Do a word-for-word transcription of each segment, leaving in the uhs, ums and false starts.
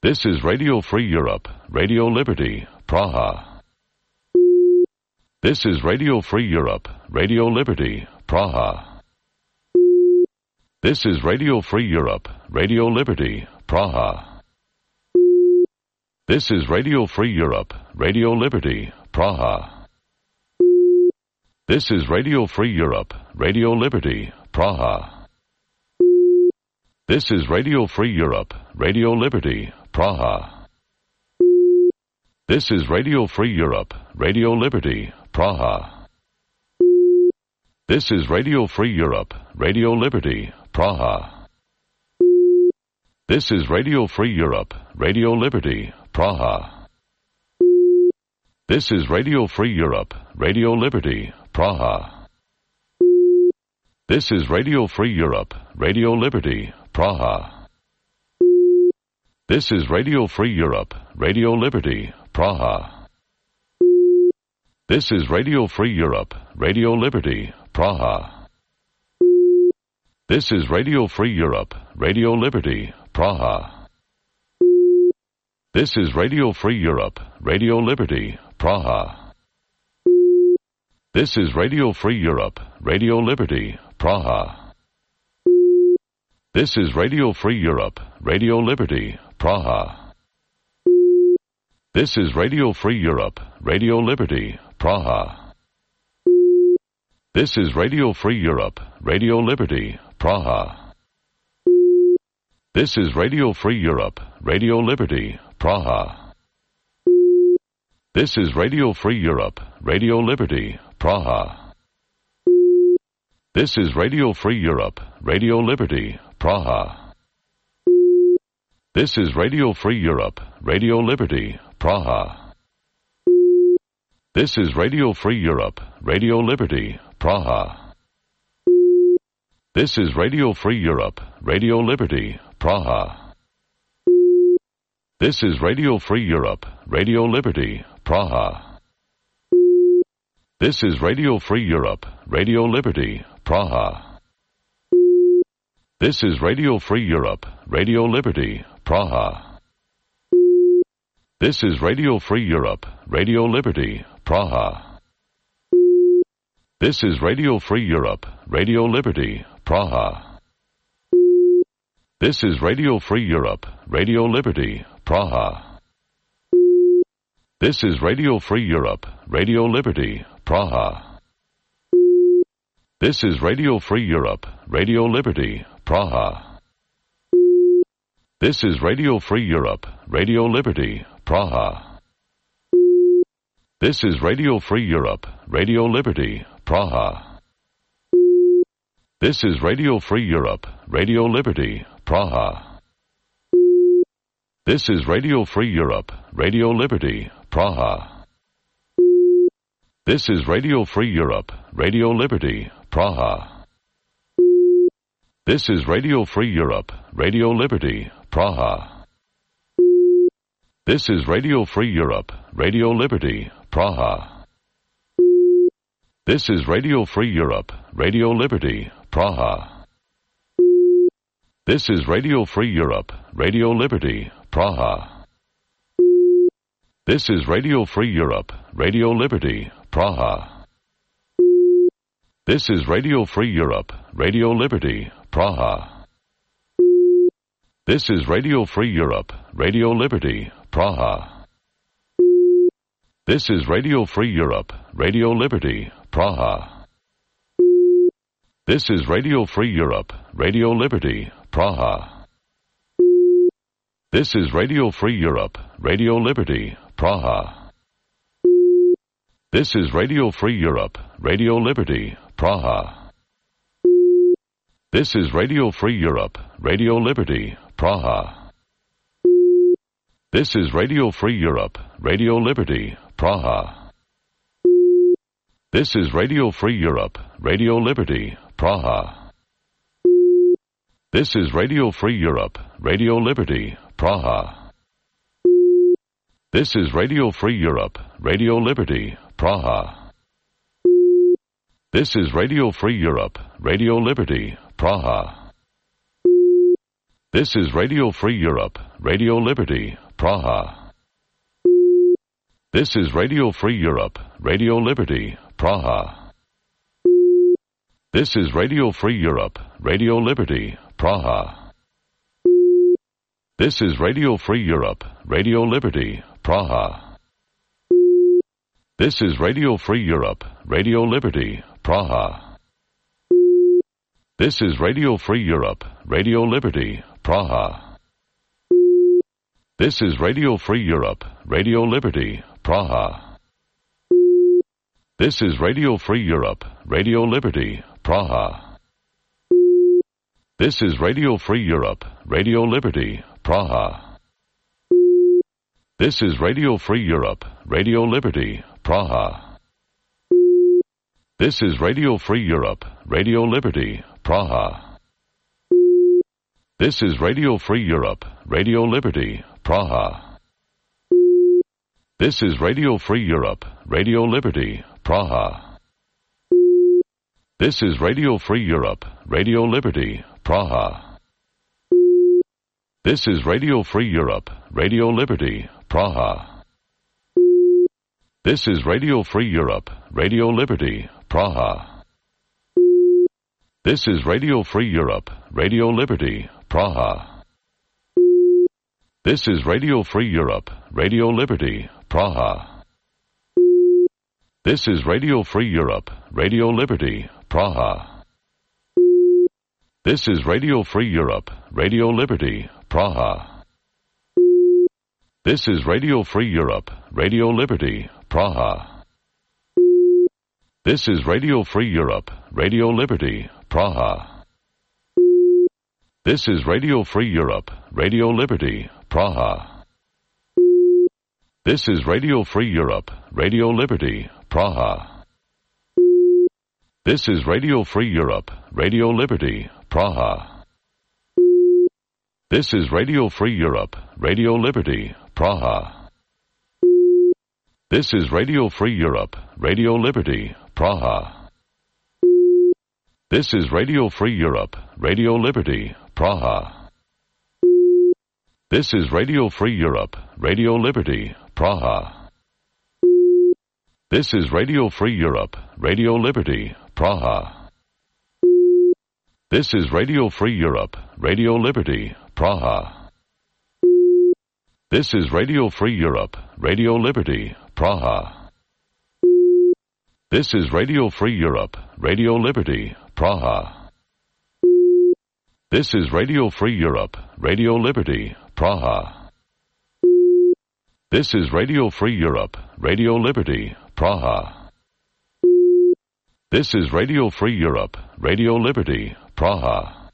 This is Radio Free Europe, Radio Liberty, Praha. This is Radio Free Europe, Radio Liberty, Praha. This is Radio Free Europe, Radio Liberty, Praha. This is Radio Free Europe, Radio Liberty, Praha. This is Radio Free Europe, Radio Liberty, Praha. This is Radio Free Europe, Radio Liberty, Praha. This is Radio Free Europe, Radio Liberty, Praha. This is Radio Free Europe, Radio Liberty, Praha. This is Radio Free Europe, Radio Liberty, Praha. This is Radio Free Europe, Radio Liberty, Praha. This is Radio Free Europe, Radio Liberty, Praha. This is Radio Free Europe, Radio Liberty, Praha. This is Radio Free Europe, Radio Liberty, Praha. This is Radio Free Europe, Radio Liberty, Praha. This is Radio Free Europe, Radio Liberty, Praha. This is Radio Free Europe, Radio Liberty, Praha. This is Radio Free Europe, Radio Liberty, Praha. This is Radio Free Europe, Radio Liberty, Praha. This is Radio Free Europe, Radio Liberty, Praha. This is Radio Free Europe, Radio Liberty, Praha. This is Radio Free Europe, Radio Liberty, Praha. This is Radio Free Europe, Radio Liberty, Praha. This is Radio Free Europe, Radio Liberty, Praha. This is Radio Free Europe, Radio Liberty, Praha. This is Radio Free Europe, Radio Liberty, Praha. This is Radio Free Europe, Radio Liberty, Praha. This is Radio Free Europe, Radio Liberty, Praha. This is Radio Free Europe, Radio Liberty, Praha. This is Radio Free Europe, Radio Liberty, Praha. This is Radio Free Europe, Radio Liberty, Praha. This is Radio Free Europe, Radio Liberty, Praha. This is Radio Free Europe, Radio Liberty, Praha. This is Radio Free Europe, Radio Liberty, Praha. This is Radio Free Europe, Radio Liberty, Praha. This is Radio Free Europe, Radio Liberty, Praha. This is Radio Free Europe, Radio Liberty, Praha. This is Radio Free Europe, Radio Liberty, Praha. This is Radio Free Europe, Radio Liberty, Praha. This is Radio Free Europe, Radio Liberty, Praha. This is Radio Free Europe, Radio Liberty, Praha. This is Radio Free Europe, Radio Liberty, Praha. This is Radio Free Europe, Radio Liberty, Praha. This is Radio Free Europe, Radio Liberty, Praha. This is Radio Free Europe, Radio Liberty, Praha. This is Radio Free Europe, Radio Liberty, Praha. This is Radio Free Europe, Radio Liberty, Praha. This is Radio Free Europe, Radio Liberty, Praha. This is Radio Free Europe, Radio Liberty, Praha. This is Radio Free Europe, Radio Liberty, Praha. This is Radio Free Europe, Radio Liberty, Praha. This is Radio Free Europe, Radio Liberty, Praha. This is Radio Free Europe, Radio Liberty, Praha. This is Radio Free Europe, Radio Liberty, Praha. This is Radio Free Europe, Radio Liberty, Praha. This is Radio Free Europe, Radio Liberty, Praha. This is Radio Free Europe, Radio Liberty, Praha. This is Radio Free Europe, Radio Liberty, Praha. This is Radio Free Europe, Radio Liberty, Praha. This is Radio Free Europe, Radio Liberty, Praha. This is Radio Free Europe, Radio Liberty, Praha. This is Radio Free Europe, Radio Liberty, Praha. This is Radio Free Europe, Radio Liberty, Praha. This is Radio Free Europe, Radio Liberty, Praha. This is Radio Free Europe, Radio Liberty, Praha. This is Radio Free Europe, Radio Liberty, Praha. This is Radio Free Europe, Radio Liberty, Praha. This is Radio Free Europe, Radio Liberty, Praha. This is Radio Free Europe, Radio Liberty, Praha. This is Radio Free Europe, Radio Liberty, Praha. This is Radio Free Europe, Radio Liberty, Praha. This is Radio Free Europe, Radio Liberty, Praha. This is Radio Free Europe, Radio Liberty, Praha. This is Radio Free Europe, Radio Liberty, Praha. This is Radio Free Europe, Radio Liberty, Praha. This is Radio Free Europe, Radio Liberty, Praha. This is Radio Free Europe, Radio Liberty, Praha. This is Radio Free Europe, Radio Liberty, Praha. This is Radio Free Europe, Radio Liberty, Praha. This is Radio Free Europe, Radio Liberty, Praha. This is Radio Free Europe, Radio Liberty, Praha. This is Radio Free Europe, Radio Liberty, Praha. This is Radio Free Europe, Radio Liberty, Praha. This is Radio Free Europe, Radio Liberty, Praha. This is Radio Free Europe, Radio Liberty, Praha. This is Radio Free Europe, Radio Liberty, Praha. This is Radio Free Europe, Radio Liberty, Praha. This is Radio Free Europe, Radio Liberty, Praha. This is Radio Free Europe, Radio Liberty, Praha. This is Radio Free Europe, Radio Liberty, Praha. This is Radio Free Europe, Radio Liberty, Praha. This is Radio Free Europe, Radio Liberty, Praha.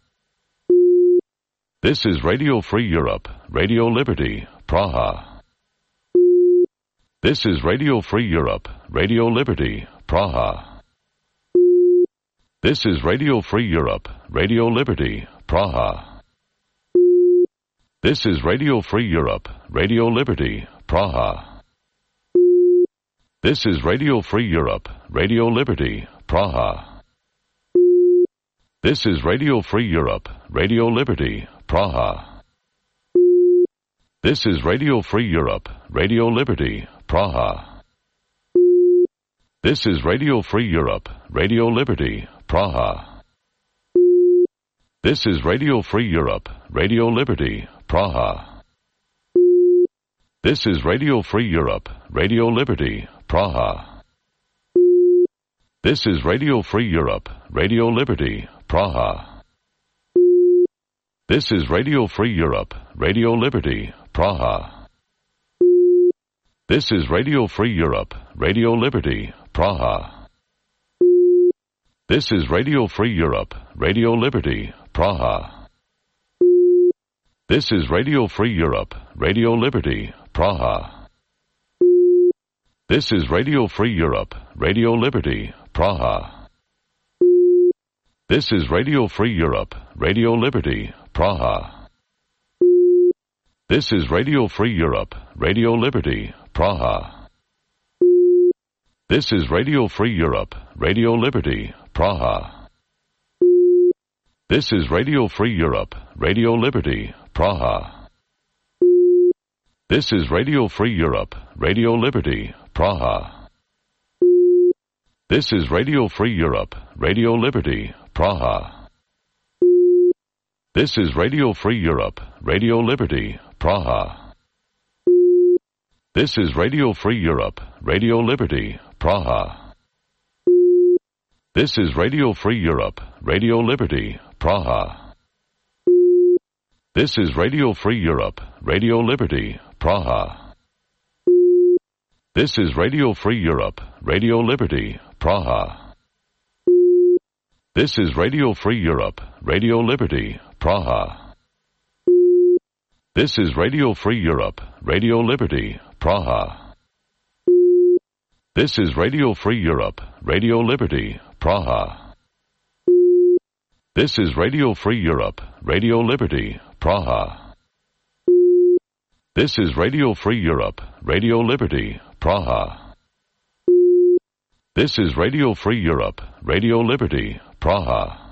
This is Radio Free Europe, Radio Liberty, Praha. This is Radio Free Europe, Radio Liberty, Praha. This is Radio Free Europe, Radio Liberty, Praha. This is Radio Free Europe, Radio Liberty, Praha. This is Radio Free Europe, Radio Liberty, Praha. This is Radio Free Europe, Radio Liberty, Praha. This is Radio Free Europe, Radio Liberty, Praha. This is Radio Free Europe, Radio Liberty, Praha. This is Radio Free Europe, Radio Liberty, Praha. This is Radio Free Europe, Radio Liberty, Praha. This is Radio Free Europe, Radio Liberty, Praha. This is Radio Free Europe, Radio Liberty, Praha. This is Radio Free Europe, Radio Liberty, Praha. This is Radio Free Europe, Radio Liberty, Praha. This is Radio Free Europe, Radio Liberty, Praha. This is Radio Free Europe, Radio Liberty, Praha. This is Radio Free Europe, Radio Liberty, Praha. This is Radio Free Europe, Radio Liberty, Praha. This is Radio Free Europe, Radio Liberty, Praha. This is Radio Free Europe, Radio Liberty, Praha. This is Radio Free Europe, Radio Liberty, Praha. This is Radio Free Europe, Radio Liberty, Praha. This is Radio Free Europe, Radio Liberty, Praha. This is Radio Free Europe, Radio Liberty, Praha. This is Radio Free Europe, Radio Liberty, Praha. This is Radio Free Europe, Radio Liberty, Praha. This is Radio Free Europe, Radio Liberty, Praha. This is Radio Free Europe, Radio Liberty, Praha. This is Radio Free Europe, Radio Liberty, Praha. This is Radio Free Europe, Radio Liberty, Praha. This is Radio Free Europe, Radio Liberty, Praha. This is Radio Free Europe, Radio Liberty, Praha. This is Radio Free Europe, Radio Liberty, Praha.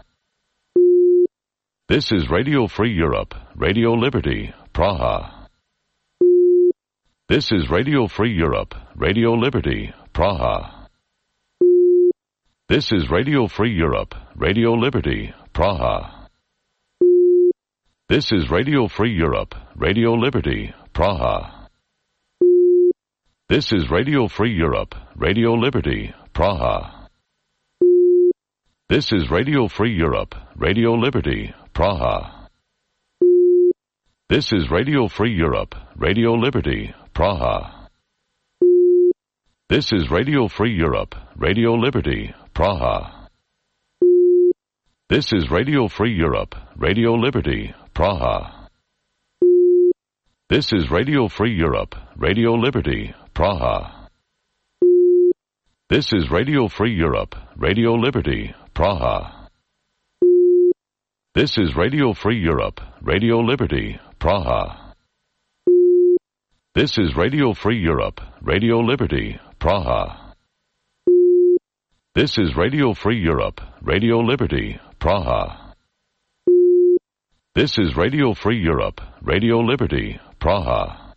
This is Radio Free Europe, Radio Liberty, Praha. This is Radio Free Europe, Radio Liberty, Praha. This is Radio Free Europe, Radio Liberty, Praha. This is Radio Free Europe, Radio Liberty, Praha. This is Radio Free Europe, Radio Liberty, Praha. This is Radio Free Europe, Radio Liberty, Praha. This is Radio Free Europe, Radio Liberty, Praha. This is Radio Free Europe, Radio Liberty, Praha. This is Radio Free Europe, Radio Liberty, Praha. This is Radio Free Europe, Radio Liberty, Praha. This is Radio Free Europe, Radio Liberty, Praha. This is Radio Free Europe, Radio Liberty, Praha. This is Radio Free Europe, Radio Liberty, Praha. This is Radio Free Europe, Radio Liberty, Praha. This is Radio Free Europe, Radio Liberty, Praha.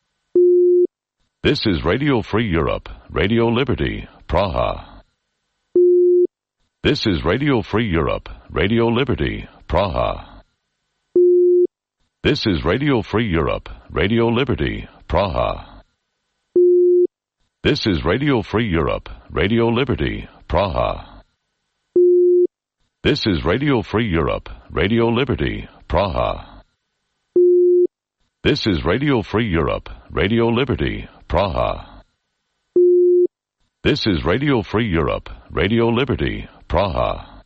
This is Radio Free Europe, Radio Liberty, Praha. This is Radio Free Europe, Radio Liberty, Praha. This is Radio Free Europe, Radio Liberty, Praha. This is Radio Free Europe, Radio Liberty, Praha. This is Radio Free Europe, Radio Liberty, Praha. This is Radio Free Europe, Radio Liberty, Praha. This is Radio Free Europe, Radio Liberty, Praha.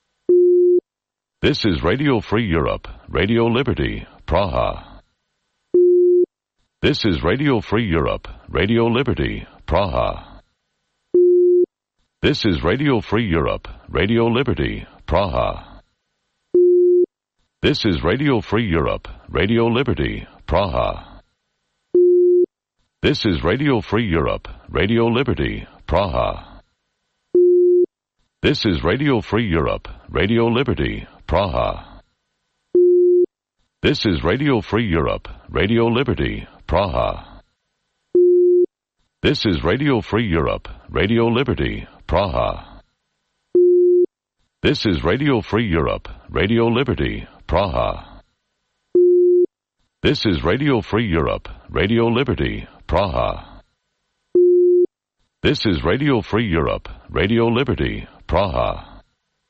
This is Radio Free Europe, Radio Liberty, Praha. This is Radio Free Europe, Radio Liberty, Praha. This is Radio Free Europe, Radio Liberty, Praha. This is Radio Free Europe, Radio Liberty, Praha. This is Radio Free Europe, Radio Liberty, Praha. This is Radio Free Europe, Radio Liberty, Praha. This is Radio Free Europe, Radio Liberty, Praha. This is Radio Free Europe, Radio Liberty, Praha. This is Radio Free Europe, Radio Liberty, Praha. This is Radio Free Europe, Radio Liberty, Praha. This is Radio Free Europe, Radio Liberty, Praha.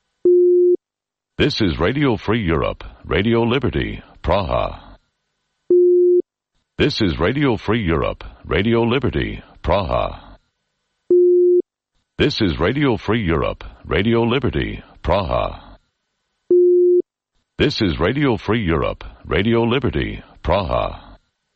This is Radio Free Europe, Radio Liberty, Praha. This is Radio Free Europe, Radio Liberty, Praha. This is Radio Free Europe, Radio Liberty, Praha. This is Radio Free Europe, Radio Liberty, Praha.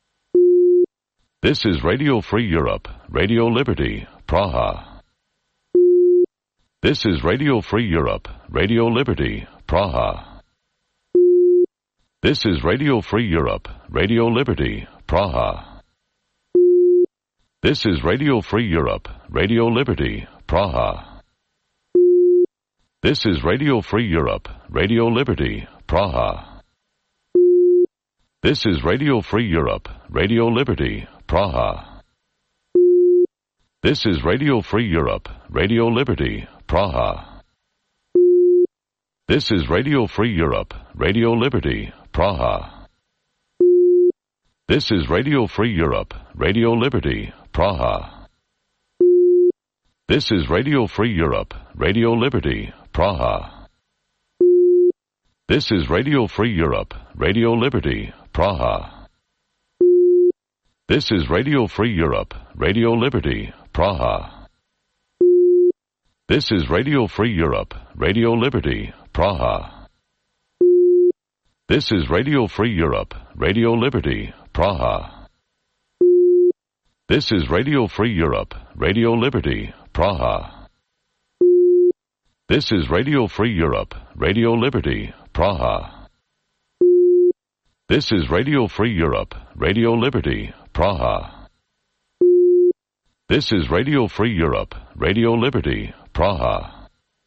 This is Radio Free Europe, Radio Liberty, Praha. This is Radio Free Europe, Radio Liberty, Praha. This is Radio Free Europe, Radio Liberty, Praha. This is Radio Free Europe, Radio Liberty, Praha. This is Radio Free Europe, Radio Liberty, Praha. This is Radio Free Europe, Radio Liberty, Praha. This is Radio Free Europe, Radio Liberty, Praha. This is Radio Free Europe, Radio Liberty, Praha. This is Radio Free Europe, Radio Liberty, Praha. This is Radio Free Europe, Radio Liberty, Praha. This is Radio Free Europe, Radio Liberty, Praha. This is Radio Free Europe, Radio Liberty, Praha. This is Radio Free Europe, Radio Liberty, Praha. This is Radio Free Europe, Radio Liberty, Praha. This is Radio Free Europe, Radio Liberty, Praha. This is Radio Free Europe, Radio Liberty, Praha. This is Radio Free Europe, Radio Liberty, Praha. This is Radio Free Europe, Radio Liberty, Praha.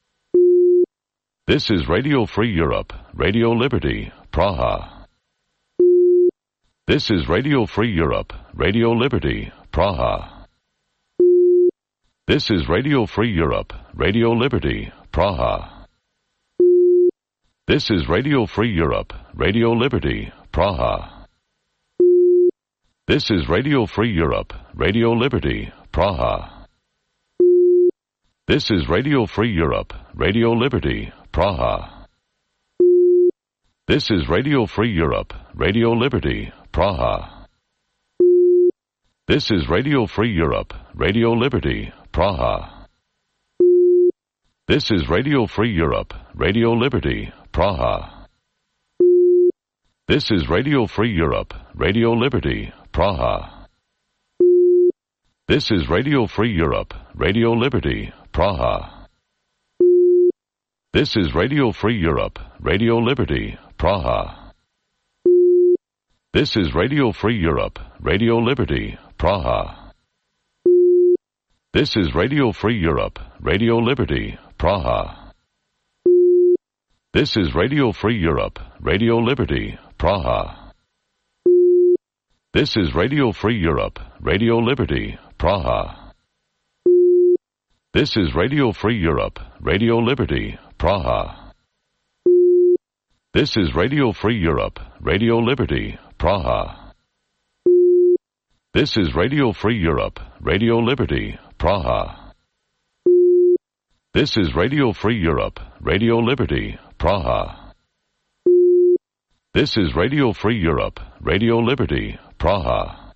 This is Radio Free Europe, Radio Liberty, Praha. This is Radio Free Europe, Radio Liberty, Praha. This is Radio Free Europe, Radio Liberty, Praha. This is Radio Free Europe, Radio Liberty, Praha. This is Radio Free Europe, Radio Liberty, Praha. This is Radio Free Europe, Radio Liberty, Praha. This is Radio Free Europe, Radio Liberty, Praha. This is Radio Free Europe, Radio Liberty, Praha. This is Radio Free Europe, Radio Liberty, Praha. This is Radio Free Europe, Radio Liberty, Praha. This is Radio Free Europe, Radio Liberty, Praha. This is Radio Free Europe, Radio Liberty, Praha. This is Radio Free Europe, Radio Liberty, Praha. This is Radio Free Europe, Radio Liberty, Praha. This is Radio Free Europe, Radio Liberty, Praha. This is Radio Free Europe, Radio Liberty, Praha. This is Radio Free Europe, Radio Liberty, Praha. This is Radio Free Europe, Radio Liberty, Praha. This is Radio Free Europe, Radio Liberty, Praha. This is Radio Free Europe, Radio Liberty, Praha. This is Radio Free Europe, Radio Liberty, Praha.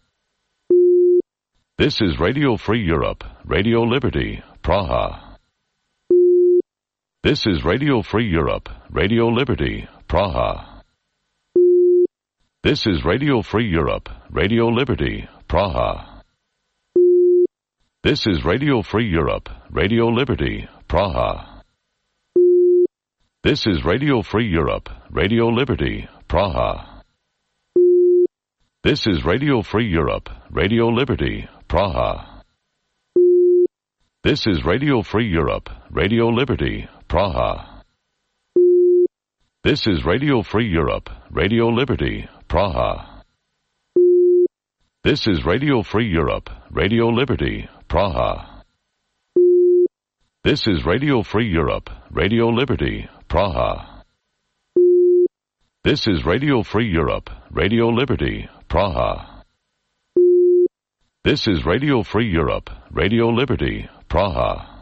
This is Radio Free Europe, Radio Liberty, Praha. This is Radio Free Europe, Radio Liberty, Praha. This is Radio Free Europe, Radio Liberty, Praha. This is Radio Free Europe, Radio Liberty, Praha. This is Radio Free Europe, Radio Liberty, Praha. This is Radio Free Europe, Radio Liberty, Praha. This is Radio Free Europe, Radio Liberty, Praha. This is Radio Free Europe, Radio Liberty, Praha. This is Radio Free Europe, Radio Liberty, Praha. This is Radio Free Europe, Radio Liberty, Praha. This is Radio Free Europe, Radio Liberty, Praha. This is Radio Free Europe, Radio Liberty, Praha.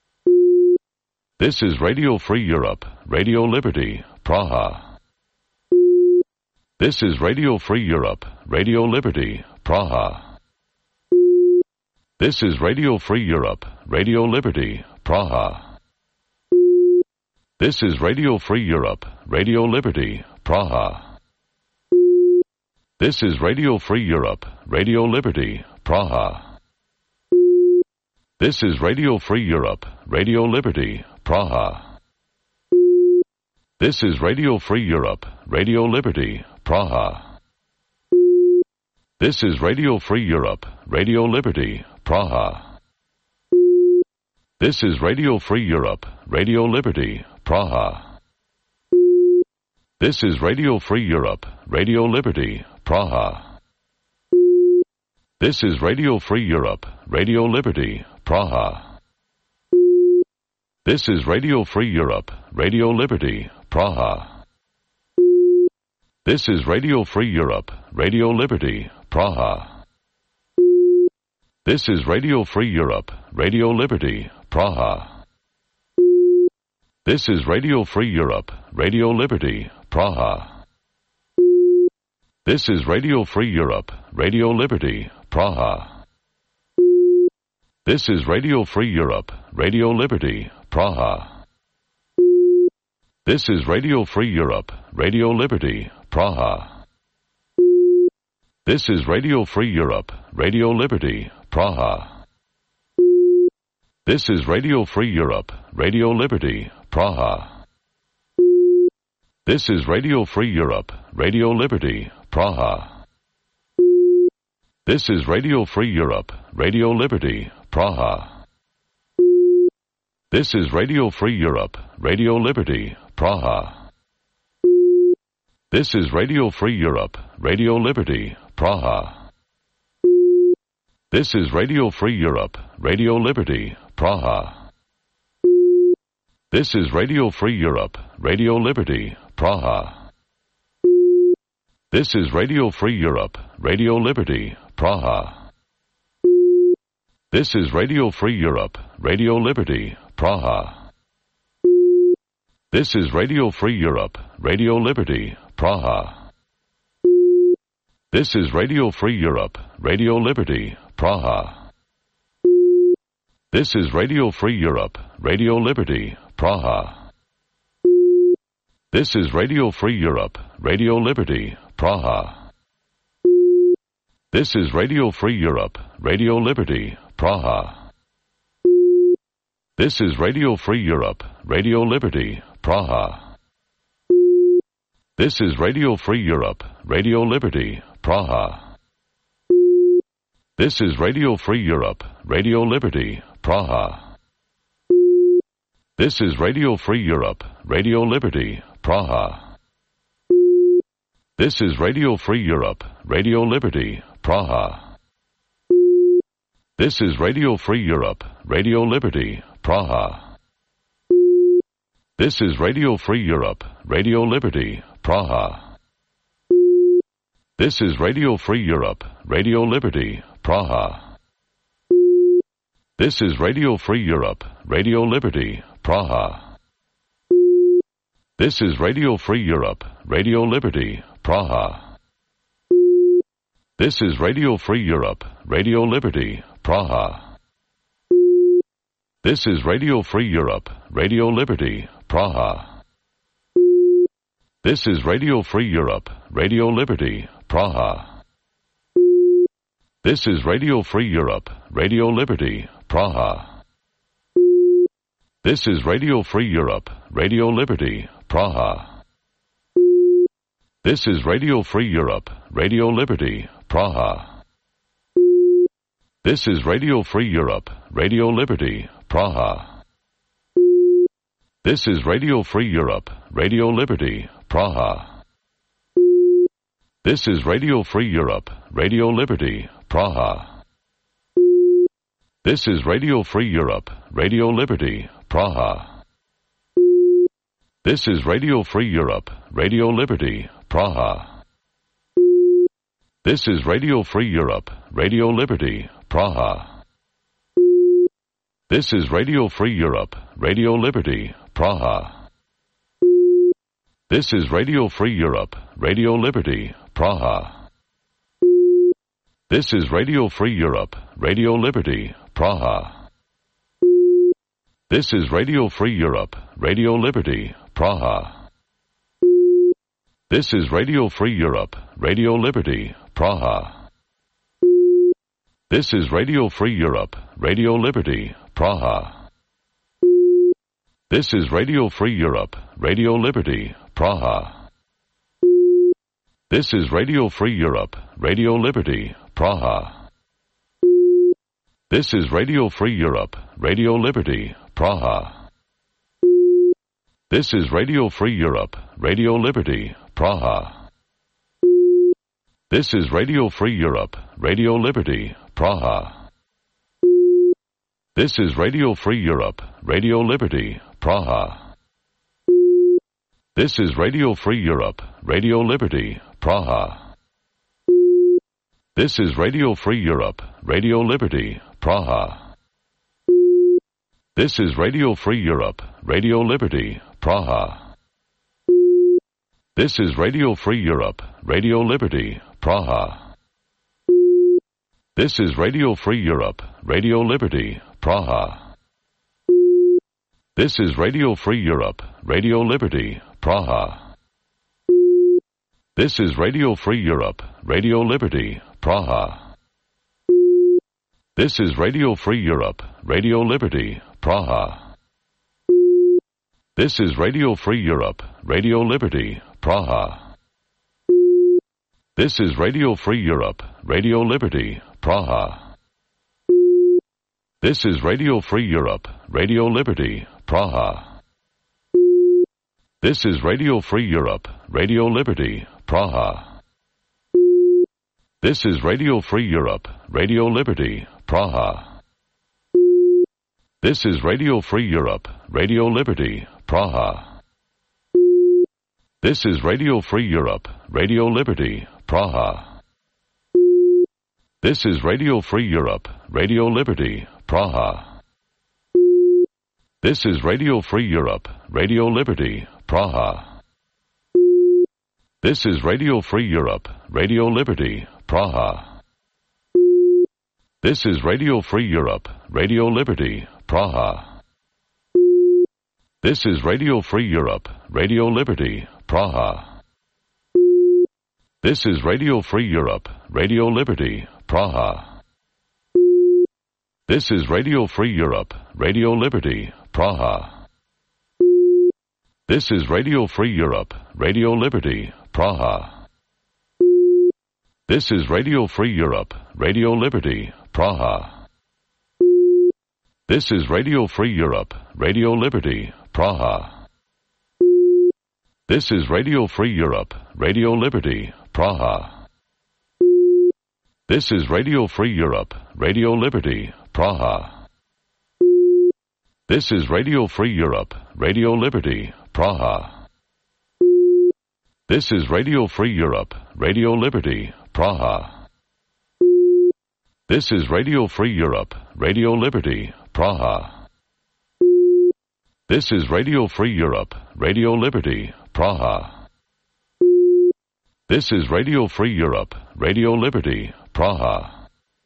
This is Radio Free Europe, Radio Liberty, Praha. This is Radio Free Europe, Radio Liberty, Praha. This is Radio Free Europe, Radio Liberty, Praha. This is Radio Free Europe, Radio Liberty, Praha. This is Radio Free Europe, Radio Liberty, Praha. This is Radio Free Europe, Radio Liberty, Praha. This is Radio Free Europe, Radio Liberty, Praha. This is Radio Free Europe, Radio Liberty, Praha. This is Radio Free Europe, Radio Liberty, Praha. This is Radio Free Europe, Radio Liberty, Praha. This is Radio Free Europe, Radio Liberty, Praha. This is Radio Free Europe, Radio Liberty, Praha. This is Radio Free Europe, Radio Liberty, Praha. This is Radio Free Europe, Radio Liberty, Praha. This is Radio Free Europe, Radio Liberty, Praha. This is Radio Free Europe, Radio Liberty, Praha. This is Radio Free Europe, Radio Liberty, Praha. This is Radio Free Europe, Radio Liberty, Praha. This is Radio Free Europe, Radio Liberty, Praha. This is Radio Free Europe, Radio Liberty, Praha. This is Radio Free Europe, Radio Liberty, Praha. This is Radio Free Europe, Radio Liberty, Praha. This is Radio Free Europe, Radio Liberty, Praha. This is Radio Free Europe, Radio Liberty, Praha. This is Radio Free Europe, Radio Liberty, Praha. This is Radio Free Europe, Radio Liberty, Praha. This is Radio Free Europe, Radio Liberty, Praha. This is Radio Free Europe, Radio Liberty, Praha. This is Radio Free Europe, Radio Liberty, Praha. This is Radio Free Europe, Radio Liberty, Praha. This is Radio Free Europe, Radio Liberty, Praha. This is Radio Free Europe, Radio Liberty, Praha. This is Radio Free Europe, Radio Liberty, Praha. This is Radio Free Europe, Radio Liberty, Praha. This is Radio Free Europe, Radio Liberty, Praha. This is Radio Free Europe, Radio Liberty, Praha. This is Radio Free Europe, Radio Liberty, Praha. This is Radio Free Europe, Radio Liberty, Praha. This is Radio Free Europe, Radio Liberty, Praha. This is Radio Free Europe, Radio Liberty, Praha. This is Radio Free Europe, Radio Liberty, Praha. This is Radio Free Europe, Radio Liberty, Praha. This is Radio Free Europe, Radio Liberty, Praha. This is Radio Free Europe, Radio Liberty, Praha. This is Radio Free Europe, Radio Liberty, Praha. This is Radio Free Europe, Radio Liberty, Praha. This is Radio Free Europe, Radio Liberty, Praha. This is Radio Free Europe, Radio Liberty, Praha. This is Radio Free Europe, Radio Liberty, Praha. This is Radio Free Europe, Radio Liberty, Praha. This is Radio Free Europe, Radio Liberty, Praha. This is Radio Free Europe, Radio Liberty, Praha. This is Radio Free Europe, Radio Liberty, Praha. This is Radio Free Europe, Radio Liberty, Praha. This is Radio Free Europe, Radio Liberty, Praha. This is Radio Free Europe, Radio Liberty, Praha. This is Radio Free Europe, Radio Liberty, Praha. This is Radio Free Europe, Radio Liberty, Praha. This is Radio Free Europe, Radio Liberty, Praha. This is Radio Free Europe, Radio Liberty, Praha. This is Radio Free Europe, Radio Liberty, Praha. This is Radio Free Europe, Radio Liberty, Praha. This is Radio Free Europe, Radio Liberty, Praha. This is Radio Free Europe, Radio Liberty, Praha. This is Radio Free Europe, Radio Liberty, Praha. This is Radio Free Europe, Radio Liberty, Praha. This is Radio Free Europe, Radio Liberty, Praha. This is Radio Free Europe, Radio Liberty, Praha. This is Radio Free Europe, Radio Liberty, Praha. This is Radio Free Europe, Radio Liberty, Praha. This is Radio Free Europe, Radio Liberty, Praha. This is Radio Free Europe, Radio Liberty, Praha. This is Radio Free Europe, Radio Liberty, Praha. This is Radio Free Europe, Radio Liberty, Praha. This is Radio Free Europe, Radio Liberty, Praha. This is Radio Free Europe, Radio Liberty, Praha. This is Radio Free Europe, Radio Liberty, Praha. This is Radio Free Europe, Radio Liberty, Praha. This is Radio Free Europe, Radio Liberty, Praha. This is Radio Free Europe, Radio Liberty, Praha. This is Radio Free Europe, Radio Liberty, Praha. This is Radio Free Europe, Radio Liberty, Praha. This is Radio Free Europe, Radio Liberty, Praha. This is Radio Free Europe, Radio Liberty, Praha. This is Radio Free Europe, Radio Liberty, Praha. This is Radio Free Europe, Radio Liberty, Praha. This is Radio Free Europe, Radio Liberty, Praha. This is Radio Free Europe, Radio Liberty, Praha. This is Radio Free Europe, Radio Liberty, Praha. This is Radio Free Europe, Radio Liberty, Praha. This is Radio Free Europe, Radio Liberty, Praha. This is Radio Free Europe, Radio Liberty, Praha. This is Radio Free Europe, Radio Liberty, Praha. This is Radio Free Europe, Radio Liberty, Praha. This is Radio Free Europe, Radio Liberty, Praha. This is Radio Free Europe, Radio Liberty, Praha. This is Radio Free Europe, Radio Liberty, Praha. This is Radio Free Europe, Radio Liberty, Praha. This is Radio Free Europe, Radio Liberty, Praha.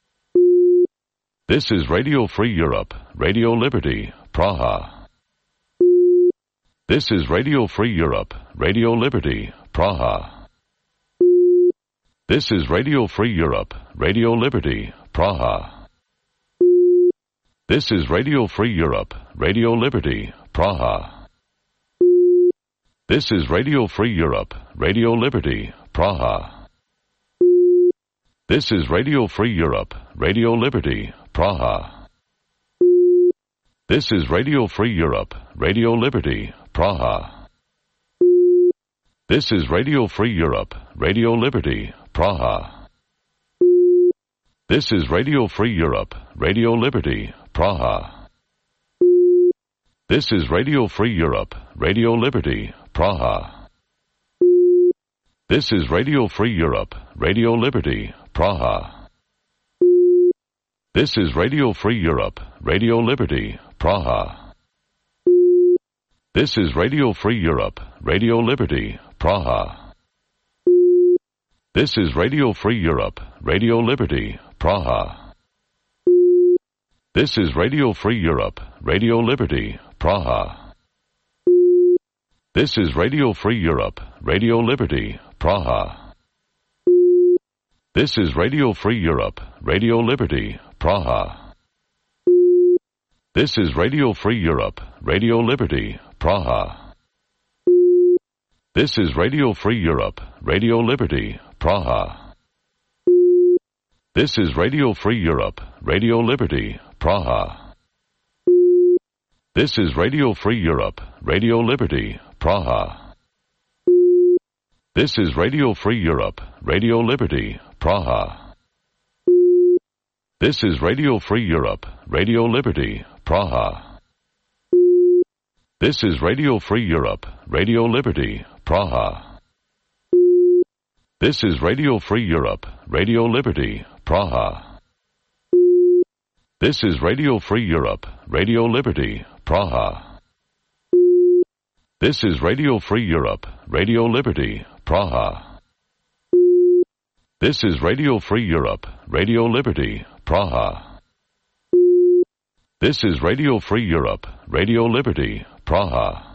This is Radio Free Europe, Radio Liberty, Praha. This is Radio Free Europe, Radio Liberty, Praha. This is Radio Free Europe, Radio Liberty, Praha. This is Radio Free Europe, Radio Liberty, Praha. This is Radio Free Europe, Radio Liberty, Praha. This is Radio Free Europe, Radio Liberty, Praha. This is Radio Free Europe, Radio Liberty, Praha. This is Radio Free Europe, Radio Liberty, Praha. This is Radio Free Europe, Radio Liberty, Praha. This is Radio Free Europe, Radio Liberty, Praha. This is Radio Free Europe, Radio Liberty, Praha. This is Radio Free Europe, Radio Liberty, Praha. This is Radio Free Europe, Radio Liberty, Praha. This is Radio Free Europe, Radio Liberty, Praha. This is Radio Free Europe, Radio Liberty, Praha. This is Radio Free Europe, Radio Liberty, Praha. This is Radio Free Europe, Radio Liberty, Praha. This is Radio Free Europe, Radio Liberty, Praha. This is Radio Free Europe, Radio Liberty, Praha. This is Radio Free Europe, Radio Liberty, Praha. This is Radio Free Europe, Radio Liberty, Praha. This is Radio Free Europe, Radio Liberty, Praha. This is Radio Free Europe, Radio Liberty, Praha. This is Radio Free Europe, Radio Liberty, Praha. This is Radio Free Europe, Radio Liberty, Praha. This is Radio Free Europe, Radio Liberty, Praha. This is Radio Free Europe, Radio Liberty, Praha. This is Radio Free Europe, Radio Liberty, Praha. This is Radio Free Europe, Radio Liberty, Praha.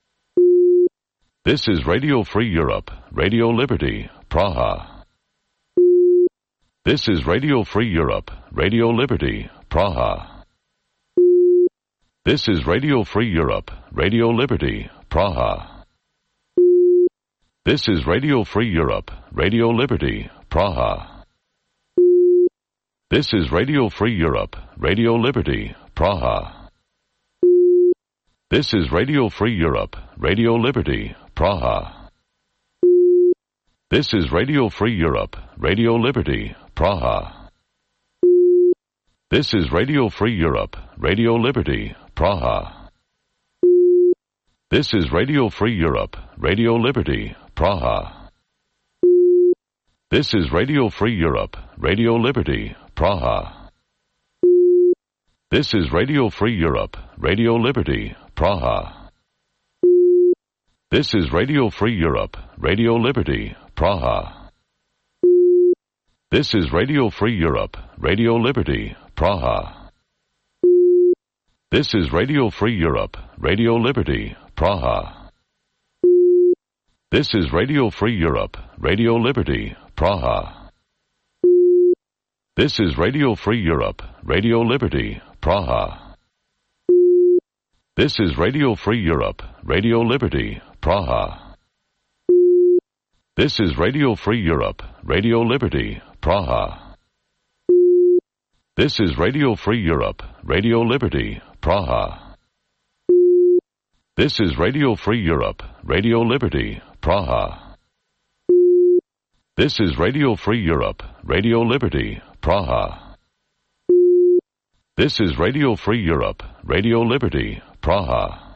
This is Radio Free Europe, Radio Liberty, Praha. This is Radio Free Europe, Radio Liberty, Praha. This is Radio Free Europe, Radio Liberty, Praha. This is Radio Free Europe, Radio Liberty, Praha. This is Radio Free Europe, Radio Liberty, Praha. This is Radio Free Europe, Radio Liberty, Praha. This is Radio Free Europe, Radio Liberty, Praha. This is Radio Free Europe, Radio Liberty, Praha. This is Radio Free Europe, Radio Liberty, Praha. This is Radio Free Europe, Radio Liberty, Praha. This is Radio Free Europe, Radio Liberty, Praha. This is Radio Free Europe, Radio Liberty, Praha. This is Radio Free Europe, Radio Liberty, Praha. This is Radio Free Europe, Radio Liberty, Praha. This is Radio Free Europe, Radio Liberty, Praha. This is Radio Free Europe, Radio Liberty, Praha. This is Radio Free Europe, Radio Liberty, Praha. This is Radio Free Europe, Radio Liberty, Praha. This is Radio Free Europe, Radio Liberty, Praha. This is Radio Free Europe, Radio Liberty, Praha. This is Radio Free Europe, Radio Liberty, Praha. This is Radio Free Europe, Radio Liberty, Praha.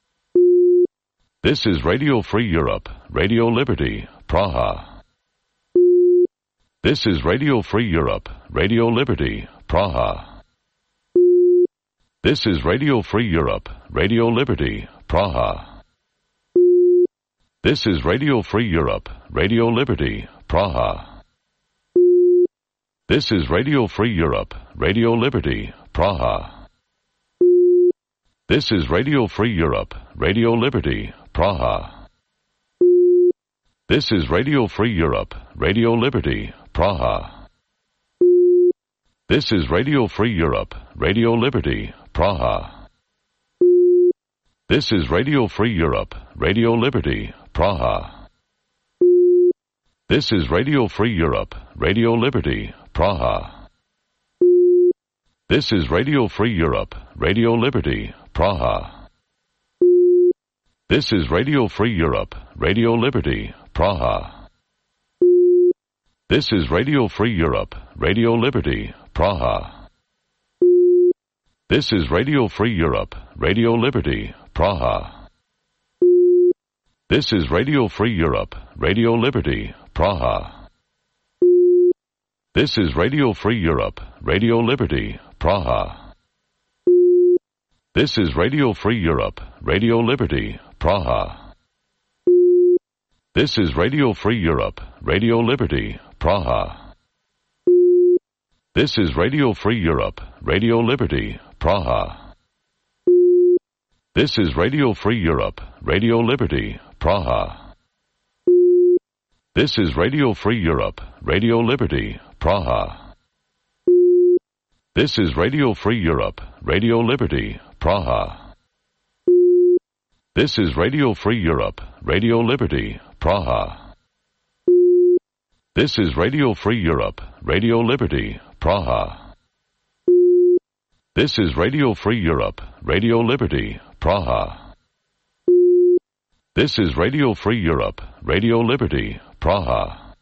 This is Radio Free Europe, Radio Liberty, Praha. This is Radio Free Europe, Radio Liberty, Praha. This is Radio Free Europe, Radio Liberty, Praha. This is Radio Free Europe, Radio Liberty, Praha. This is Radio Free Europe, Radio Liberty, Praha. This is Radio Free Europe, Radio Liberty, Praha. This is Radio Free Europe, Radio Liberty, Praha. This is Radio Free Europe, Radio Liberty, Praha. This is Radio Free Europe, Radio Liberty, Praha. This is Radio Free Europe, Radio Liberty, Praha. This is Radio Free Europe, Radio Liberty, Praha. This is Radio Free Europe, Radio Liberty, Praha. This is Radio Free Europe, Radio Liberty, Praha. This is Radio Free Europe, Radio Liberty, Praha. This is Radio Free Europe, Radio Liberty, Praha. This is Radio Free Europe, Radio Liberty, Praha. This is Radio Free Europe, Radio Liberty, Praha. This is Radio Free Europe, Radio Liberty, Praha. This is Radio Free Europe, Radio Liberty, Praha. This is Radio Free Europe, Radio Liberty, Praha. This is Radio Free Europe, Radio Liberty, Praha. This is Radio Free Europe, Radio Liberty, Praha. This is Radio Free Europe, Radio Liberty, Praha. This is Radio Free Europe, Radio Liberty, Praha. This is Radio Free Europe, Radio Liberty, Praha. This is Radio Free Europe, Radio Liberty, Praha.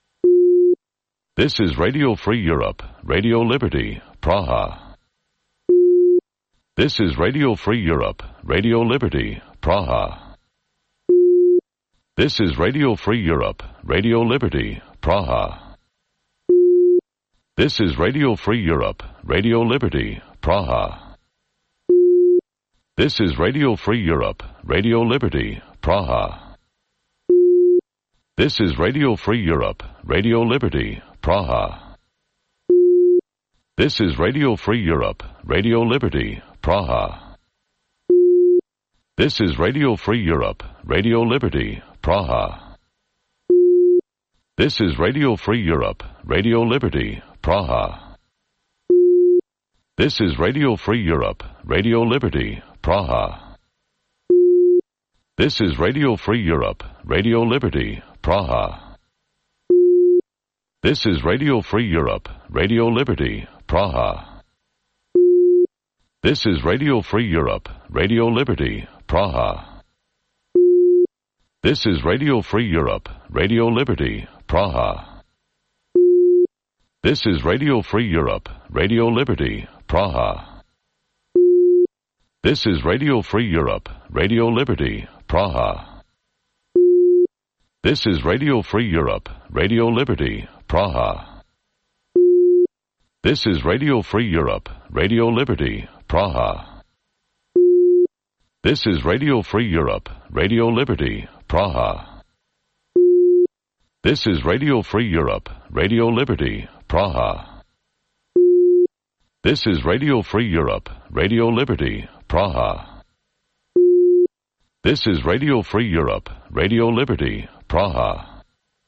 This is Radio Free Europe, Radio Liberty, Praha. This is Radio Free Europe, Radio Liberty, Praha. This is Radio Free Europe, Radio Liberty, Praha. This is Radio Free Europe, Radio Liberty, Praha. This is Radio Free Europe, Radio Liberty, Praha. This is Radio Free Europe, Radio Liberty, Praha. This is Radio Free Europe, Radio Liberty, Praha. This is Radio Free Europe, Radio Liberty, Praha. This is Radio Free Europe, Radio Liberty, Praha. This is Radio Free Europe, Radio Liberty, Praha. This is Radio Free Europe, Radio Liberty, Praha. This is Radio Free Europe, Radio Liberty, Praha. This is Radio Free Europe, Radio Liberty, Praha. This is Radio Free Europe, Radio Liberty, Praha. This is Radio Free Europe, Radio Liberty, Praha. This is Radio Free Europe, Radio Liberty, Praha. This is Radio Free Europe, Radio Liberty, Praha. This is Radio Free Europe, Radio Liberty, Praha. This is Radio Free Europe, Radio Liberty, Praha. This is Radio Free Europe, Radio Liberty, Praha. This is Radio Free Europe, Radio Liberty, Praha. This is Radio Free Europe, Radio Liberty, Praha.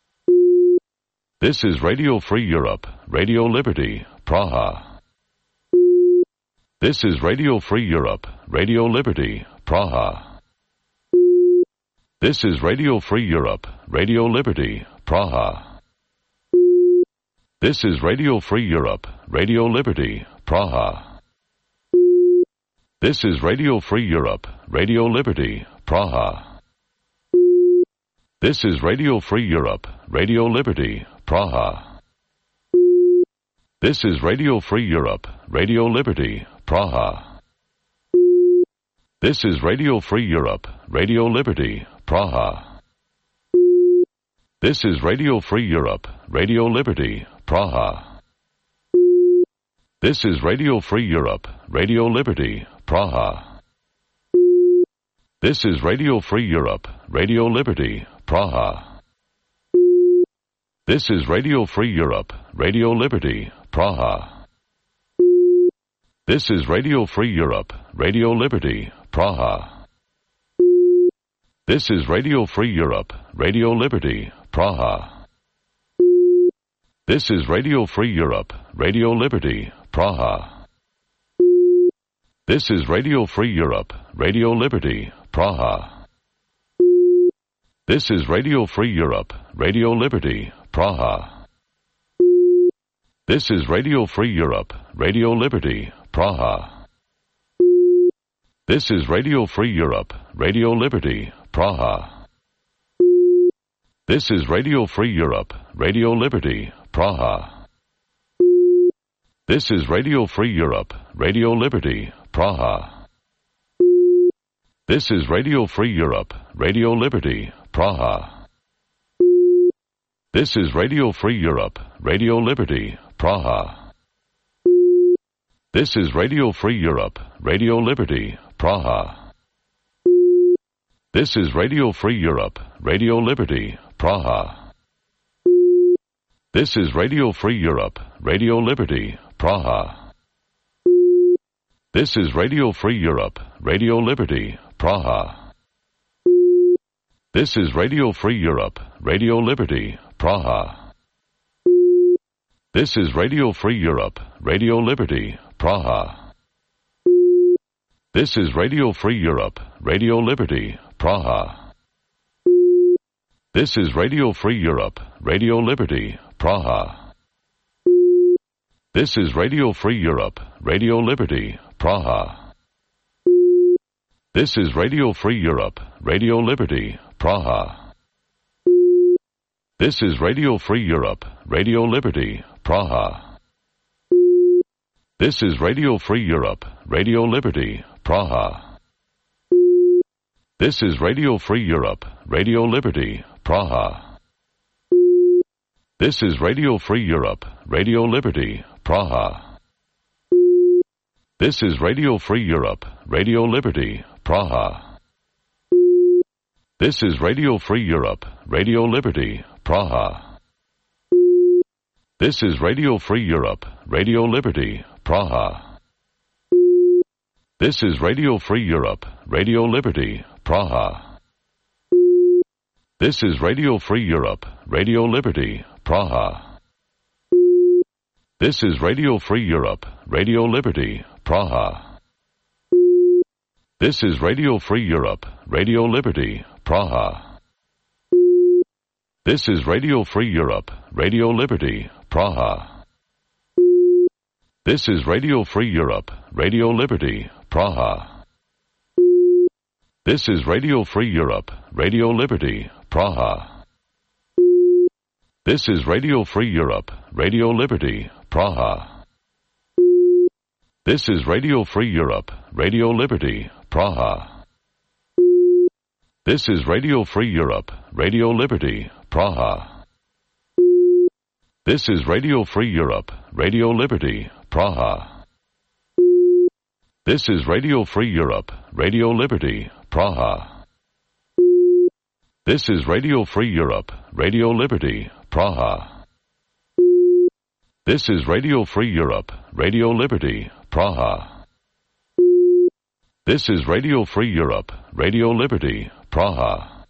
This is Radio Free Europe, Radio Liberty, Praha. This is Radio Free Europe, Radio Liberty, Praha. This is Radio Free Europe, Radio Liberty, Praha. This is Radio Free Europe, Radio Liberty, Praha. This is Radio Free Europe, Radio Liberty, Praha. This is Radio Free Europe, Radio Liberty, Praha. This is Radio Free Europe, Radio Liberty, Praha. This is Radio Free Europe, Radio Liberty, Praha. This is Radio Free Europe, Radio Liberty, Praha. This is Radio Free Europe, Radio Liberty, Praha. This is Radio Free Europe, Radio Liberty, Praha. This is Radio Free Europe, Radio Liberty, Praha. This is Radio Free Europe, Radio Liberty, Praha. This is Radio Free Europe, Radio Liberty, Praha. This is Radio Free Europe, Radio Liberty, Praha. This is Radio Free Europe, Radio Liberty, Praha. This is Radio Free Europe, Radio Liberty, Praha. This is Radio Free Europe, Radio Liberty, Praha. This is Radio Free Europe, Radio Liberty, Praha. This is Radio Free Europe, Radio Liberty, Praha. This is Radio Free Europe, Radio Liberty, Praha. This is Radio Free Europe, Radio Liberty, Praha. This is Radio Free Europe, Radio Liberty, Praha. This is Radio Free Europe, Radio Liberty, Praha. This is Radio Free Europe, Radio Liberty, Praha. This is Radio Free Europe, Radio Liberty, Praha. This is Radio Free Europe, Radio Liberty, Praha. This is Radio Free Europe, Radio Liberty, Praha. This is Radio Free Europe, Radio Liberty, Praha. This is Radio Free Europe, Radio Liberty, Praha. This is Radio Free Europe, Radio Liberty, Praha. This is Radio Free Europe, Radio Liberty, Praha. This is Radio Free Europe, Radio Liberty, Praha. This is Radio Free Europe, Radio Liberty, Praha. This is Radio Free Europe, Radio Liberty, Praha. This is Radio Free Europe, Radio Liberty, Praha. This is Radio Free Europe, Radio Liberty, Praha. This is Radio Free Europe, Radio Liberty, Praha. This is Radio Free Europe, Radio Liberty, Praha. This is Radio Free Europe, Radio Liberty, Praha. This is Radio Free Europe, Radio Liberty, Praha. This is Radio Free Europe, Radio Liberty, Praha. This is Radio Free Europe, Radio Liberty, Praha. This is Radio Free Europe, Radio Liberty, Praha. This is Radio Free Europe, Radio Liberty, Praha. This is Radio Free Europe, Radio Liberty, Praha. This is Radio Free Europe, Radio Liberty, Praha. This is Radio Free Europe, Radio Liberty, Praha. This is Radio Free Europe, Radio Liberty, Praha. This is Radio Free Europe, Radio Liberty, Praha. This is Radio Free Europe, Radio Liberty, Praha. This is Radio Free Europe, Radio Liberty, Praha. This is Radio Free Europe, Radio Liberty, Praha. This is Radio Free Europe, Radio Liberty, Praha. This is Radio Free Europe, Radio Liberty, Praha.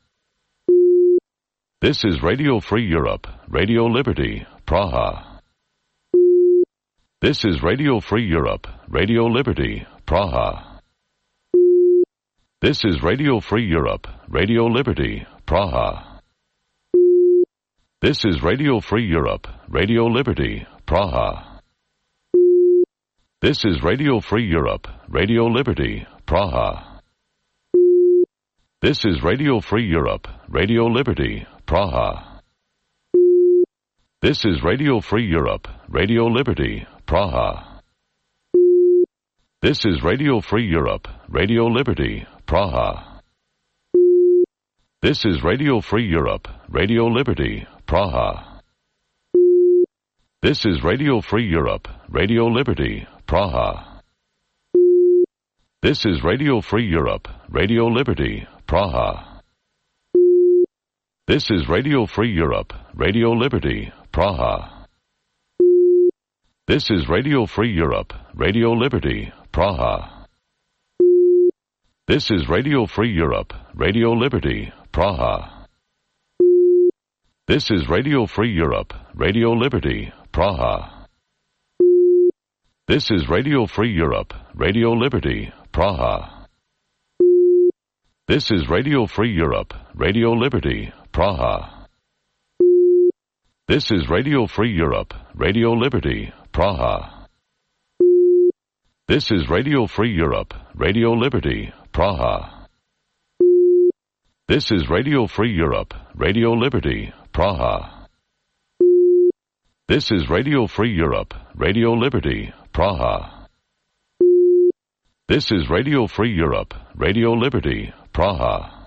This is Radio Free Europe, Radio Liberty, Praha. This is Radio Free Europe, Radio Liberty, Praha. This is Radio Free Europe, Radio Liberty, Praha. This is Radio Free Europe, Radio Liberty, Praha. This is Radio Free Europe, Radio Liberty, Praha. This is Radio Free Europe, Radio Liberty, Praha. This is Radio Free Europe, Radio Liberty, Praha. This is Radio Free Europe, Radio Liberty, Praha. This is Radio Free Europe, Radio Liberty, Praha. This is Radio Free Europe, Radio Liberty, Praha. This is Radio Free Europe, Radio Liberty, Praha. This is Radio Free Europe, Radio Liberty, Praha. This is Radio Free Europe, Radio Liberty, Praha. This is Radio Free Europe, Radio Liberty, Praha. This is Radio Free Europe, Radio Liberty, Praha. This is Radio Free Europe, Radio Liberty, Praha. This is Radio Free Europe, Radio Liberty, Praha. This is Radio Free Europe, Radio Liberty, Praha. This is Radio Free Europe, Radio Liberty, Praha. This is Radio Free Europe, Radio Liberty, Praha. This is Radio Free Europe, Radio Liberty, Praha. This is Radio Free Europe, Radio Liberty, Praha.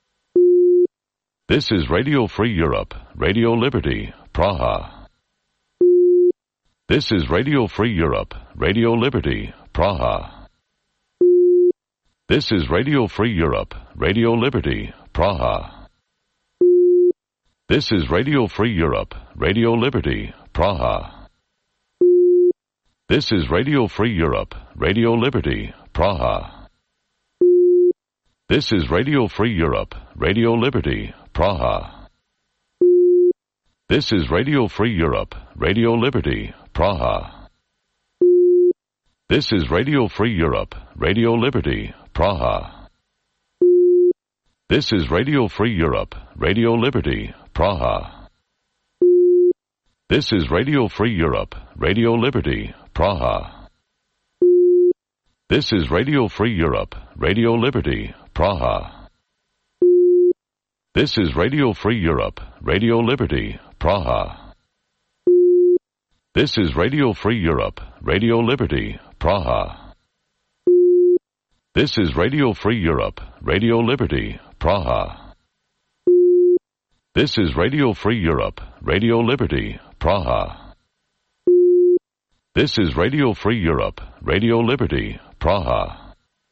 This is Radio Free Europe, Radio Liberty, Praha. This is Radio Free Europe, Radio Liberty, Praha. This is Radio Free Europe, Radio Liberty, Praha. This is Radio Free Europe, Radio Liberty, Praha. This is Radio Free Europe, Radio Liberty, Praha. This is Radio Free Europe, Radio Liberty, Praha. This is Radio Free Europe, Radio Liberty, Praha. This is Radio Free Europe, Radio Liberty, Praha. This is Radio Free Europe, Radio Liberty, Praha. This is Radio Free Europe, Radio Liberty, Praha. This is Radio Free Europe, Radio Liberty, Praha. This is Radio Free Europe, Radio Liberty, Praha. This is Radio Free Europe, Radio Liberty, Praha. This is Radio Free Europe, Radio Liberty, Praha. This is Radio Free Europe, Radio Liberty, Praha. This is Radio Free Europe, Radio Liberty, Praha.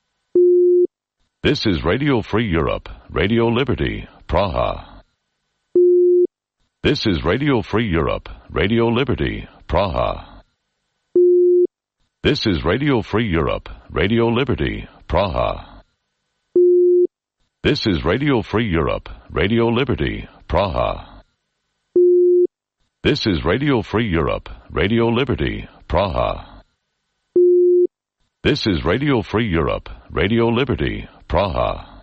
This is Radio Free Europe, Radio Liberty, Praha. This is Radio Free Europe, Radio Liberty, Praha. This is Radio Free Europe, Radio Liberty, Praha. This is Radio Free Europe, Radio Liberty, Praha. This is Radio Free Europe, Radio Liberty, Praha. This is Radio Free Europe, Radio Liberty, Praha.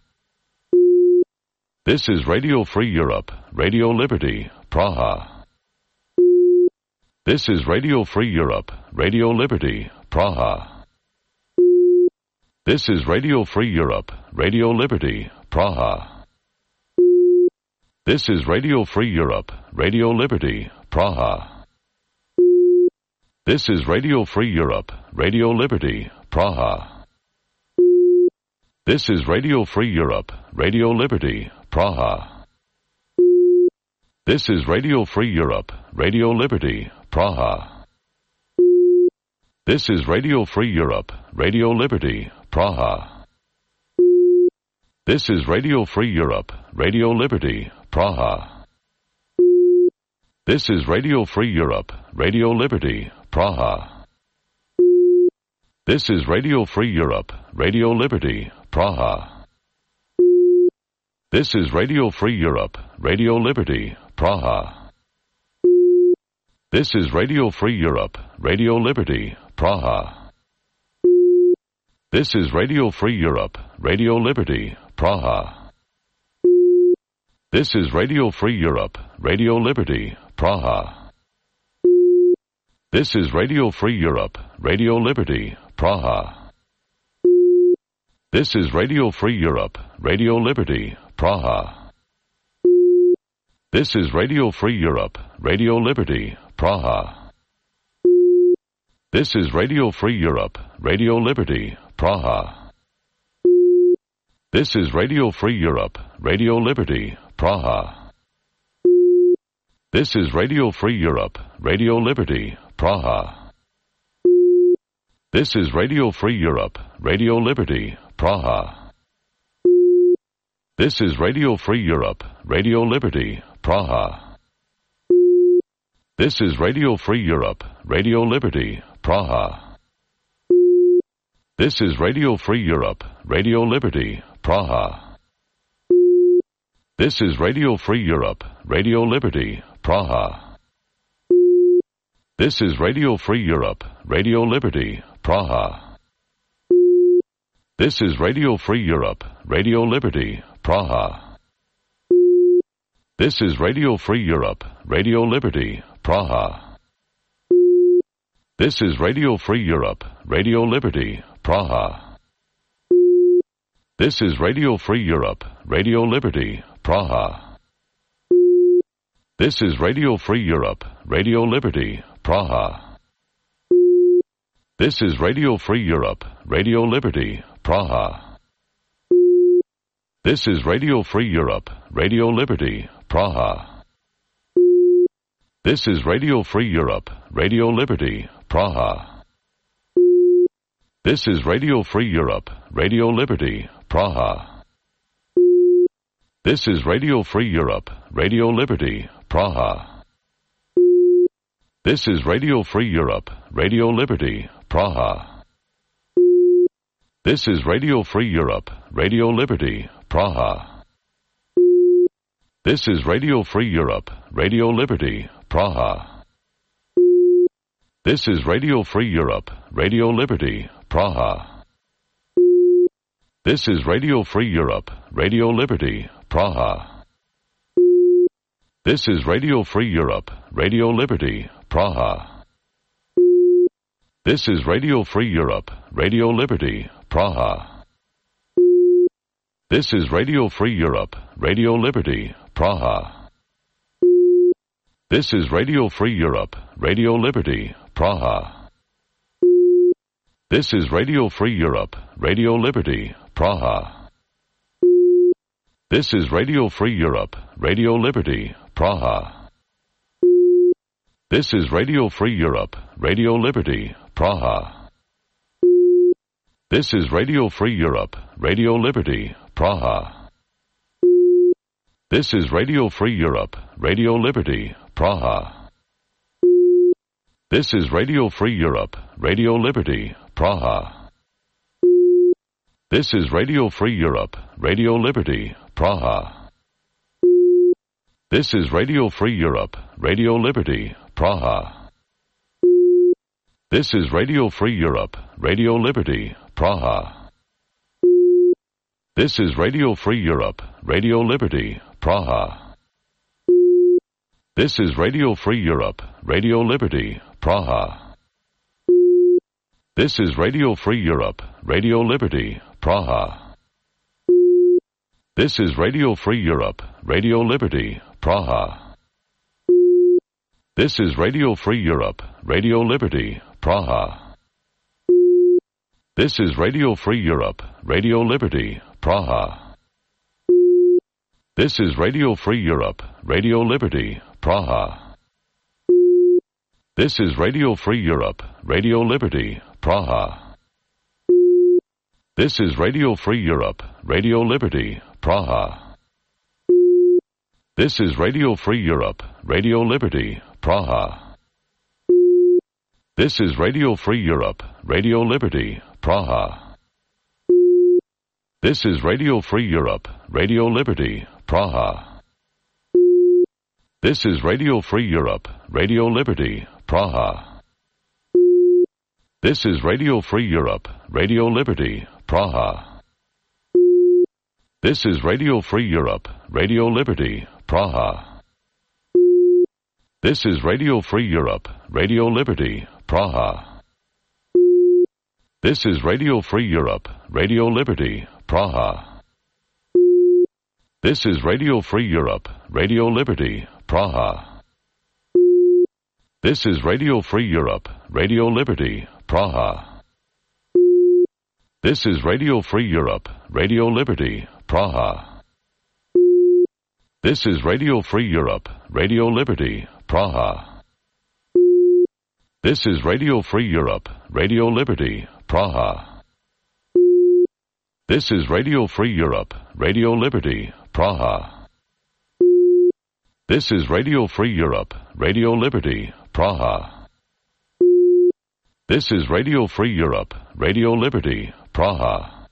This is Radio Free Europe, Radio Liberty, Praha. This is Radio Free Europe, Radio Liberty, Praha. This is Radio Free Europe, Radio Liberty, Praha. This is Radio Free Europe, Radio Liberty, Praha. This is Radio Free Europe, Radio Liberty, Praha. This is Radio Free Europe, Radio Liberty, Praha. This is Radio Free Europe, Radio Liberty, Praha. This is Radio Free Europe, Radio Liberty, Praha. This is Radio Free Europe, Radio Liberty, Praha. This is Radio Free Europe, Radio Liberty, Praha. This is Radio Free Europe, Radio Liberty, Praha. This is Radio Free Europe, Radio Liberty, Praha. This is Radio Free Europe, Radio Liberty, Praha. This is Radio Free Europe, Radio Liberty, Praha. This is Radio Free Europe, Radio Liberty, Praha. This is Radio Free Europe, Radio Liberty, Praha. This is Radio Free Europe, Radio Liberty, Praha. This is Radio Free Europe, Radio Liberty, Praha. This is Radio Free Europe, Radio Liberty, Praha. This is Radio Free Europe, Radio Liberty, Praha. This is Radio Free Europe, Radio Liberty, Praha. This is Radio Free Europe, Radio Liberty, Praha. This is Radio Free Europe, Radio Liberty, Praha. This is Radio Free Europe, Radio Liberty, Praha. This is Radio Free Europe, Radio Liberty, Praha. This is Radio Free Europe, Radio Liberty, Praha. This is Radio Free Europe, Radio Liberty, Praha. This is Radio Free Europe, Radio Liberty, Praha. This is Radio Free Europe, Radio Liberty, Praha. This is Radio Free Europe, Radio Liberty, Praha. This is Radio Free Europe, Radio Liberty, Praha. This is Radio Free Europe, Radio Liberty, Praha. This is Radio Free Europe, Radio Liberty, Praha. This is Radio Free Europe, Radio Liberty, Praha. This is Radio Free Europe, Radio Liberty, Praha. This is Radio Free Europe, Radio Liberty, Praha. This is Radio Free Europe, Radio Liberty, Praha. This is Radio Free Europe, Radio Liberty, Praha. This is Radio Free Europe, Radio Liberty, Praha. This is Radio Free Europe, Radio Liberty, Praha. This is Radio Free Europe, Radio Liberty, Praha. This is Radio Free Europe, Radio Liberty, Praha. This is Radio Free Europe, Radio Liberty, Praha. This is Radio Free Europe, Radio Liberty, Praha. This is Radio Free Europe, Radio Liberty, Praha. This is Radio Free Europe, Radio Liberty, Praha. This is Radio Free Europe, Radio Liberty, Praha. This is Radio Free Europe, Radio Liberty, Praha. This is Radio Free Europe, Radio Liberty, Praha. This is Radio Free Europe, Radio Liberty, Praha. This is Radio Free Europe, Radio Liberty, Praha. This is Radio Free Europe, Radio Liberty, Praha. This is Radio Free Europe, Radio Liberty, Praha. This is Radio Free Europe, Radio Liberty, Praha. This is Radio Free Europe, Radio Liberty, Praha. This is Radio Free Europe, Radio Liberty, Praha. This is Radio Free Europe, Radio Liberty, Praha. This is Radio Free Europe, Radio Liberty, Praha. This is Radio Free Europe, Radio Liberty, Praha. This is Radio Free Europe, Radio Liberty, Praha. This is Radio Free Europe, Radio Liberty, Praha. This is Radio Free Europe, Radio Liberty, Praha. This is Radio Free Europe, Radio Liberty, Praha. This is Radio Free Europe, Radio Liberty, Praha. This is Radio Free Europe, Radio Liberty, Praha. This is Radio Free Europe, Radio Liberty, Praha. This is Radio Free Europe, Radio Liberty, Praha. This is Radio Free Europe, Radio Liberty, Praha. This is Radio Free Europe, Radio Liberty, Praha. This is Radio Free Europe, Radio Liberty, Praha. This is Radio Free Europe, Radio Liberty, Praha. This is Radio Free Europe, Radio Liberty, Praha. This is Radio Free Europe, Radio Liberty, Praha. This is Radio Free Europe, Radio Liberty, Praha. This is Radio Free Europe, Radio Liberty, Praha. This is Radio Free Europe, Radio Liberty, Praha. This is Radio Free Europe, Radio Liberty, Praha. This is Radio Free Europe, Radio Liberty, Praha. This is Radio Free Europe, Radio Liberty, Praha. This is Radio Free Europe, Radio Liberty, Praha.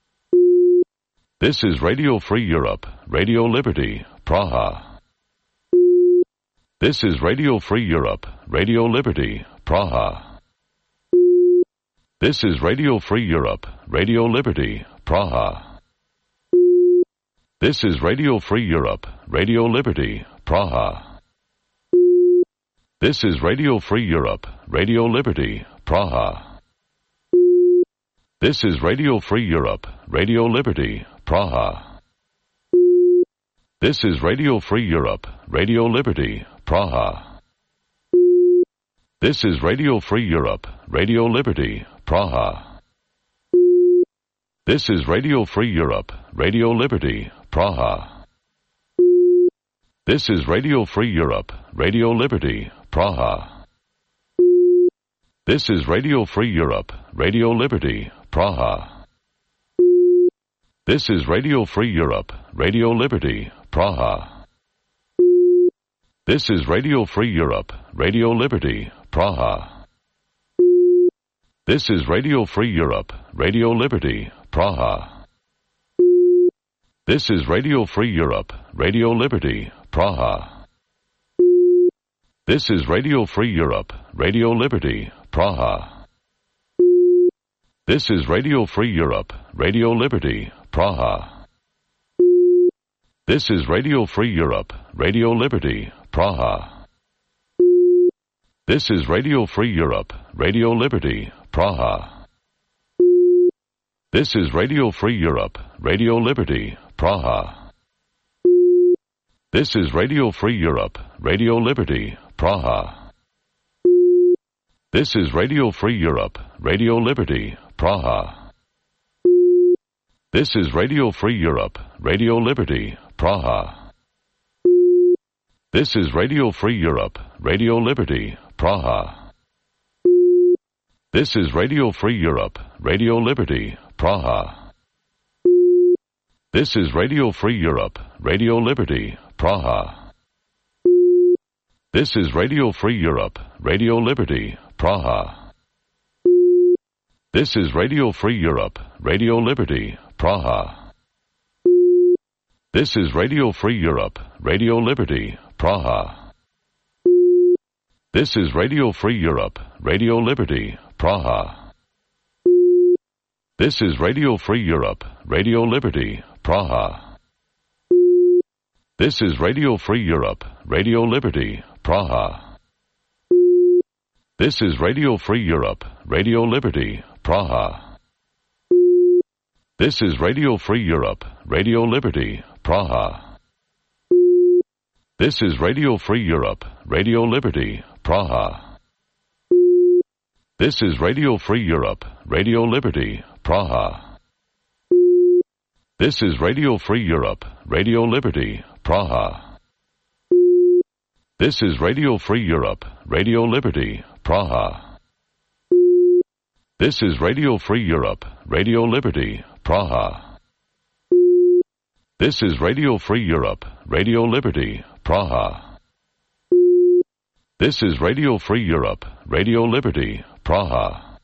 This is Radio Free Europe, Radio Liberty, Praha. This is Radio Free Europe, Radio Liberty, Praha. This is Radio Free Europe, Radio Liberty, Praha. This is Radio Free Europe, Radio Liberty, Praha. This is Radio Free Europe, Radio Liberty, Praha. This is Radio Free Europe, Radio Liberty, Praha. This is Radio Free Europe, Radio Liberty, Praha. This is Radio Free Europe, Radio Liberty, Praha. This is Radio Free Europe, Radio Liberty, Praha. This is Radio Free Europe, Radio Liberty, Praha. This is Radio Free Europe, Radio Liberty, Praha. This is Radio Free Europe, Radio Liberty, Praha. This is Radio Free Europe, Radio Liberty, Praha. This is Radio Free Europe, Radio Liberty, Praha. This is Radio Free Europe, Radio Liberty, Praha. This is Radio Free Europe, Radio Liberty, Praha. This is Radio Free Europe, Radio Liberty, Praha. This is Radio Free Europe, Radio Liberty, Praha. This is Radio Free Europe, Radio Liberty, Praha. This is Radio Free Europe, Radio Liberty, Praha. This is Radio Free Europe, Radio Liberty, Praha. This is Radio Free Europe, Radio Liberty, Praha. This is Radio Free Europe, Radio Liberty, Praha. This is Radio Free Europe, Radio Liberty, Praha. This is Radio Free Europe, Radio Liberty, Praha. This is Radio Free Europe, Radio Liberty, Praha. This is Radio Free Europe, Radio Liberty, Praha. This is Radio Free Europe, Radio Liberty, Praha. This is Radio Free Europe, Radio Liberty, Praha. This is Radio Free Europe, Radio Liberty, Praha. This is Radio Free Europe, Radio Liberty, Praha. This is Radio Free Europe, Radio Liberty, Praha. This is Radio Free Europe, Radio Liberty, Praha. This is Radio Free Europe, Radio Liberty, Praha. This is Radio Free Europe, Radio Liberty, Praha. This is Radio Free Europe, Radio Liberty, Praha. This is Radio Free Europe, Radio Liberty, Praha. This is Radio Free Europe, Radio Liberty, Praha. This is Radio Free Europe, Radio Liberty, Praha. This is Radio Free Europe, Radio Liberty, Praha. This is Radio Free Europe, Radio Liberty, Praha.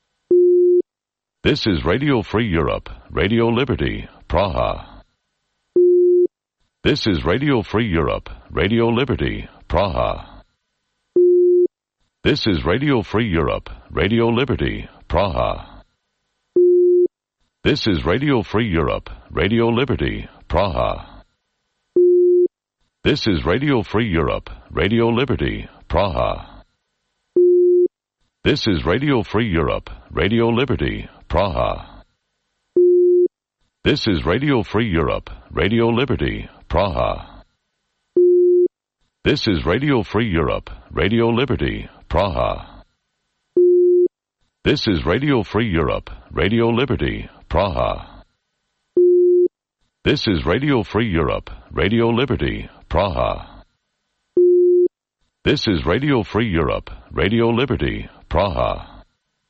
This is Radio Free Europe, Radio Liberty, Praha. This is Radio Free Europe, Radio Liberty, Praha. This is Radio Free Europe, Radio Liberty, Praha. This is Radio Free Europe, Radio Liberty, Praha. This is Radio Free Europe, Radio Liberty, Praha. This is Radio Free Europe, Radio Liberty, Praha. This is Radio Free Europe, Radio Liberty, Praha. This is Radio Free Europe, Radio Liberty, Praha. This is Radio Free Europe, Radio Liberty, Praha. This is Radio Free Europe, Radio Liberty, Praha. This is Radio Free Europe, Radio Liberty, Praha.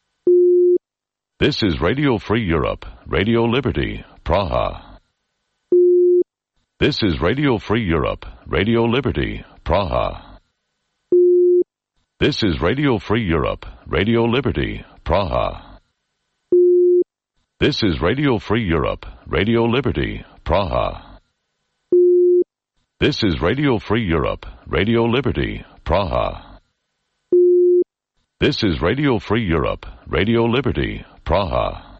This is Radio Free Europe, Radio Liberty, Praha. This is Radio Free Europe, Radio Liberty, Praha. This is Radio Free Europe, Radio Liberty, Praha. This is Radio Free Europe, Radio Liberty, Praha. This is Radio Free Europe, Radio Liberty, Praha. This is Radio Free Europe, Radio Liberty, Praha.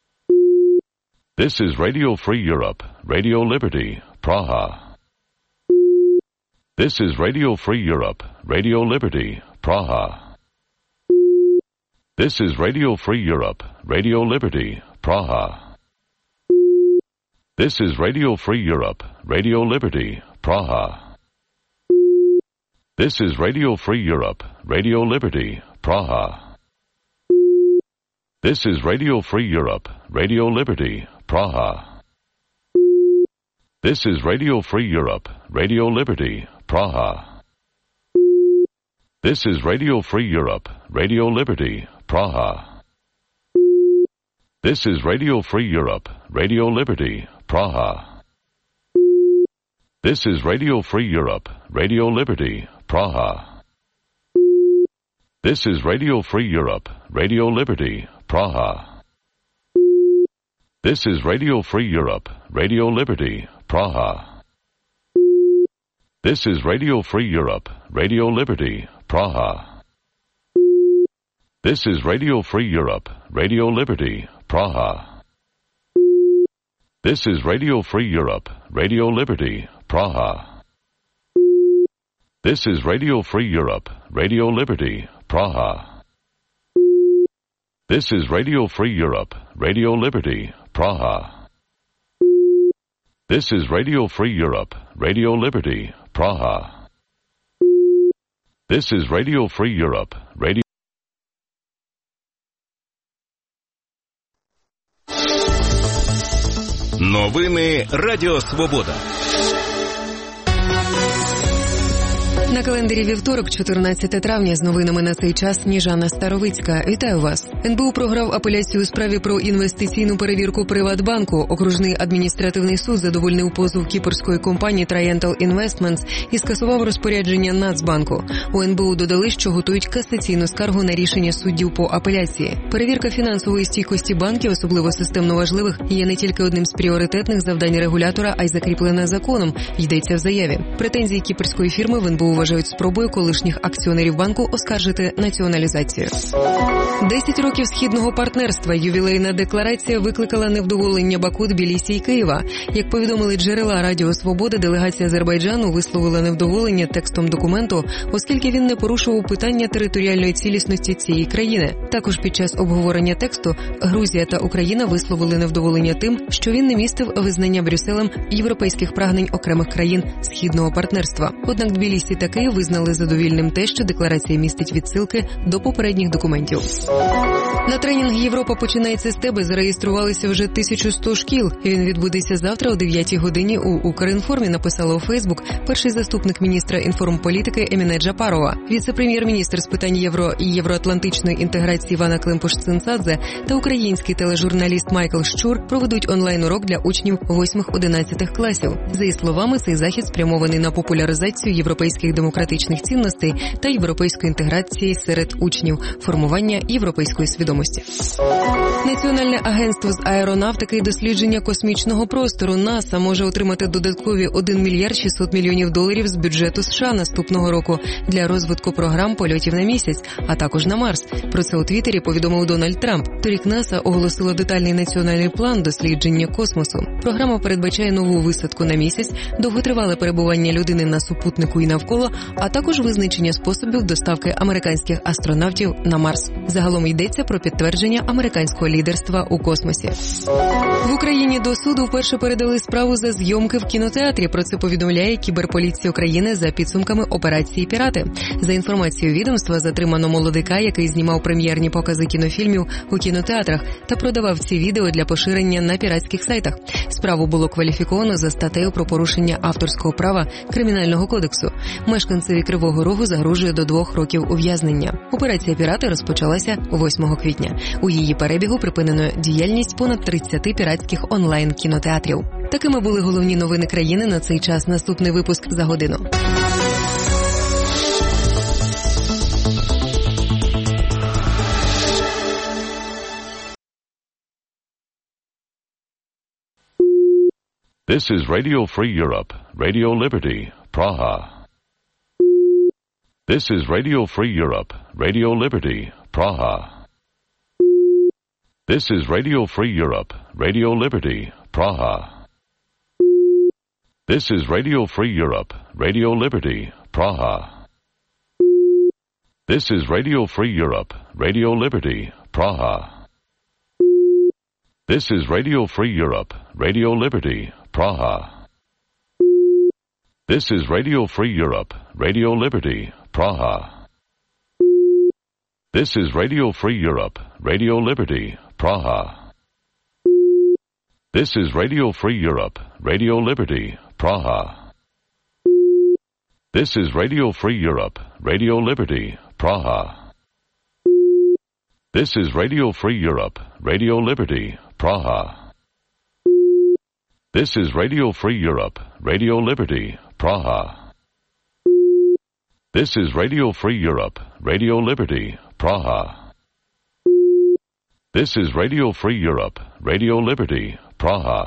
This is Radio Free Europe, Radio Liberty, Praha. This is Radio Free Europe, Radio Liberty, Praha. This is Radio Free Europe, Radio Liberty, Praha. This is Radio Free Europe, Radio Liberty, Praha. This is Radio Free Europe, Radio Liberty, Praha. This is Radio Free Europe, Radio Liberty, Praha. This is Radio Free Europe, Radio Liberty, Praha. This is Radio Free Europe, Radio Liberty, Praha. This is Radio Free Europe, Radio Liberty, Praha. This is Radio Free Europe, Radio Liberty, Praha. This is Radio Free Europe, Radio Liberty, Praha. This is Radio Free Europe, Radio Liberty, Praha. This is Radio Free Europe, Radio Liberty, Praha. This is Radio Free Europe, Radio Liberty, Praha. This is Radio Free Europe, Radio Liberty, Praha. This is Radio Free Europe, Radio Liberty, Praha. This is Radio Free Europe, Radio Liberty, Praha. This is Radio Free Europe, Radio Liberty, Praha. This is Radio Free Europe, Radio Новини Радіо Свобода. На календарі вівторок, чотирнадцяте травня, з новинами на цей час Сніжана Старовицька. Вітаю вас. ен бе у програв апеляцію у справі про інвестиційну перевірку Приватбанку. Окружний адміністративний суд задовольнив позов кіпрської компанії Triental Investments і скасував розпорядження Нацбанку. У ен бе у додали, що готують касаційну скаргу на рішення суддів по апеляції. Перевірка фінансової стійкості банків, особливо системно важливих, є не тільки одним з пріоритетних завдань регулятора, а й закріплена законом, йдеться в заяві. Претензії кіпрської фірми в ен бе у вважають спробою колишніх акціонерів банку оскаржити націоналізацію. Десять років східного партнерства. Ювілейна декларація викликала невдоволення Баку, Тбілісі і Києва. Як повідомили джерела Радіо Свобода, делегація Азербайджану висловила невдоволення текстом документу, оскільки він не порушував питання територіальної цілісності цієї країни. Також під час обговорення тексту Грузія та Україна висловили невдоволення тим, що він не містив визнання Брюсселем європейських прагнень окремих країн східного партнерства. Однак Тбілісі та Київ визнали задовільним те, що декларація містить відсилки до попередніх документів. На тренінг «Європа починається з тебе» зареєструвалися вже тисяча сто шкіл. Він відбудеться завтра о дев'ятій годині у «Укрінформі», написала у Фейсбук перший заступник міністра інформполітики Еміне Джапарова. Віце-прем'єр-міністр з питань євро і євроатлантичної інтеграції Івана Климпуш-Цинцадзе та український тележурналіст Майкл Щур проведуть онлайн-урок для учнів восьмих-одинадцятих класів. За її словами, цей захід спрямований на популяризацію європейських демократичних цінностей та європейської інтеграції серед учнів, формування європейської свідомості. Національне агентство з аеронавтики і дослідження космічного простору НАСА може отримати додаткові один мільярд шістсот мільйонів доларів з бюджету США наступного року для розвитку програм польотів на місяць, а також на Марс. Про це у Твіттері повідомив Дональд Трамп. Торік НАСА оголосило детальний національний план дослідження космосу. Програма передбачає нову висадку на місяць, довготривале перебування людини на супутнику і навколо, а також визначення способів доставки американських астронавтів на Марс. Загалом йдеться про підтвердження американського лідерства у космосі. В Україні до суду вперше передали справу за зйомки в кінотеатрі. Про це повідомляє Кіберполіція України за підсумками операції «Пірати». За інформацією відомства, затримано молодика, який знімав прем'єрні покази кінофільмів у кінотеатрах та продавав ці відео для поширення на піратських сайтах. Справу було кваліфіковано за статтею про порушення авторського права Кримінального кодексу. Мешканцеві Кривого Рогу загрожує до двох років ув'язнення. Операція «Пірати» розпочалася восьмого квітня. У її перебігу припинено діяльність понад тридцяти піратських онлайн-кінотеатрів. Такими були головні новини країни на цей час. Наступний випуск за годину. This is Radio Free Europe, Radio Liberty, Praha. This is Radio Free Europe, Radio Liberty, Praha. This is Radio Free Europe, Radio Liberty, Praha. This is Radio Free Europe, Radio Liberty, Praha. This is Radio Free Europe, Radio Liberty, Praha. This is Radio Free Europe, Radio Liberty, Praha. This is Radio Free Europe, Radio Liberty, Praha. This is Radio Free Europe, Radio Liberty, Praha. This is Radio Free Europe, Radio Liberty, Praha. This is Radio Free Europe, Radio Liberty, Praha. This is Radio Free Europe, Radio Liberty, Praha. This is Radio Free Europe, Radio Liberty, Praha. This is Radio Free Europe, Radio Liberty, Praha. This is Radio Free Europe, Radio Liberty, Praha.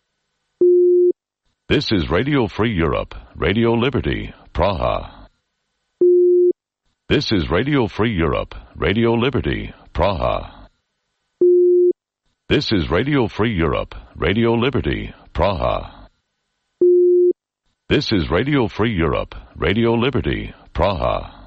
This is Radio Free Europe, Radio Liberty, Praha. This is Radio Free Europe, Radio Liberty, Praha. This is Radio Free Europe, Radio Liberty, Praha. This is Radio Free Europe, Radio Liberty, Praha.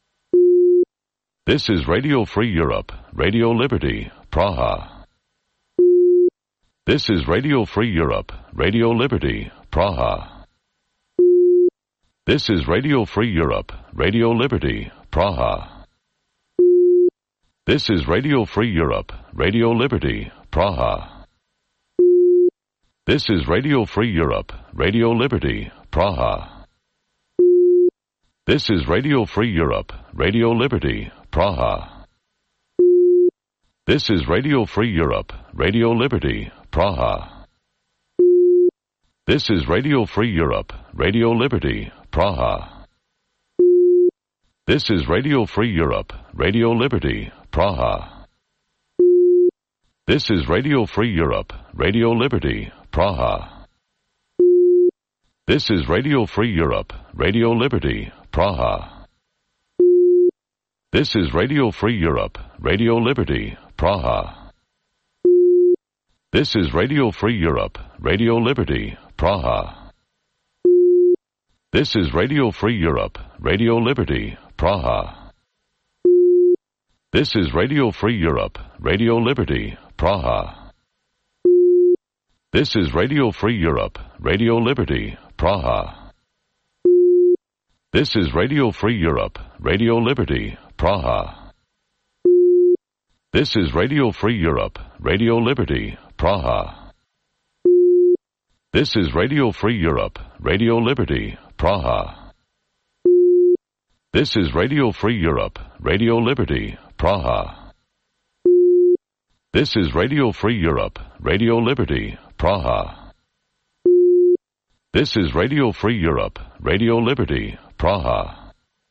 This is Radio Free Europe, Radio Liberty, Praha. This is Radio Free Europe, Radio Liberty, Praha. This is Radio Free Europe, Radio Liberty, Praha. This is Radio Free Europe, Radio Liberty, Praha. This is Radio Free Europe, Radio Liberty, Praha. This is Radio Free Europe, Radio Liberty, Praha. This is Radio Free Europe, Radio Liberty, Praha. This is Radio Free Europe, Radio Liberty, Praha. This is Radio Free Europe, Radio Liberty, Praha. This is Radio Free Europe, Radio Liberty, Praha. This is Radio Free Europe, Radio Liberty, Praha. This is Radio Free Europe, Radio Liberty, Praha. This is Radio Free Europe, Radio Liberty, Praha. This is Radio Free Europe, Radio Liberty, Praha. This is Radio Free Europe, Radio Liberty, Praha. This is Radio Free Europe, Radio Liberty, Praha. This is Radio Free Europe, Radio Liberty, Praha. This is Radio Free Europe, Radio Liberty, Praha. This is Radio Free Europe, Radio Liberty, Praha. This is Radio Free Europe, Radio Liberty, Praha. This is Radio Free Europe, Radio Liberty, Praha. This is Radio Free Europe, Radio Liberty, Praha.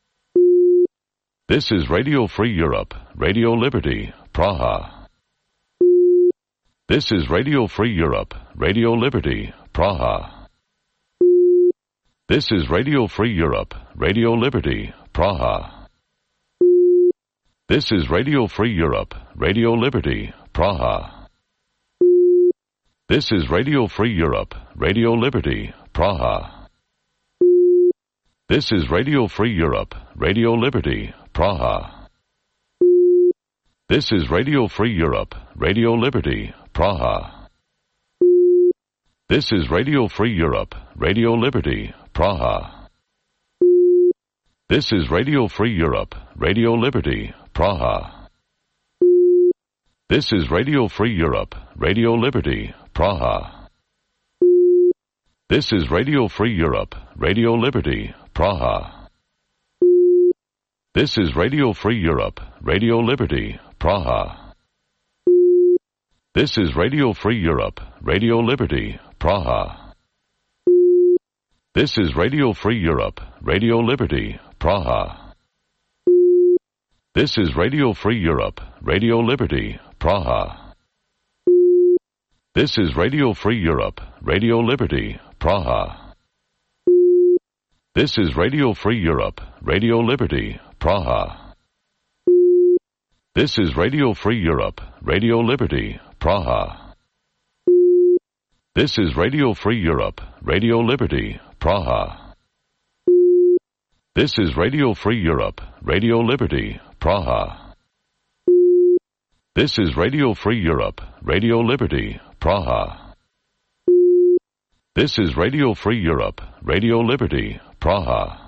This is Radio Free Europe, Radio Liberty, Praha. This is Radio Free Europe, Radio Liberty, Praha. This is Radio Free Europe, Radio Liberty, Praha. This is Radio Free Europe, Radio Liberty, Praha. This is Radio Free Europe, Radio Liberty, Praha. This is Radio Free Europe, Radio Liberty, Praha. This is Radio Free Europe, Radio Liberty, Praha. This is Radio Free Europe, Radio Liberty, Praha. This is Radio Free Europe, Radio Liberty, Praha. This is Radio Free Europe, Radio Liberty, Praha. This is Radio Free Europe, Radio Liberty, Praha. This is Radio Free Europe, Radio Liberty, Praha. This is Radio Free Europe, Radio Liberty, Praha. This is Radio Free Europe, Radio Liberty, Praha. This is Radio Free Europe, Radio Liberty, Praha. This is Radio Free Europe, Radio Liberty, Praha. This is Radio Free Europe, Radio Liberty, Praha. This is Radio Free Europe, Radio Liberty, Praha. This is Radio Free Europe, Radio Liberty, Praha. This is Radio Free Europe, Radio Liberty, Praha. This is Radio Free Europe, Radio Liberty, Praha. This is Radio Free Europe, Radio Liberty, Praha.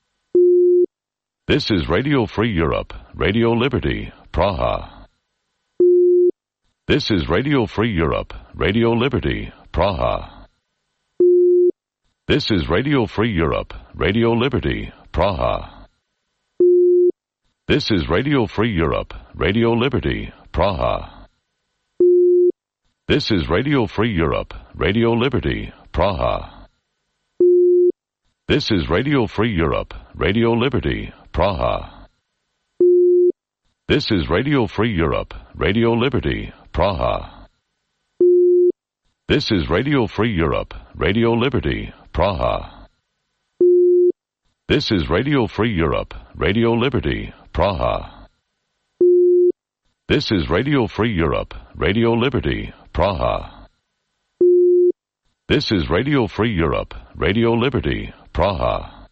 This is Radio Free Europe, Radio Liberty, Praha. This is Radio Free Europe, Radio Liberty, Praha. This is Radio Free Europe, Radio Liberty, Praha. This is Radio Free Europe, Radio Liberty, Praha. This is Radio Free Europe, Radio Liberty, Praha. This is Radio Free Europe, Radio Liberty, Praha. This is Radio Free Europe, Radio Liberty, Praha. This is Radio Free Europe, Radio Liberty, Praha. This is Radio Free Europe, Radio Liberty, Praha. This is Radio Free Europe, Radio Liberty, Praha. This is Radio Free Europe, Radio Liberty, Praha.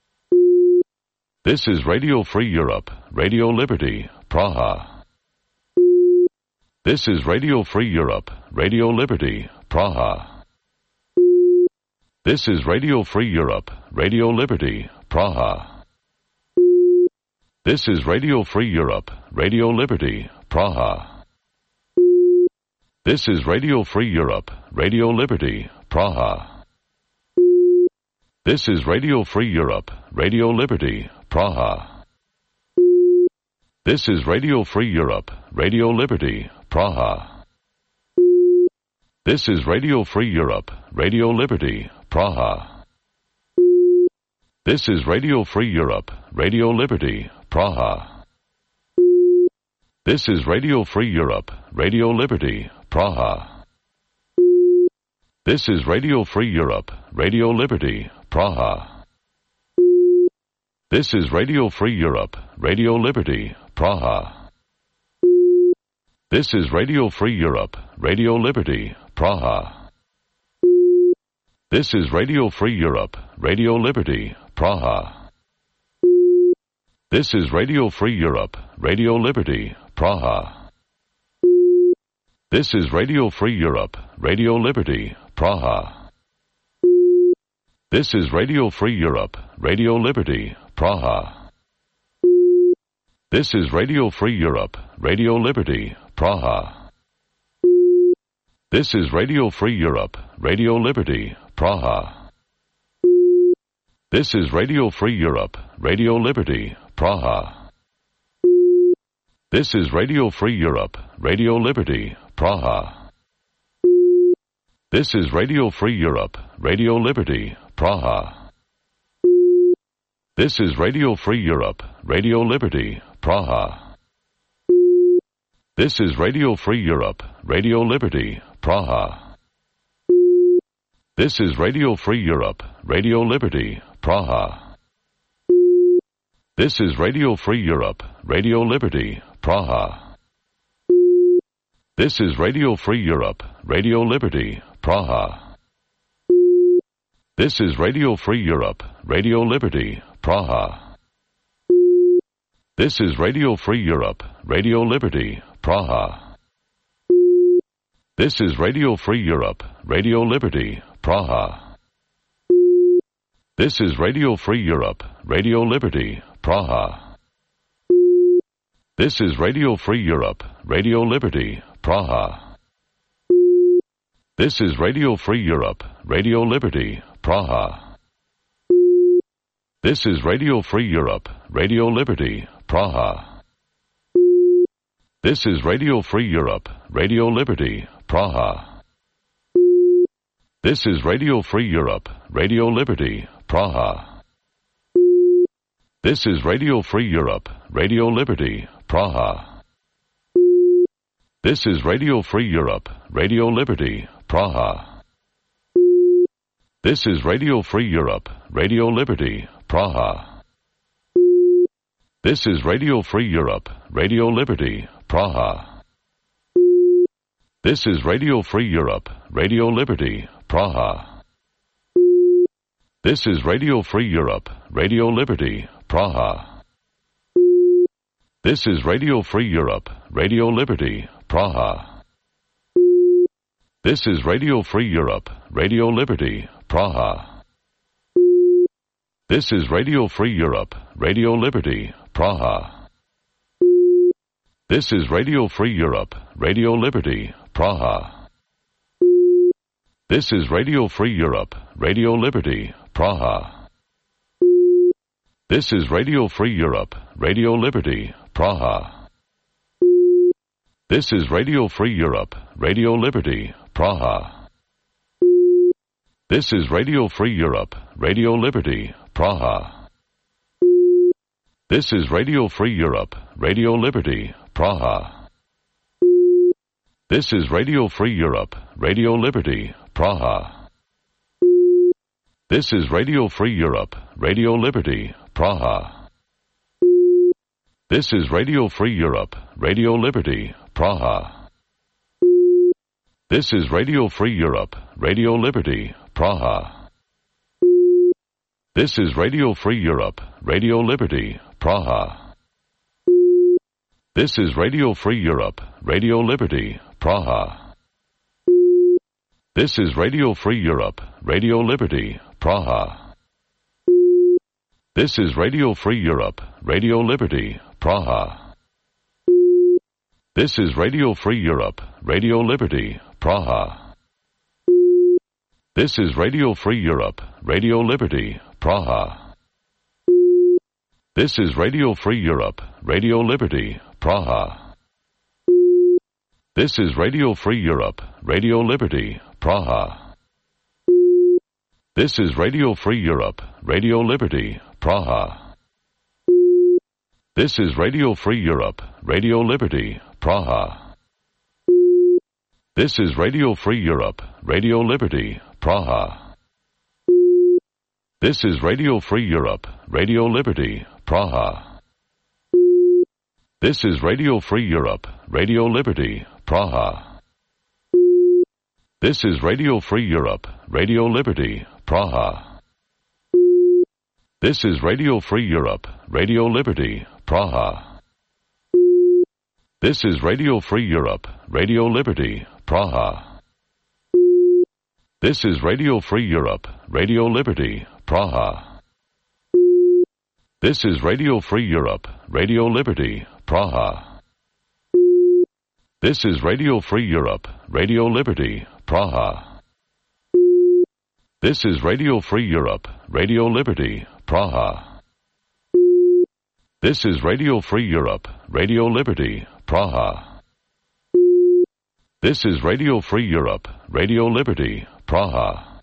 This is Radio Free Europe, Radio Liberty, Praha. This is Radio Free Europe, Radio Liberty, Praha. This is Radio Free Europe, Radio Liberty, Praha. This is Radio Free Europe, Radio Liberty, Praha. This is Radio Free Europe, Radio Liberty, Praha. This is Radio Free Europe, Radio Liberty, Praha. This is Radio Free Europe, Radio Liberty, Praha. This is Radio Free Europe, Radio Liberty, Praha. This is Radio Free Europe, Radio Liberty, Praha. This is Radio Free Europe, Radio Liberty, Praha. This is Radio Free Europe, Radio Liberty, Praha. This is Radio Free Europe, Radio Liberty, Praha. This is Radio Free Europe, Radio Liberty, Praha. This is Radio Free Europe, Radio Liberty, Praha. This is Radio Free Europe, Radio Liberty, Praha. This is Radio Free Europe, Radio Liberty, Praha. This is Radio Free Europe, Radio Liberty, Praha. This is Radio Free Europe, Radio Liberty, Praha. This is Radio Free Europe, Radio Liberty, Praha. This is Radio Free Europe, Radio Liberty, Praha. This is Radio Free Europe, Radio Liberty, Praha. This is Radio Free Europe, Radio Liberty, Praha. This is Radio Free Europe, Radio Liberty, Praha. This is Radio Free Europe, Radio Liberty, Praha. This is Radio Free Europe, Radio Liberty, Praha. This is Radio Free Europe, Radio Liberty, Praha. This is Radio Free Europe, Radio Liberty, Praha. This is Radio Free Europe, Radio Liberty, Praha. This is Radio Free Europe, Radio Liberty, Praha. This is Radio Free Europe, Radio Liberty, Praha. This is Radio Free Europe, Radio Liberty, Praha. This is Radio Free Europe, Radio Liberty, Praha. This is Radio Free Europe, Radio Liberty, Praha. This is Radio Free Europe, Radio Liberty, Praha. This is Radio Free Europe, Radio Liberty, Praha. This is Radio Free Europe, Radio Liberty, Praha. This is Radio Free Europe, Radio Liberty, Praha. This is Radio Free Europe, Radio Liberty, Praha. This is Radio Free Europe, Radio Liberty, Praha. This is Radio Free Europe, Radio Liberty, Praha. This is Radio Free Europe, Radio Liberty, Praha. This is Radio Free Europe, Radio Liberty, Praha. This is Radio Free Europe, Radio Liberty, Praha. This is Radio Free Europe, Radio Liberty, Praha. This is Radio Free Europe, Radio Liberty, Praha. This is Radio Free Europe, Radio Liberty, Praha. This is Radio Free Europe, Radio Liberty, Praha. This is Radio Free Europe, Radio Liberty, Praha. This is Radio Free Europe, Radio Liberty, Praha. This is Radio Free Europe, Radio Liberty, Praha. This is Radio Free Europe, Radio Liberty, Praha. This is Radio Free Europe, Radio Liberty, Praha. This is Radio Free Europe, Radio Liberty, Praha. This is Radio Free Europe, Radio Liberty, Praha. This is Radio Free Europe, Radio Liberty, Praha. This is Radio Free Europe, Radio Liberty, Praha. This is Radio Free Europe, Radio Liberty, Praha. This is Radio Free Europe, Radio Liberty, Praha. This is Radio Free Europe, Radio Liberty, Praha. This is Radio Free Europe, Radio Liberty, Praha. This is Radio Free Europe, Radio Liberty, Praha. This is Radio Free Europe, Radio Liberty, Praha. This is Radio Free Europe, Radio Liberty, Praha. This is Radio Free Europe, Radio Liberty, Praha. This is Radio Free Europe, Radio Liberty, Praha. This is Radio Free Europe, Radio Liberty, Praha. This is Radio Free Europe, Radio Liberty, Praha. This is Radio Free Europe, Radio Liberty, Praha. This is Radio Free Europe, Radio Liberty, Praha. This is Radio Free Europe, Radio Liberty, Praha. This is Radio Free Europe, Radio Liberty, Praha. This is Radio Free Europe, Radio Liberty, Praha. This is Radio Free Europe, Radio Liberty, Praha. This is Radio Free Europe, Radio Liberty, Praha. This is Radio Free Europe, Radio Liberty, Praha. This is Radio Free Europe, Radio Liberty, Praha. This is Radio Free Europe, Radio Liberty, Praha.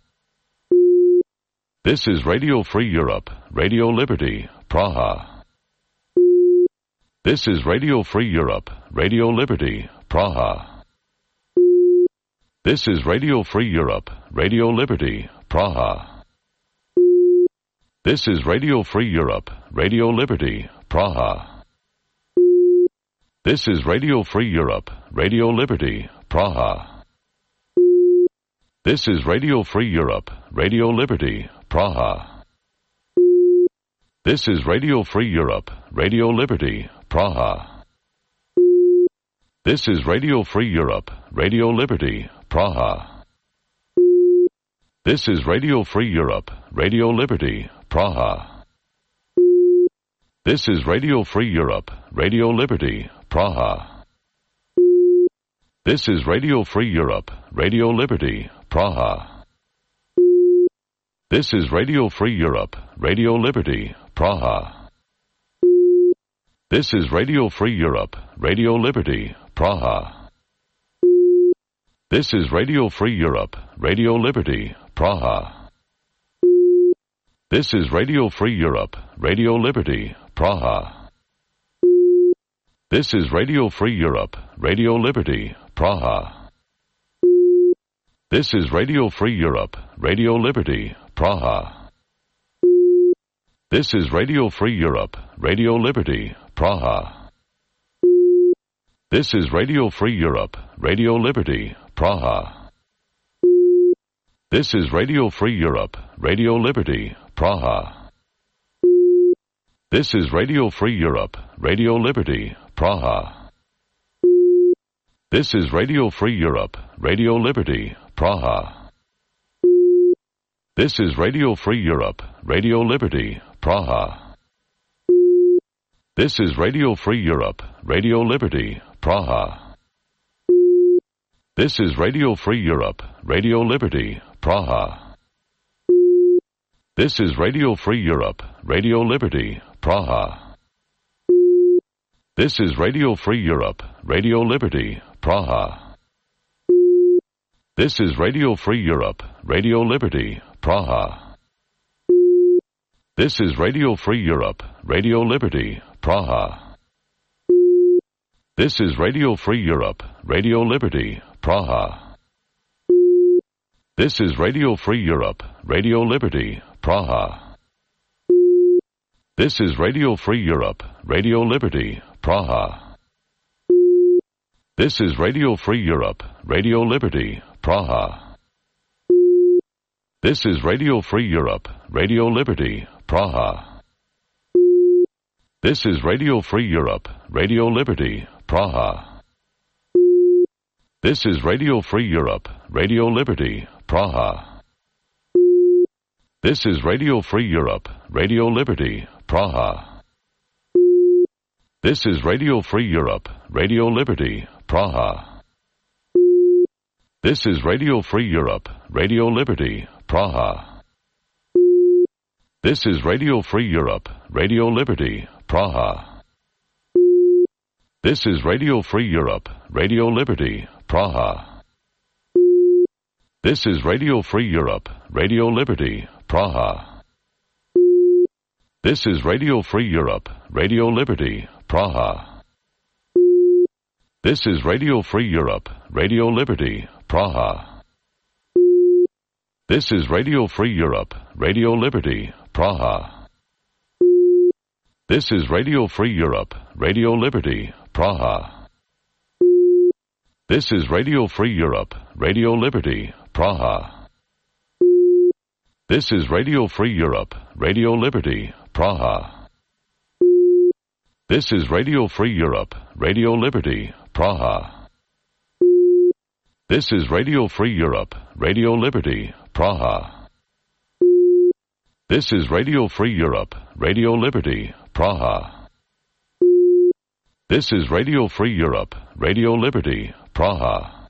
This is Radio Free Europe, Radio Liberty, Praha. This is Radio Free Europe, Radio Liberty, Praha. This is Radio Free Europe, Radio Liberty, Praha. This is Radio Free Europe, Radio Liberty, Praha. This is Radio Free Europe, Radio Liberty, Praha. This is Radio Free Europe, Radio Liberty, Praha. This is Radio Free Europe, Radio Liberty, Praha. This is Radio Free Europe, Radio Liberty, Praha. This is Radio Free Europe, Radio Liberty, Praha. This is Radio Free Europe, Radio Liberty, Praha. This is Radio Free Europe, Radio Liberty, Praha. This is Radio Free Europe, Radio Liberty, Praha. This is Radio Free Europe, Radio Liberty, Praha. This is Radio Free Europe, Radio Liberty, Praha. This is Radio Free Europe, Radio Liberty, Praha. This is Radio Free Europe, Radio Liberty, Praha. This is Radio Free Europe, Radio Liberty, Praha. This is Radio Free Europe, Radio Liberty, Praha. This is Radio Free Europe, Radio Liberty, Praha. This is Radio Free Europe, Radio Liberty, Praha. This is Radio Free Europe, Radio Liberty, Praha. This is Radio Free Europe, Radio Liberty, Praha. This is Radio Free Europe, Radio Liberty, Praha. This is Radio Free Europe, Radio Liberty, Praha. This is Radio Free Europe, Radio Liberty, Praha. This is Radio Free Europe, Radio Liberty, Praha. This is Radio Free Europe, Radio Liberty, Praha. This is Radio Free Europe, Radio Liberty, Praha. This is Radio Free Europe, Radio Liberty, Praha. This is Radio Free Europe, Radio Liberty, Praha. This is Radio Free Europe, Radio Liberty, Praha. This is Radio Free Europe, Radio Liberty, Praha. This is Radio Free Europe, Radio Liberty, Praha. This is Radio Free Europe, Radio Liberty, Praha. This is Radio Free Europe, Radio Liberty, Praha. This is Radio Free Europe, Radio Liberty, Praha. This is Radio Free Europe, Radio Liberty, Praha. This is Radio Free Europe, Radio Liberty, Praha. This is Radio Free Europe, Radio Liberty, Praha. This is Radio Free Europe, Radio Liberty, Praha. This is Radio Free Europe, Radio Liberty, Praha. This is Radio Free Europe, Radio Liberty, Praha. This is Radio Free Europe, Radio Liberty, Praha. This is Radio Free Europe, Radio Liberty, Praha. This is Radio Free Europe, Radio Liberty, Praha. This is Radio Free Europe, Radio Liberty, Praha. This is Radio Free Europe, Radio Liberty, Praha. This is Radio Free Europe, Radio Liberty, Praha. This is Radio Free Europe, Radio Liberty, Praha. This is Radio Free Europe, Radio Liberty, Praha. This is Radio Free Europe, Radio Liberty, Praha. This is Radio Free Europe, Radio Liberty, Praha.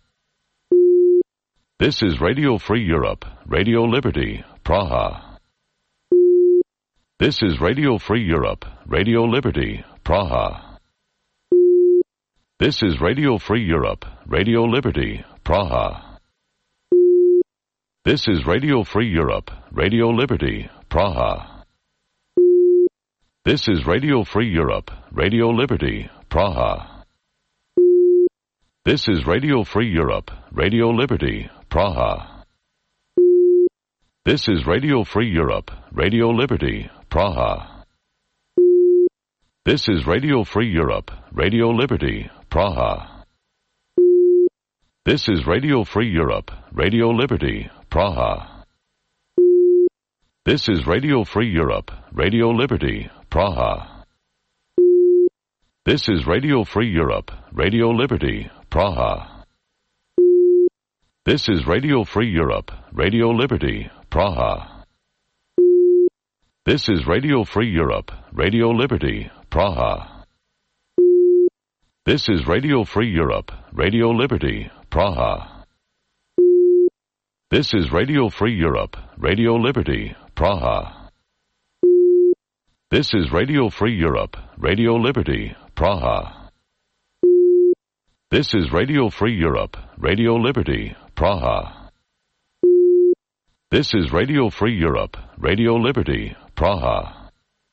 This is Radio Free Europe, Radio Liberty, Praha. This is Radio Free Europe, Radio Liberty, Praha. This is Radio Free Europe, Radio Liberty, Praha. This is Radio Free Europe, Radio Liberty, Praha. This is Radio Free Europe, Radio Liberty, Praha. This is Radio Free Europe, Radio Liberty, Praha. This is Radio Free Europe, Radio Liberty, Praha. This is Radio Free Europe, Radio Liberty, Praha. This is Radio Free Europe, Radio Liberty, Praha. This is Radio Free Europe, Radio Liberty, Praha. This is Radio Free Europe, Radio Liberty, Praha. This is Radio Free Europe, Radio Liberty, Praha. This is Radio Free Europe, Radio Liberty, Praha. This is Radio Free Europe, Radio Liberty, Praha. This is Radio Free Europe, Radio Liberty, Praha. This is Radio Free Europe, Radio Liberty, Praha. This is Radio Free Europe, Radio Liberty, Praha. This is Radio Free Europe, Radio Liberty, Praha.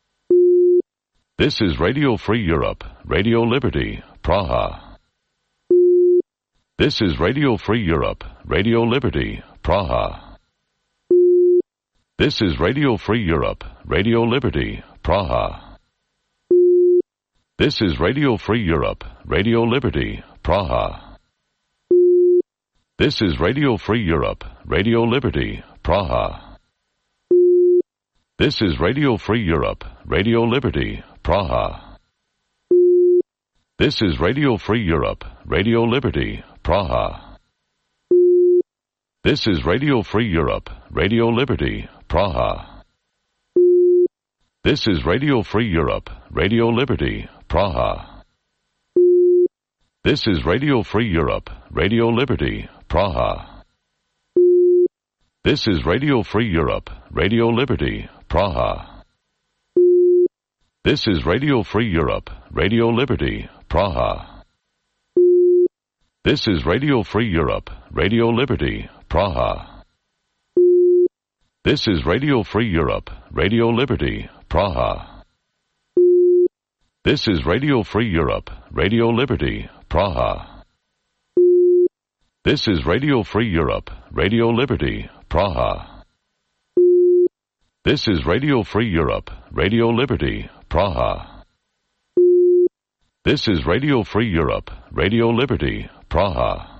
This is Radio Free Europe, Radio Liberty, Praha. This is Radio Free Europe, Radio Liberty, Praha. This is Radio Free Europe, Radio Liberty, Praha. This is Radio Free Europe, Radio Liberty, Praha. This is Radio Free Europe, Radio Liberty, Praha. This is Radio Free Europe, Radio Liberty, Praha. This is Radio Free Europe, Radio Liberty, Praha. This is Radio Free Europe, Radio Liberty, Praha. This is Radio Free Europe, Radio Liberty, Praha. This is Radio Free Europe, Radio Liberty, Praha. This is Radio Free Europe, Radio Liberty, Praha. This is Radio Free Europe, Radio Liberty, Praha. This is Radio Free Europe, Radio Liberty, Praha. This is Radio Free Europe, Radio Liberty, Praha. This is Radio Free Europe, Radio Liberty, Praha. This is Radio Free Europe, Radio Liberty, Praha. This is Radio Free Europe, Radio Liberty, Praha. This is Radio Free Europe, Radio Liberty, Praha.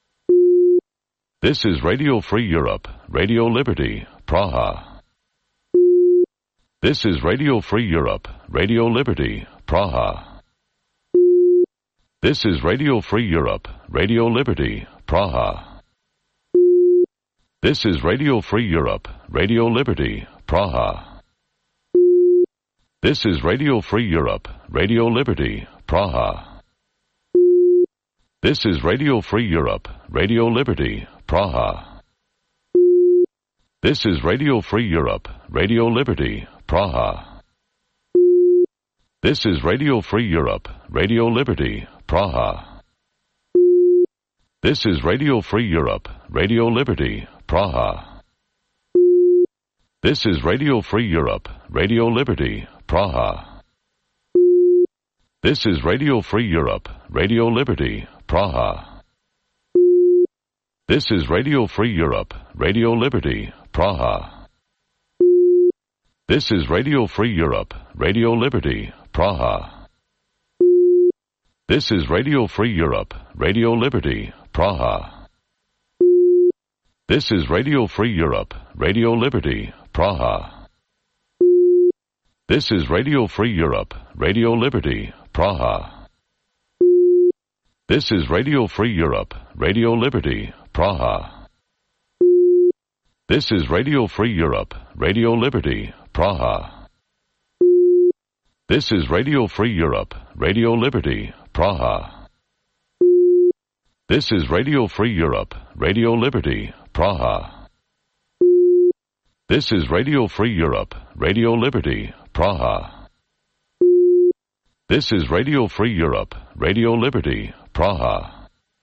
This is Radio Free Europe, Radio Liberty, Praha. This is Radio Free Europe, Radio Liberty, Praha. This is Radio Free Europe, Radio Liberty, Praha. This is Radio Free Europe, Radio Liberty, Praha. This is Radio Free Europe, Radio Liberty, Praha. This is Radio Free Europe, Radio Liberty, Praha. This is Radio Free Europe, Radio Liberty, Praha. This is Radio Free Europe, Radio Liberty, Praha. This is Radio Free Europe, Radio Liberty, Praha. This is Radio Free Europe, Radio Liberty, Praha. This is Radio Free Europe, Radio Liberty, Praha. This is Radio Free Europe, Radio Liberty, Praha. This is Radio Free Europe, Radio Liberty, Praha. This is Radio Free Europe, Radio Liberty, Praha. This is Radio Free Europe, Radio Liberty, Praha. This is Radio Free Europe, Radio Liberty, Praha. This is Radio Free Europe, Radio Liberty, Praha. This is Radio Free Europe, Radio Liberty, Praha. This is Radio Free Europe, Radio Liberty, Praha. This is Radio Free Europe, Radio Liberty, Praha. This is Radio Free Europe, Radio Liberty, Praha. This is Radio Free Europe, Radio Liberty, Praha.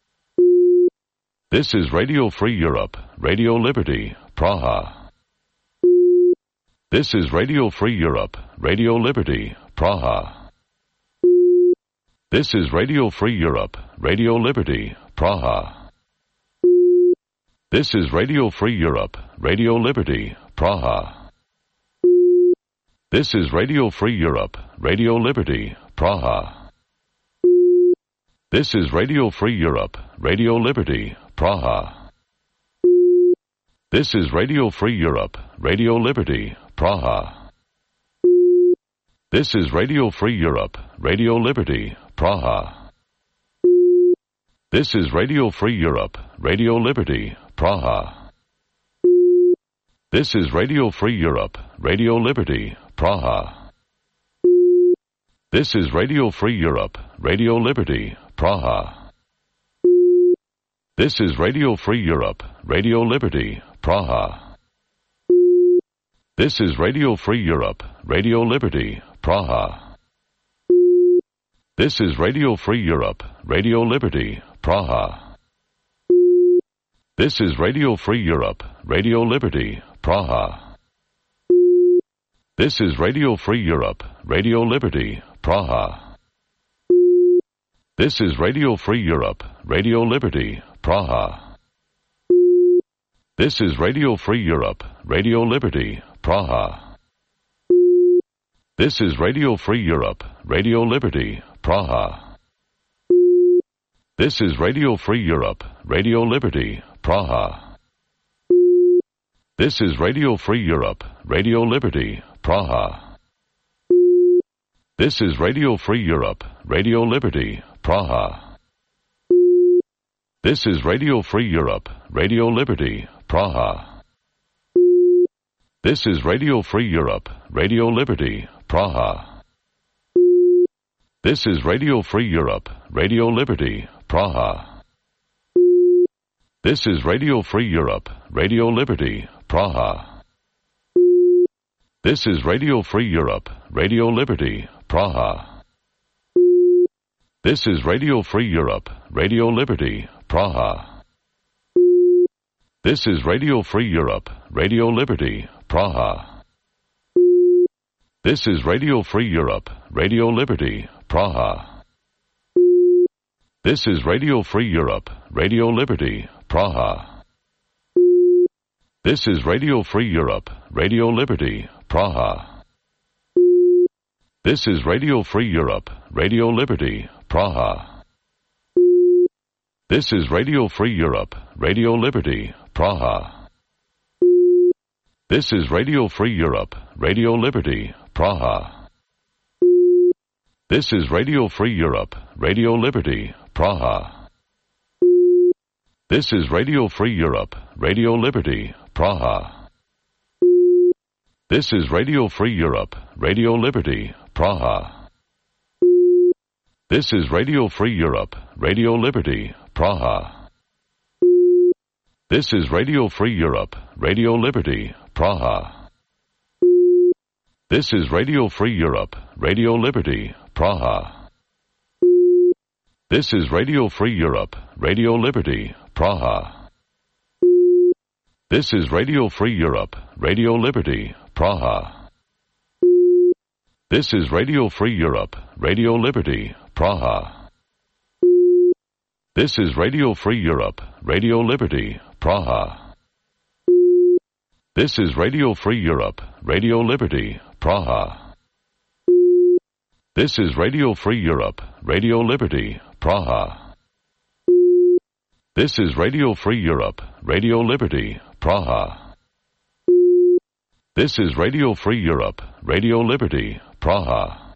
This is Radio Free Europe, Radio Liberty, Praha. This is Radio Free Europe, Radio Liberty, Praha. This is Radio Free Europe, Radio Liberty, Praha. This is Radio Free Europe, Radio Liberty, Praha. This is Radio Free Europe, Radio Liberty, Praha. This is Radio Free Europe, Radio Liberty, Praha. This is Radio Free Europe, Radio Liberty, Praha. This is Radio Free Europe, Radio Liberty, Praha. This is Radio Free Europe, Radio Liberty, Praha. This is Radio Free Europe, Radio Liberty, Praha. This is Radio Free Europe, Radio Liberty, Praha. This is Radio Free Europe, Radio Liberty, Praha. This is Radio Free Europe, Radio Liberty, Praha. This is Radio Free Europe, Radio Liberty, Praha. This is Radio Free Europe, Radio Liberty, Praha. This is Radio Free Europe, Radio Liberty, Praha. This is Radio Free Europe, Radio Liberty, Praha. This is Radio Free Europe, Radio Liberty, Praha. This is Radio Free Europe, Radio Liberty, Praha. This is Radio Free Europe, Radio Liberty, Praha. This is Radio Free Europe, Radio Liberty, Praha. This is Radio Free Europe, Radio Liberty, Praha. This is Radio Free Europe, Radio Liberty, Praha. This is Radio Free Europe, Radio Liberty, Praha. This is Radio Free Europe, Radio Liberty, Praha. This is Radio Free Europe, Radio Liberty, Praha. This is Radio Free Europe, Radio Liberty, Praha. This is Radio Free Europe, Radio Liberty, Praha. This is Radio Free Europe, Radio Liberty, Praha. This is Radio Free Europe, Radio Liberty, Praha. This is Radio Free Europe, Radio Liberty, Praha. This is Radio Free Europe, Radio Liberty, Praha. This is Radio Free Europe, Radio Liberty, Praha. This is Radio Free Europe, Radio Liberty, Praha. This is Radio Free Europe, Radio Liberty, Praha. This is Radio Free Europe, Radio Liberty, Praha. This is Radio Free Europe, Radio Liberty, Praha. This is Radio Free Europe, Radio Liberty, Praha. This is Radio Free Europe, Radio Liberty, Praha. This is Radio Free Europe, Radio Liberty, Praha. This is Radio Free Europe, Radio Liberty, Praha. This is Radio Free Europe, Radio Liberty, Praha. This is Radio Free Europe, Radio Liberty, Praha. This is Radio Free Europe, Radio Liberty, Praha. This is Radio Free Europe, Radio Liberty, Praha. This is Radio Free Europe, Radio Liberty, Praha. This is Radio Free Europe, Radio Liberty, Praha. This is Radio Free Europe, Radio Liberty, Praha. This is Radio Free Europe, Radio Liberty, Praha.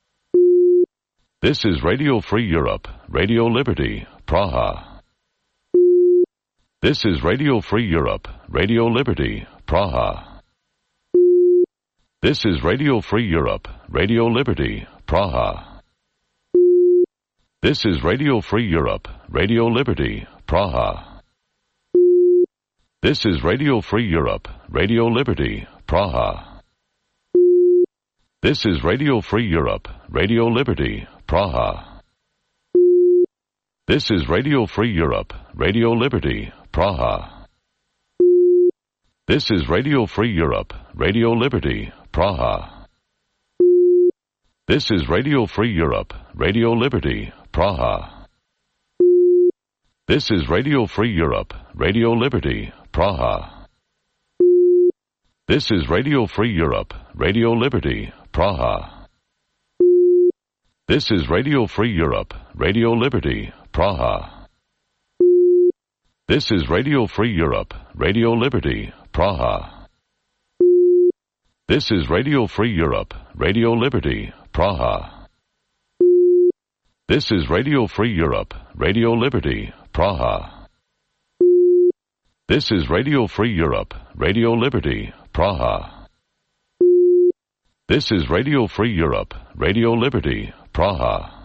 This is Radio Free Europe, Radio Liberty, Praha. This is Radio Free Europe, Radio Liberty, Praha. This is Radio Free Europe, Radio Liberty, Praha. This is Radio Free Europe, Radio Liberty, Praha. This is Radio Free Europe, Radio Liberty, Praha. This is Radio Free Europe, Radio Liberty, Praha. This is Radio Free Europe, Radio Liberty, Praha. This is Radio Free Europe, Radio Liberty, Praha. This is Radio Free Europe, Radio Liberty, Praha. This is Radio Free Europe, Radio Liberty, Praha. This is Radio Free Europe, Radio Liberty, Praha. This is Radio Free Europe, Radio Liberty, Praha. This is Radio Free Europe, Radio Liberty, Praha. This is Radio Free Europe, Radio Liberty, Praha. This is Radio Free Europe, Radio Liberty, Praha. This is Radio Free Europe, Radio Liberty, Praha. This is Radio Free Europe, Radio Liberty, Praha.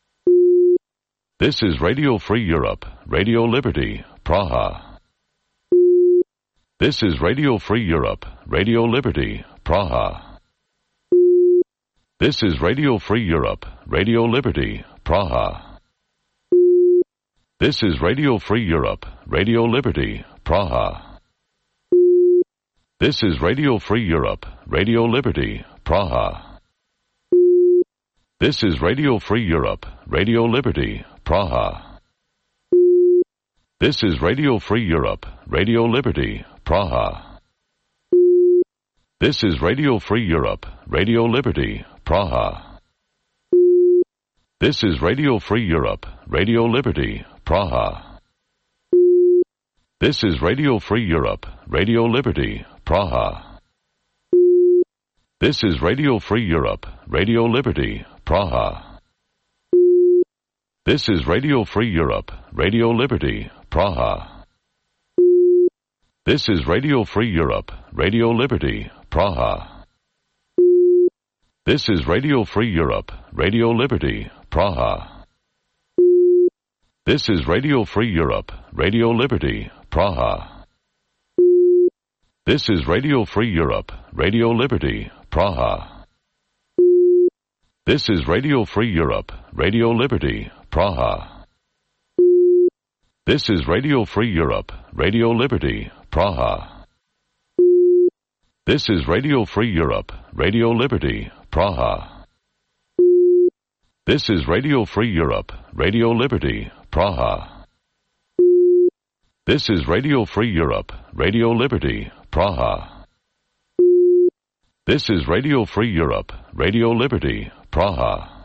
This is Radio Free Europe, Radio Liberty, Praha. This is Radio Free Europe, Radio Liberty, Praha. This is Radio Free Europe, Radio Liberty, Praha. This is Radio Free Europe, Radio Liberty, Praha. This is Radio Free Europe, Radio Liberty, Praha. This is Radio Free Europe, Radio Liberty, Praha. This is Radio Free Europe, Radio Liberty, Praha. This is Radio Free Europe, Radio Liberty, Praha. This is Radio Free Europe, Radio Liberty, Praha. This is Radio Free Europe, Radio Liberty, Praha. This is Radio Free Europe, Radio Liberty, Praha. This is Radio Free Europe, Radio Liberty, Praha. This is Radio Free Europe, Radio Liberty, Praha. This is Radio Free Europe, Radio Liberty, Praha. This is Radio Free Europe, Radio Liberty, Praha. This is Radio Free Europe, Radio Liberty, Praha. This is Radio Free Europe, Radio Liberty, Praha. This is Radio Free Europe, Radio Liberty, Praha. This is Radio Free Europe, Radio Liberty, Praha. This is Radio Free Europe, Radio Liberty, Praha. This is Radio Free Europe, Radio Liberty, Praha. This is Radio Free Europe, Radio Liberty, Praha.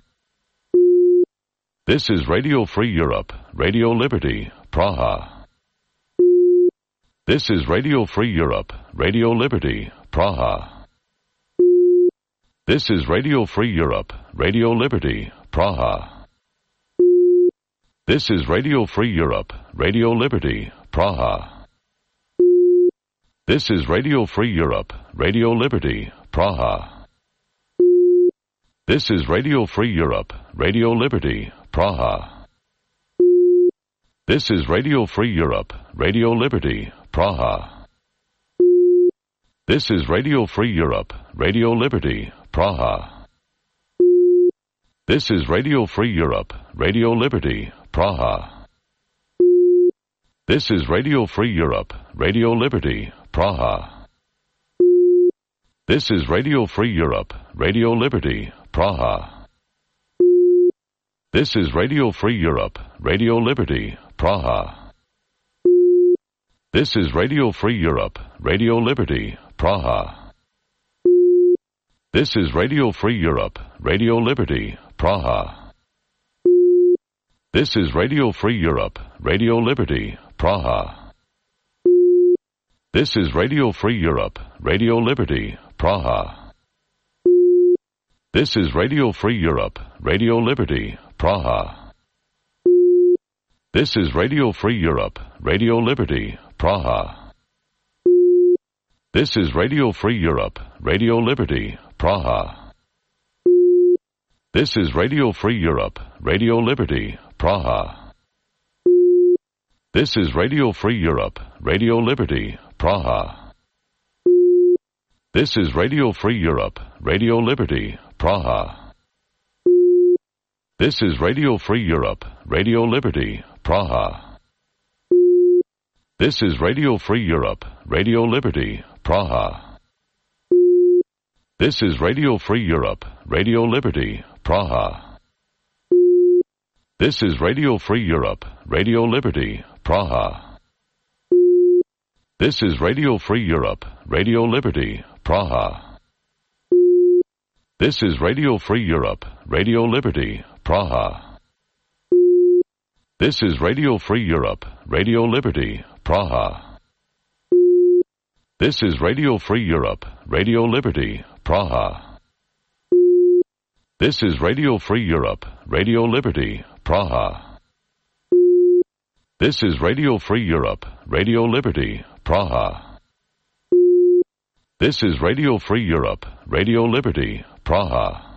This is Radio Free Europe, Radio Liberty, Praha. This is Radio Free Europe, Radio Liberty, Praha. This is Radio Free Europe, Radio Liberty, Praha. This is Radio Free Europe, Radio Liberty, Praha. This is Radio Free Europe, Radio Liberty, Praha. This is Radio Free Europe, Radio Liberty, Praha. This is Radio Free Europe, Radio Liberty, Praha. This is Radio Free Europe, Radio Liberty, Praha. This is Radio Free Europe, Radio Liberty, Praha. This is Radio Free Europe, Radio Liberty, Praha. This is Radio Free Europe, Radio Liberty, Praha. This is Radio Free Europe, Radio Liberty, Praha. This is Radio Free Europe, Radio Liberty, Praha. This is Radio Free Europe, Radio Liberty, Praha. This is Radio Free Europe, Radio Liberty, Praha. This is Radio Free Europe, Radio Liberty, Praha. This is Radio Free Europe, Radio Liberty, Praha. This is Radio Free Europe, Radio Liberty, Praha. This is Radio Free Europe, Radio Liberty, Praha. This is Radio Free Europe, Radio Liberty, Praha. This is Radio Free Europe, Radio Liberty, Praha. This is Radio Free Europe, Radio Liberty, Praha. This is Radio Free Europe, Radio Liberty, Praha. This is Radio Free Europe, Radio Liberty, Praha. This is Radio Free Europe, Radio Liberty, Praha. This is Radio Free Europe, Radio Liberty, Praha. This is Radio Free Europe, Radio Liberty, Praha. This is Radio Free Europe, Radio Liberty, Praha. This is Radio Free Europe, Radio Liberty, Praha. This is Radio Free Europe, Radio Liberty, Praha. This is Radio Free Europe, Radio Liberty, Praha. This is Radio Free Europe, Radio Liberty, Praha. This is Radio Free Europe, Radio Liberty, Praha.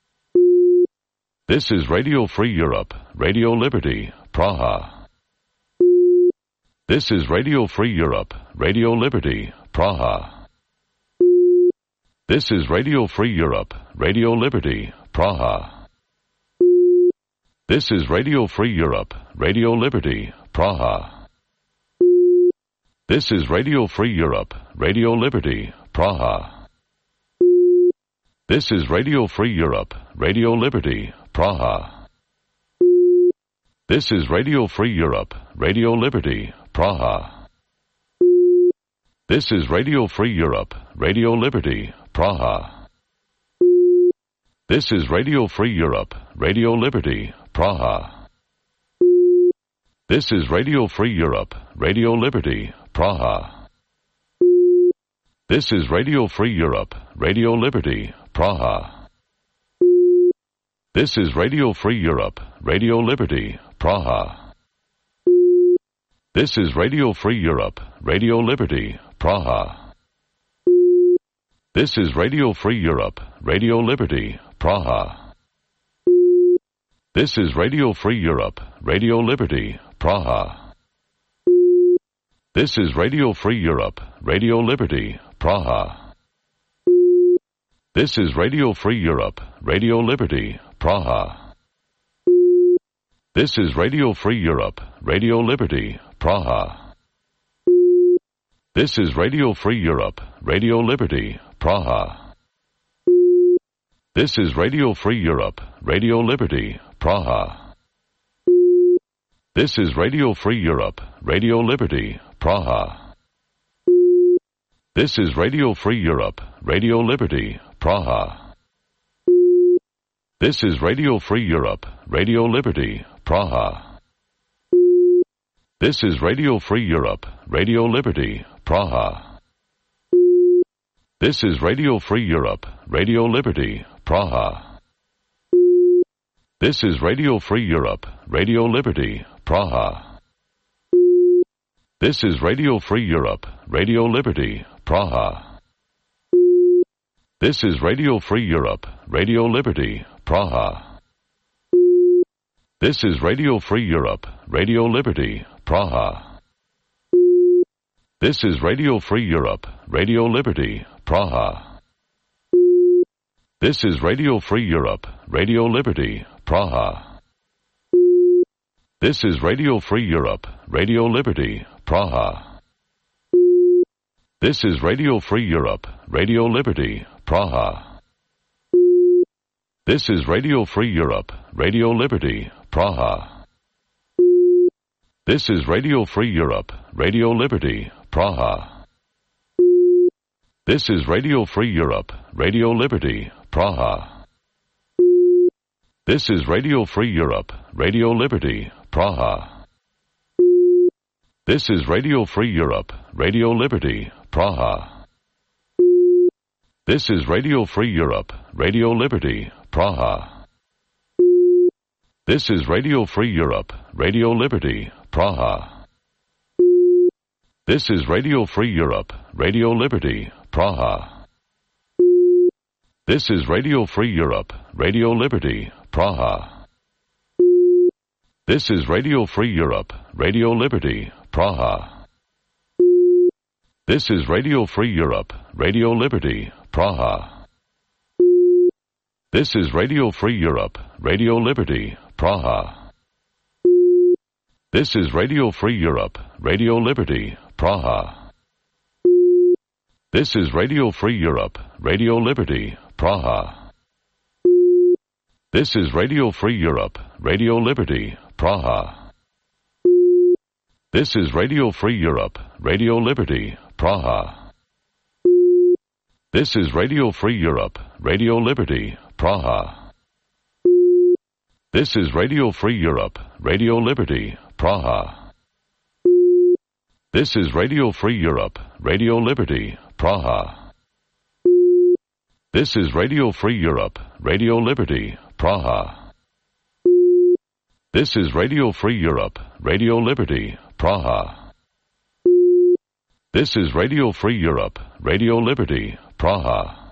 This is Radio Free Europe, Radio Liberty, Praha. This is Radio Free Europe, Radio Liberty, Praha. This is Radio Free Europe, Radio Liberty, Praha. This is Radio Free Europe, Radio Liberty, Praha. This is Radio Free Europe, Radio Liberty, Praha. This is Radio Free Europe, Radio Liberty, Praha. This is Radio Free Europe, Radio Liberty, Praha. This is Radio Free Europe, Radio Liberty, Praha. This is Radio Free Europe, Radio Liberty, Praha. This is Radio Free Europe, Radio Liberty, Praha. This is Radio Free Europe, Radio Liberty, Praha. This is Radio Free Europe, Radio Liberty, Praha. This is Radio Free Europe, Radio Liberty, Praha. This is Radio Free Europe, Radio Liberty, Praha. This is Radio Free Europe, Radio Liberty, Praha. This is Radio Free Europe, Radio Liberty, Praha. This is Radio Free Europe, Radio Liberty, Praha. This is Radio Free Europe, Radio Liberty, Praha. This is Radio Free Europe, Radio Liberty, Praha. This is Radio Free Europe, Radio Liberty, Praha. This is Radio Free Europe, Radio Liberty, Praha. This is Radio Free Europe, Radio Liberty, Praha. This is Radio Free Europe, Radio Liberty, Praha. This is Radio Free Europe, Radio Liberty, Praha. This is Radio Free Europe, Radio Liberty, Praha. This is Radio Free Europe, Radio Liberty, Praha. This is Radio Free Europe, Radio Liberty, Praha. This is Radio Free Europe, Radio Liberty, Praha. This is Radio Free Europe, Radio Liberty, Praha. This is Radio Free Europe, Radio Liberty, Praha. This is Radio Free Europe, Radio Liberty, Praha. This is Radio Free Europe, Radio Liberty, Praha. This is Radio Free Europe, Radio Liberty, Praha. This is Radio Free Europe, Radio Liberty, Praha. This is Radio Free Europe, Radio Liberty, Praha. This is Radio Free Europe, Radio Liberty, Praha. This is Radio Free Europe, Radio Liberty, Praha. This is Radio Free Europe, Radio Liberty, Praha. This is Radio Free Europe, Radio Liberty, Praha. This is Radio Free Europe, Radio Liberty, Praha. This is Radio Free Europe, Radio Liberty, Praha. This is Radio Free Europe, Radio Liberty, Praha. This is Radio Free Europe, Radio Liberty, Praha. This is Radio Free Europe, Radio Liberty, Praha. This is Radio Free Europe, Radio Liberty, Praha. This is Radio Free Europe, Radio Liberty, Praha. This is Radio Free Europe, Radio Liberty, Praha. This is Radio Free Europe, Radio Liberty, Praha. This is Radio Free Europe, Radio Liberty, Praha. This is Radio Free Europe, Radio Liberty, Praha. This is Radio Free Europe, Radio Liberty, Praha. This is Radio Free Europe, Radio Liberty, Praha. This is Radio Free Europe, Radio Liberty, Praha. This is Radio Free Europe, Radio Liberty, Praha. This is Radio Free Europe, Radio Liberty, Praha.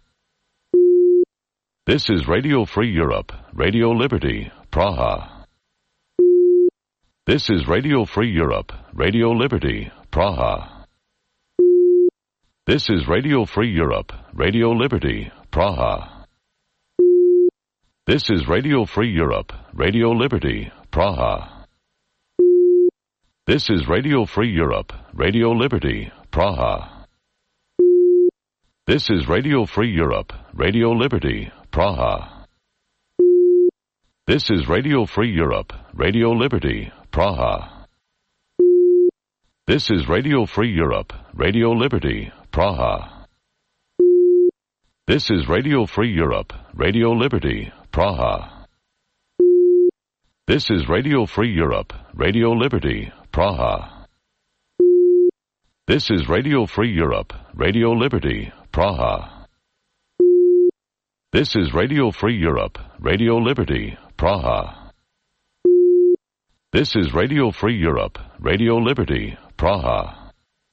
This is Radio Free Europe, Radio Liberty, Praha. This is Radio Free Europe, Radio Liberty, Praha. This is Radio Free Europe, Radio Liberty, Praha. This is Radio Free Europe, Radio Liberty, Praha. This is Radio Free Europe, Radio Liberty, Praha. This is Radio Free Europe, Radio Liberty, Praha. This is Radio Free Europe, Radio Liberty, Praha. This is Radio Free Europe, Radio Liberty, Praha. This is Radio Free Europe, Radio Liberty, Praha. This is Radio Free Europe, Radio Liberty, Praha. This is Radio Free Europe, Radio Liberty, Praha. This is Radio Free Europe, Radio Liberty, Praha. This is Radio Free Europe, Radio Liberty, Praha.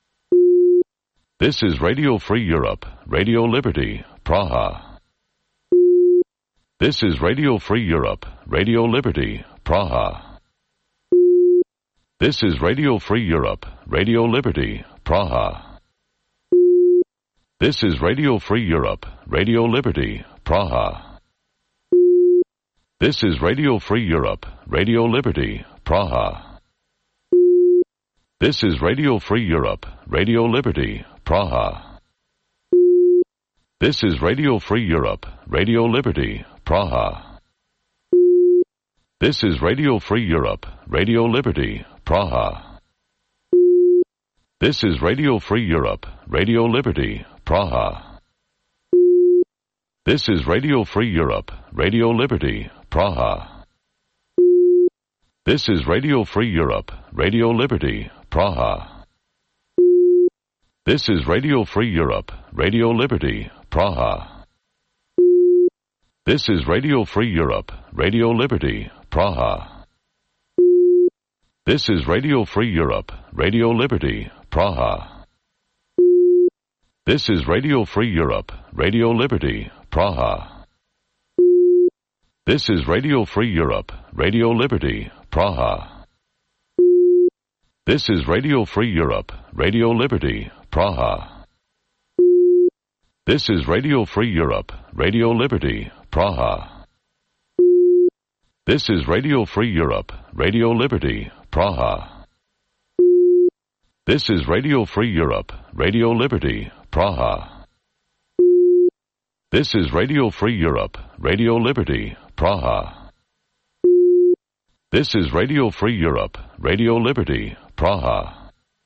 This is Radio Free Europe, Radio Liberty, Praha. This is Radio Free Europe, Radio Liberty, Praha. This is Radio Free Europe, Radio Liberty, Praha. This is Radio Free Europe, Radio Liberty, Praha. This is Radio Free Europe, Radio Liberty, Praha. This is Radio Free Europe, Radio Liberty, Praha. This is Radio Free Europe, Radio Liberty, Praha. This is Radio Free Europe, Radio Liberty, Praha. This is Radio Free Europe, Radio Liberty, Praha. This is Radio Free Europe, Radio Liberty, Praha. This is Radio Free Europe, Radio Liberty, Praha. This is Radio Free Europe, Radio Liberty, Praha. This is Radio Free Europe, Radio Liberty, Praha. This is Radio Free Europe, Radio Liberty, Praha. This is Radio Free Europe, Radio Liberty, Praha. This is Radio Free Europe, Radio Liberty, Praha. This is Radio Free Europe, Radio Liberty, Praha. This is Radio Free Europe, Radio Liberty, Praha. This is Radio Free Europe, Radio Liberty, Praha. This is Radio Free Europe, Radio Liberty, Praha. This is Radio Free Europe, Radio Liberty, Praha. This is Radio Free Europe, Radio Liberty, Praha.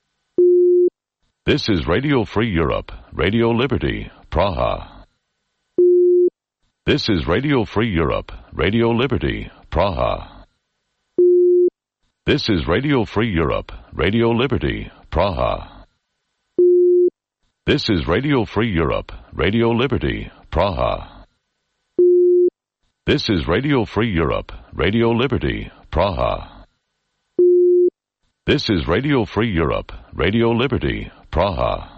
This is Radio Free Europe, Radio Liberty, Praha. This is Radio Free Europe, Radio Liberty, Praha. This is Radio Free Europe, Radio Liberty, Praha. This is Radio Free Europe, Radio Liberty, Praha. This is Radio Free Europe, Radio Liberty, Praha. This is Radio Free Europe, Radio Liberty, Praha.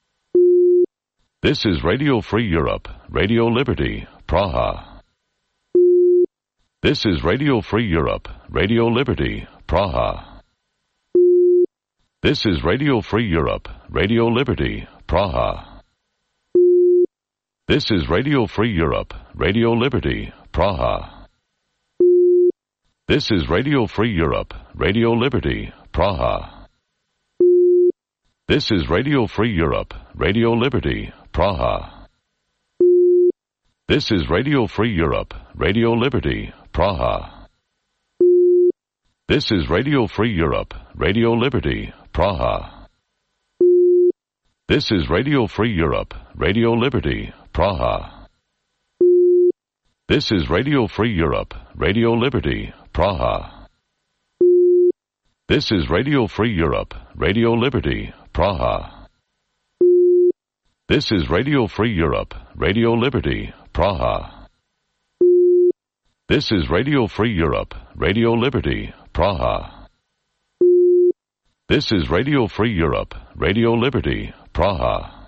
This is Radio Free Europe, Radio Liberty, Praha. This is Radio Free Europe, Radio Liberty, Praha. This is Radio Free Europe, Radio Liberty, Praha. This is Radio Free Europe, Radio Liberty, Praha. This is Radio Free Europe, Radio Liberty, Praha. This is Radio Free Europe, Radio Liberty, Praha. This is Radio Free Europe, Radio Liberty, Praha. This is Radio Free Europe, Radio Liberty, Praha. This is Radio Free Europe, Radio Liberty, Praha. This is Radio Free Europe, Radio Liberty, Praha. This is Radio Free Europe, Radio Liberty, Praha. This is Radio Free Europe, Radio Liberty, Praha. This is Radio Free Europe, Radio Liberty, Praha. This is Radio Free Europe, Radio Liberty, Praha.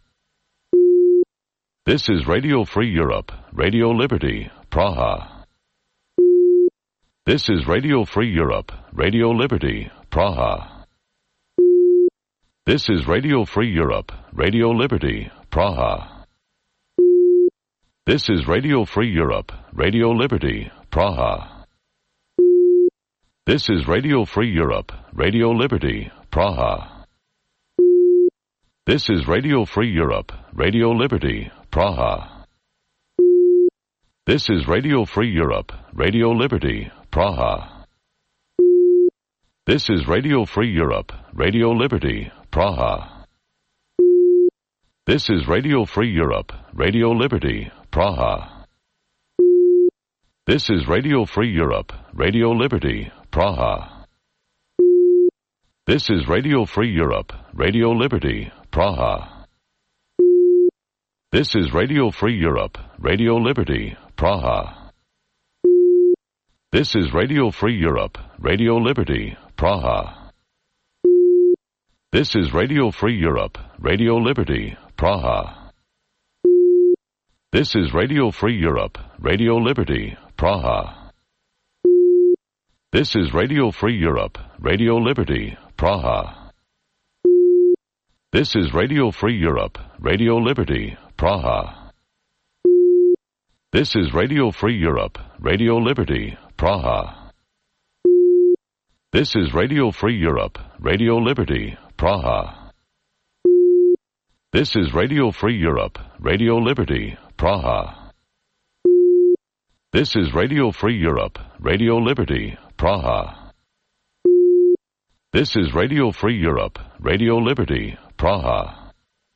This is Radio Free Europe, Radio Liberty, Praha. This is Radio Free Europe, Radio Liberty, Praha. This is Radio Free Europe, Radio Liberty, Praha. This is Radio Free Europe, Radio Liberty, Praha. This is Radio Free Europe, Radio Liberty, Praha. This is Radio Free Europe, Radio Liberty, Praha. This is Radio Free Europe, Radio Liberty, Praha. This is Radio Free Europe, Radio Liberty, Praha. This is Radio Free Europe, Radio Liberty, Praha. This is Radio Free Europe, Radio Liberty, Praha. This is Radio Free Europe, Radio Liberty, Praha. This is Radio Free Europe, Radio Liberty, Praha. This is Radio Free Europe, Radio Liberty, Praha. This is Radio Free Europe, Radio Liberty, Praha. This is Radio Free Europe, Radio Liberty, Praha. This is Radio Free Europe, Radio Liberty, Praha. This is Radio Free Europe, Radio Liberty, Praha. This is Radio Free Europe, Radio Liberty, Praha. This is Radio Free Europe, Radio Liberty, Praha. This is Radio Free Europe, Radio Liberty, Praha. This is Radio Free Europe, Radio Liberty, Praha. This is Radio Free Europe, Radio Liberty, Praha.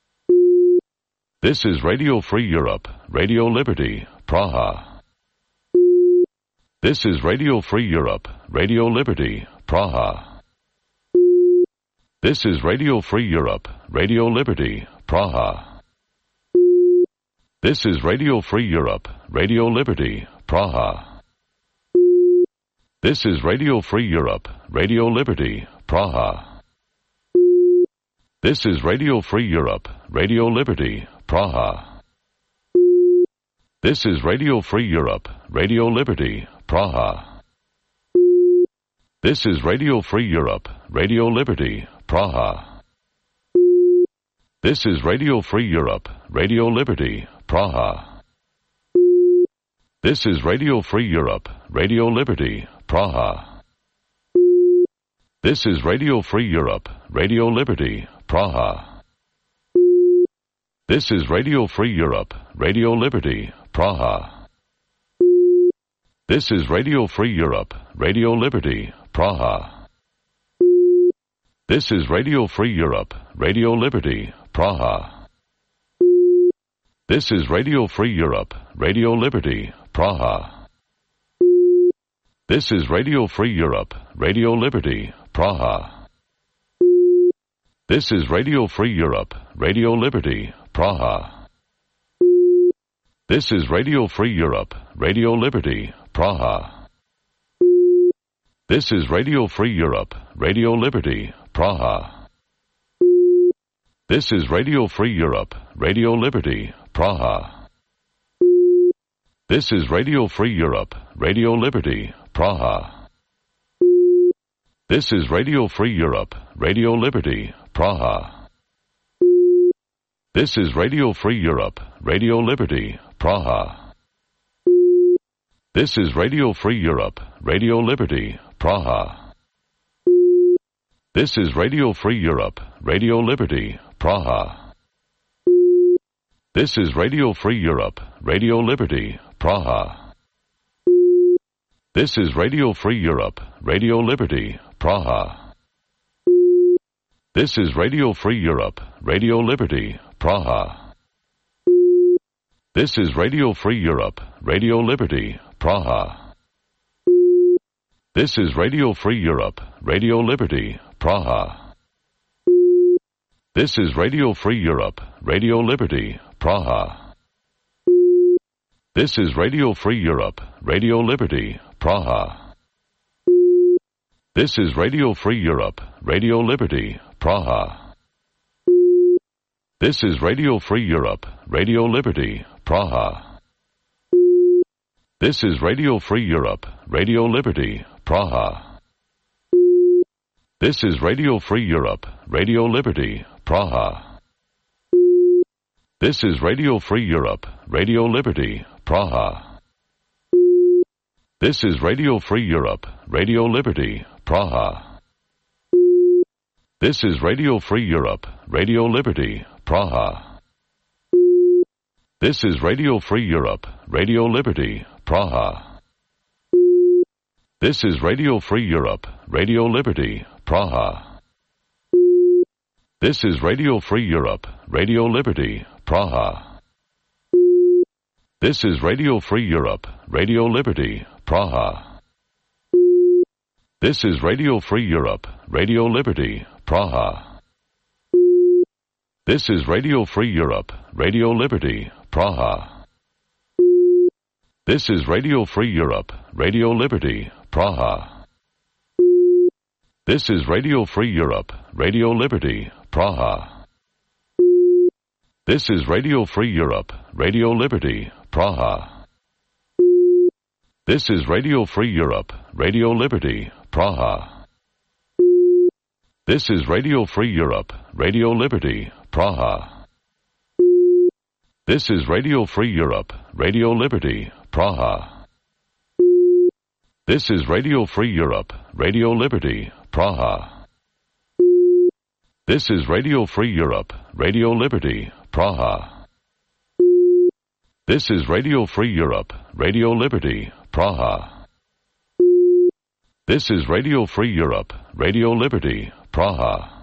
This is Radio Free Europe, Radio Liberty, Praha. This is Radio Free Europe, Radio Liberty, Praha. This is Radio Free Europe, Radio Liberty, Praha. This is Radio Free Europe, Radio Liberty, Praha. This is Radio Free Europe, Radio Liberty, Praha. This is Radio Free Europe, Radio Liberty, Praha. This is Radio Free Europe, Radio Liberty, Praha. This is Radio Free Europe, Radio Liberty, Praha. This is Radio Free Europe, Radio Liberty, Praha. This is Radio Free Europe, Radio Liberty, Praha. This is Radio Free Europe, Radio Liberty, Praha. This is Radio Free Europe, Radio Liberty, Praha. This is Radio Free Europe, Radio Liberty, Praha. This is Radio Free Europe, Radio Liberty, Praha. This is Radio Free Europe, Radio Liberty, Praha. This is Radio Free Europe, Radio Liberty, Praha. This is Radio Free Europe, Radio Liberty, Praha. This is Radio Free Europe, Radio Liberty, Praha. This is Radio Free Europe, Radio Liberty, Praha. This is Radio Free Europe, Radio Liberty, Praha. This is Radio Free Europe, Radio Liberty, Praha. This is Radio Free Europe, Radio Liberty, Praha. This is Radio Free Europe, Radio Liberty, Praha. This is Radio Free Europe, Radio Liberty, Praha. This is Radio Free Europe, Radio Liberty, Praha. This is Radio Free Europe, Radio Liberty, Praha. This is Radio Free Europe, Radio Liberty, Praha. This is Radio Free Europe, Radio Liberty, Praha. This is Radio Free Europe, Radio Liberty, Praha. This is Radio Free Europe, Radio Liberty, Praha. This is Radio Free Europe, Radio Liberty, Praha. This is Radio Free Europe, Radio Liberty, Praha. This is Radio Free Europe, Radio Liberty, Praha. This is Radio Free Europe, Radio Liberty, Praha. This is Radio Free Europe, Radio Liberty, Praha. This is Radio Free Europe, Radio Liberty, Praha. This is Radio Free Europe, Radio Liberty, Praha. This is Radio Free Europe, Radio Liberty, Praha. This is Radio Free Europe, Radio Liberty, Praha. This is Radio Free Europe, Radio Liberty, Praha. This is Radio Free Europe, Radio Liberty, Praha. This is Radio Free Europe, Radio Liberty, Praha. This is Radio Free Europe, Radio Liberty, Praha. This is Radio Free Europe, Radio Liberty, Praha. This is Radio Free Europe, Radio Liberty, Praha. This is Radio Free Europe, Radio Liberty, Praha. This is Radio Free Europe, Radio Liberty, Praha. This is Radio Free Europe, Radio Liberty, Praha. This is Radio Free Europe, Radio Liberty, Praha. This is Radio Free Europe, Radio Liberty, Praha. This is Radio Free Europe, Radio Liberty, Praha. This is Radio Free Europe, Radio Liberty, Praha. This is Radio Free Europe, Radio Liberty, Praha. This is Radio Free Europe, Radio Liberty, Praha. This is Radio Free Europe, Radio Liberty, Praha.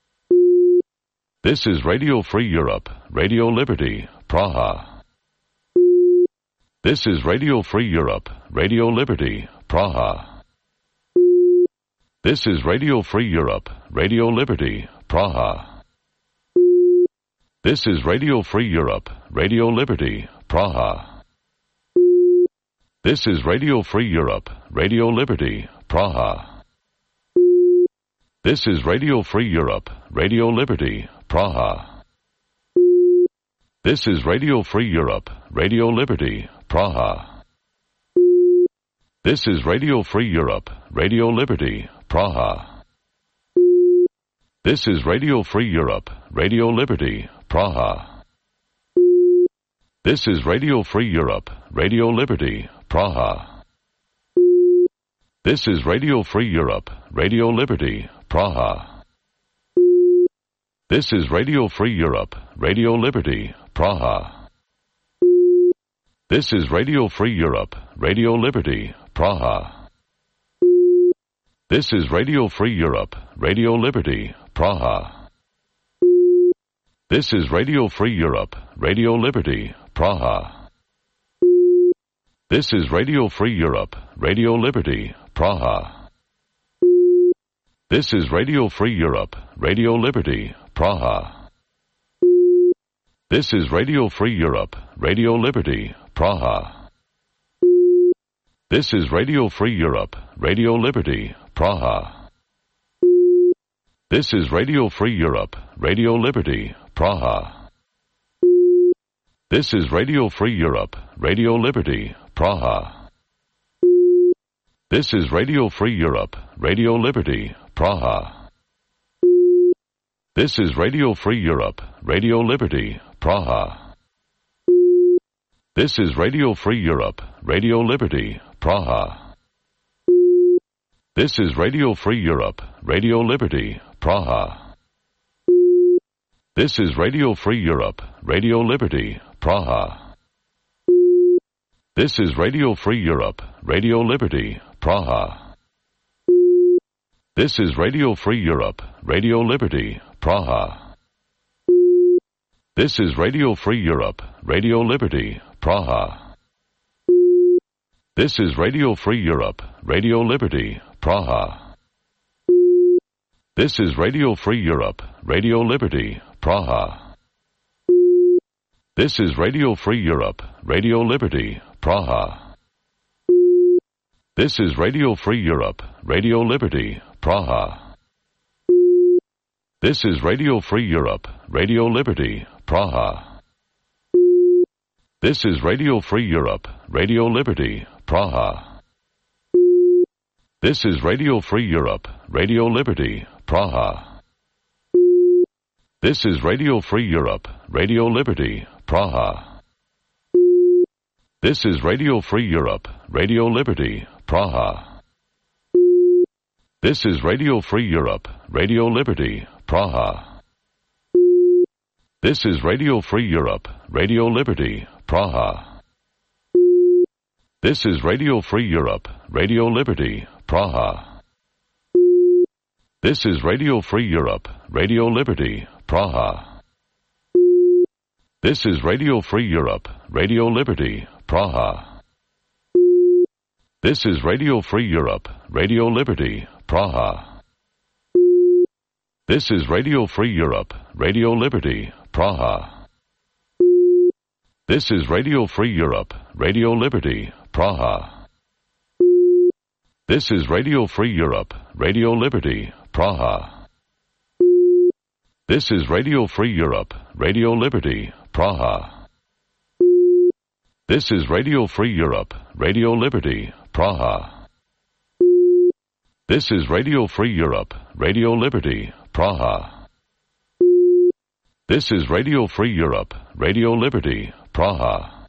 This is Radio Free Europe, Radio Liberty, Praha. This is Radio Free Europe, Radio Liberty, Praha. This is Radio Free Europe, Radio Liberty, Praha. This is Radio Free Europe, Radio Liberty, Praha. This is Radio Free Europe, Radio Liberty, Praha. This is Radio Free Europe, Radio Liberty, Praha. This is Radio Free Europe, Radio Liberty, Praha. This is Radio Free Europe, Radio Liberty, Praha. This is Radio Free Europe, Radio Liberty, Praha. This is Radio Free Europe, Radio Liberty, Praha. This is Radio Free Europe, Radio Liberty, Praha. This is Radio Free Europe, Radio Liberty, Praha. This is Radio Free Europe, Radio Liberty, Praha. This is Radio Free Europe, Radio Liberty, Praha. This is Radio Free Europe, Radio Liberty, Praha. This is Radio Free Europe, Radio Liberty, Praha. This is Radio Free Europe, Radio Liberty, Praha. This is Radio Free Europe, Radio Liberty, Praha. This is Radio Free Europe, Radio Liberty, Praha. This is Radio Free Europe, Radio Liberty, Praha. This is Radio Free Europe, Radio Liberty, Praha. This is Radio Free Europe, Radio Liberty, Praha. This is Radio Free Europe, Radio Liberty, Praha. This is Radio Free Europe, Radio Liberty, Praha. This is Radio Free Europe, Radio Liberty, Praha. This is Radio Free Europe, Radio Liberty, Praha. This is Radio Free Europe, Radio Liberty, Praha. This is Radio Free Europe, Radio Liberty, Praha. This is Radio Free Europe, Radio Liberty, Praha. This is Radio Free Europe, Radio Liberty, Praha. This is Radio Free Europe, Radio Liberty, Praha. This is Radio Free Europe, Radio Liberty, Praha. This is Radio Free Europe, Radio Liberty, Praha. This is Radio Free Europe, Radio Liberty, Praha. This is Radio Free Europe, Radio Liberty, Praha. This is Radio Free Europe, Radio Liberty, Praha. This is Radio Free Europe, Radio Liberty, Praha. This is Radio Free Europe, Radio Liberty, Praha. This is Radio Free Europe, Radio Liberty, Praha. This is Radio Free Europe, Radio Liberty, Praha. This is Radio Free Europe, Radio Liberty, Praha. This is Radio Free Europe, Radio Liberty, Praha. This is Radio Free Europe, Radio Liberty, Praha. This is Radio Free Europe, Radio Liberty, Praha. This is Radio Free Europe, Radio Liberty, Praha. This is Radio Free Europe, Radio Liberty, Praha. This is Radio Free Europe, Radio Liberty, Praha. This is Radio Free Europe, Radio Liberty, Praha. This is Radio Free Europe, Radio Liberty, Praha. This is Radio Free Europe, Radio Liberty, Praha. This is Radio Free Europe, Radio Liberty, Praha.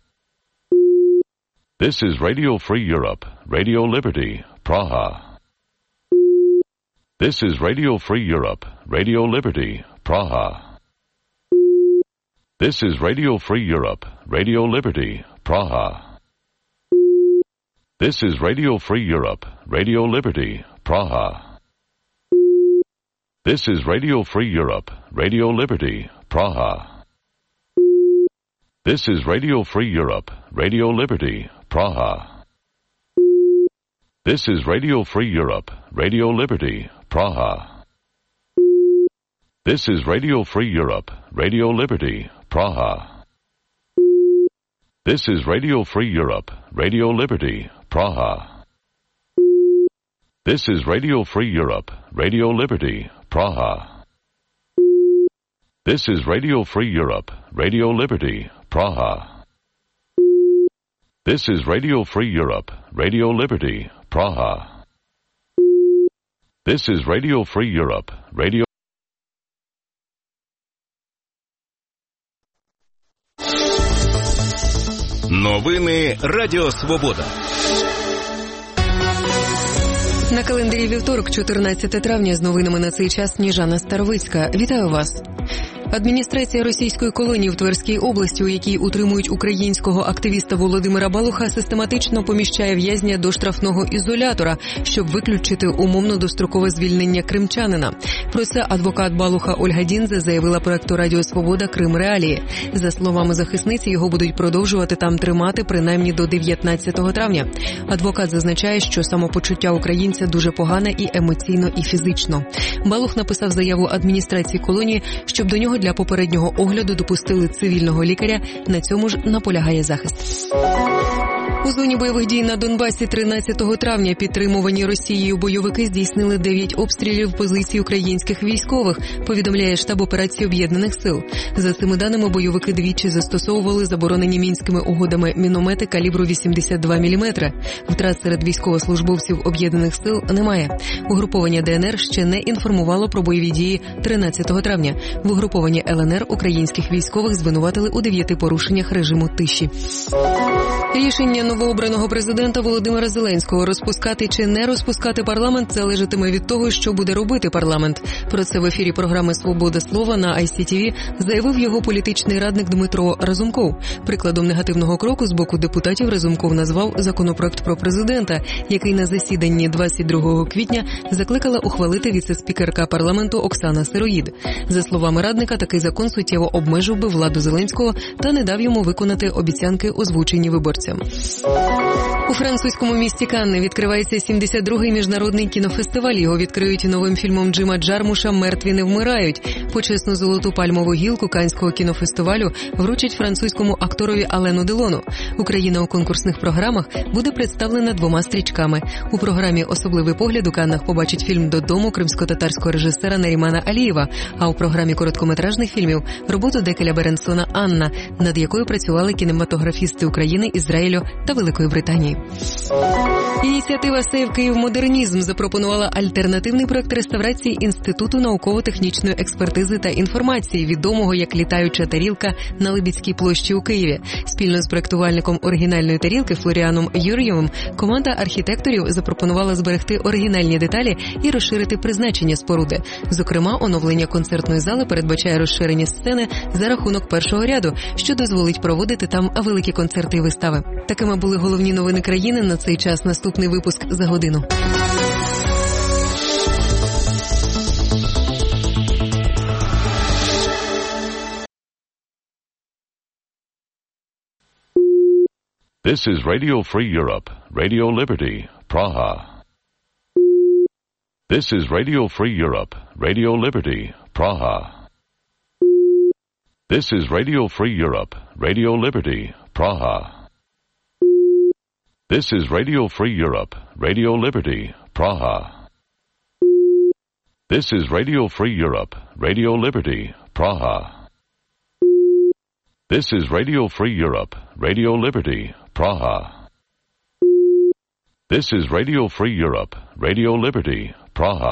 This is Radio Free Europe, Radio Liberty, Praha. This is Radio Free Europe, Radio Liberty, Praha. This is Radio Free Europe, Radio Liberty, Praha. This is Radio Free Europe, Radio Liberty, Praha. This is Radio Free Europe, Radio Liberty, Praha. This is Radio Free Europe, Radio Liberty, Praha. This is Radio Free Europe, Radio Liberty, Praha. This is Radio Free Europe, Radio Liberty, Praha. This is Radio Free Europe, Radio Liberty, Praha. This is Radio Free Europe, Radio Liberty, Praha. This is Radio Free Europe, Radio Liberty, Praha. This is Radio Free Europe, Radio Liberty, Praha. This is Radio Free Europe, Radio Новини Радіо Свобода. На календарі вівторок, чотирнадцяте травня, з новинами на цей час Сніжана Старовицька. Вітаю вас. Адміністрація російської колонії в Тверській області, у якій утримують українського активіста Володимира Балуха, систематично поміщає в'язня до штрафного ізолятора, щоб виключити умовно дострокове звільнення кримчанина. Про це адвокат Балуха Ольга Дінзе заявила проекту Радіо Свобода «Крим Реалії». За словами захисниці, його будуть продовжувати там тримати принаймні до дев'ятнадцятого травня. Адвокат зазначає, що самопочуття українця дуже погане і емоційно, і фізично. Балух написав заяву адміністрації колонії, щоб до нього для попереднього огляду допустили цивільного лікаря. На цьому ж наполягає захист. У зоні бойових дій на Донбасі тринадцятого травня підтримувані Росією бойовики здійснили дев'ять обстрілів позицій українських військових, повідомляє штаб операції Об'єднаних сил. За цими даними, бойовики двічі застосовували заборонені Мінськими угодами міномети калібру вісімдесят два міліметри. Втрат серед військовослужбовців Об'єднаних сил немає. Угруповання ДНР ще не інформувало про бойові дії тринадцятого травня. В угрупованні ЛНР українських військових звинуватили у дев'яти порушеннях режиму тиші. Рішення новообраного президента Володимира Зеленського розпускати чи не розпускати парламент залежатиме від того, що буде робити парламент. Про це в ефірі програми «Свобода слова» на ай сі ті ві заявив його політичний радник Дмитро Разумков. Прикладом негативного кроку з боку депутатів Разумков назвав законопроект про президента, який на засіданні двадцять другого квітня закликала ухвалити віце-спікерка парламенту Оксана Сироїд. За словами радника, такий закон суттєво обмежив би владу Зеленського та не дав йому виконати обіцянки, озвучені виборцям. У французькому місті Канне відкривається сімдесят другий міжнародний кінофестиваль. Його відкриють новим фільмом Джима Джармуша «Мертві не вмирають». Почесну золоту пальмову гілку Каннського кінофестивалю вручать французькому акторові Алену Делону. Україна у конкурсних програмах буде представлена двома стрічками. У програмі «Особливий погляд» у Каннах побачить фільм «Додому» кримсько-татарського режисера Нарімана Алієва, а у програмі короткометражних фільмів роботу Декеля Беренсона «Анна», над якою працювали кінематографісти України, Ізраїлю та Великої Британії. Ініціатива «Сейв Київ Модернізм» запропонувала альтернативний проект реставрації Інституту науково-технічної експертизи та інформації, відомого як «Літаюча тарілка» на Либідській площі у Києві. Спільно з проектувальником оригінальної тарілки Флоріаном Юрійовим команда архітекторів запропонувала зберегти оригінальні деталі і розширити призначення споруди. Зокрема, оновлення концертної зали передбачає розширення сцени за рахунок першого ряду, що дозволить проводити там великі концерти і вистави. Такими були головні новини країни на цей час. Наступний випуск за годину. This is Radio Free Europe, Radio Liberty, Praha. This is Radio Free Europe, Radio Liberty, Praha. This is Radio Free Europe, Radio Liberty, Praha. This is Radio Free Europe, Radio Liberty, Praha. This is Radio Free Europe, Radio Liberty, Praha. This is Radio Free Europe, Radio Liberty, Praha. This is Radio Free Europe, Radio Liberty, Praha.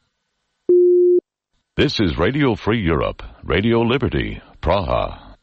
This is Radio Free Europe, Radio Liberty, Praha.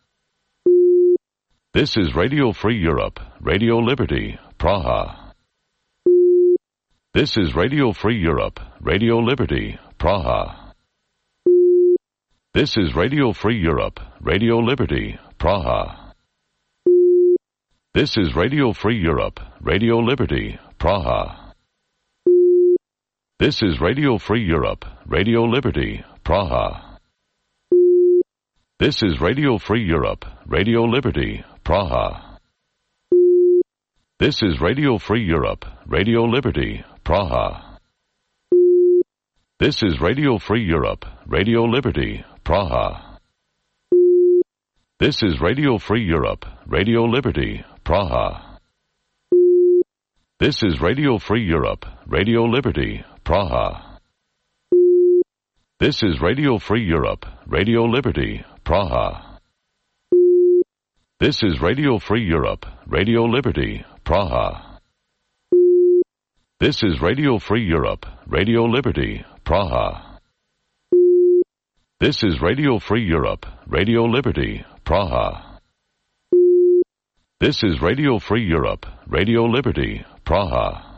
This is Radio Free Europe, Radio Liberty, Praha. This is Radio Free Europe, Radio Liberty, Praha. This is Radio Free Europe, Radio Liberty, Praha. This is Radio Free Europe, Radio Liberty, Praha. This is Radio Free Europe, Radio Liberty, Praha. This is Radio Free Europe, Radio Liberty, Praha. This is Radio Free Europe, Radio Liberty, Praha. This is Radio Free Europe, Radio Liberty, Praha. This is Radio Free Europe, Radio Liberty, Praha. This is Radio Free Europe, Radio Liberty, Praha. This is Radio Free Europe, Radio Liberty, Praha. This is Radio Free Europe, Radio Liberty, Praha. This is Radio Free Europe, Radio Liberty, Praha. This is Radio Free Europe, Radio Liberty, Praha. This is Radio Free Europe, Radio Liberty, Praha.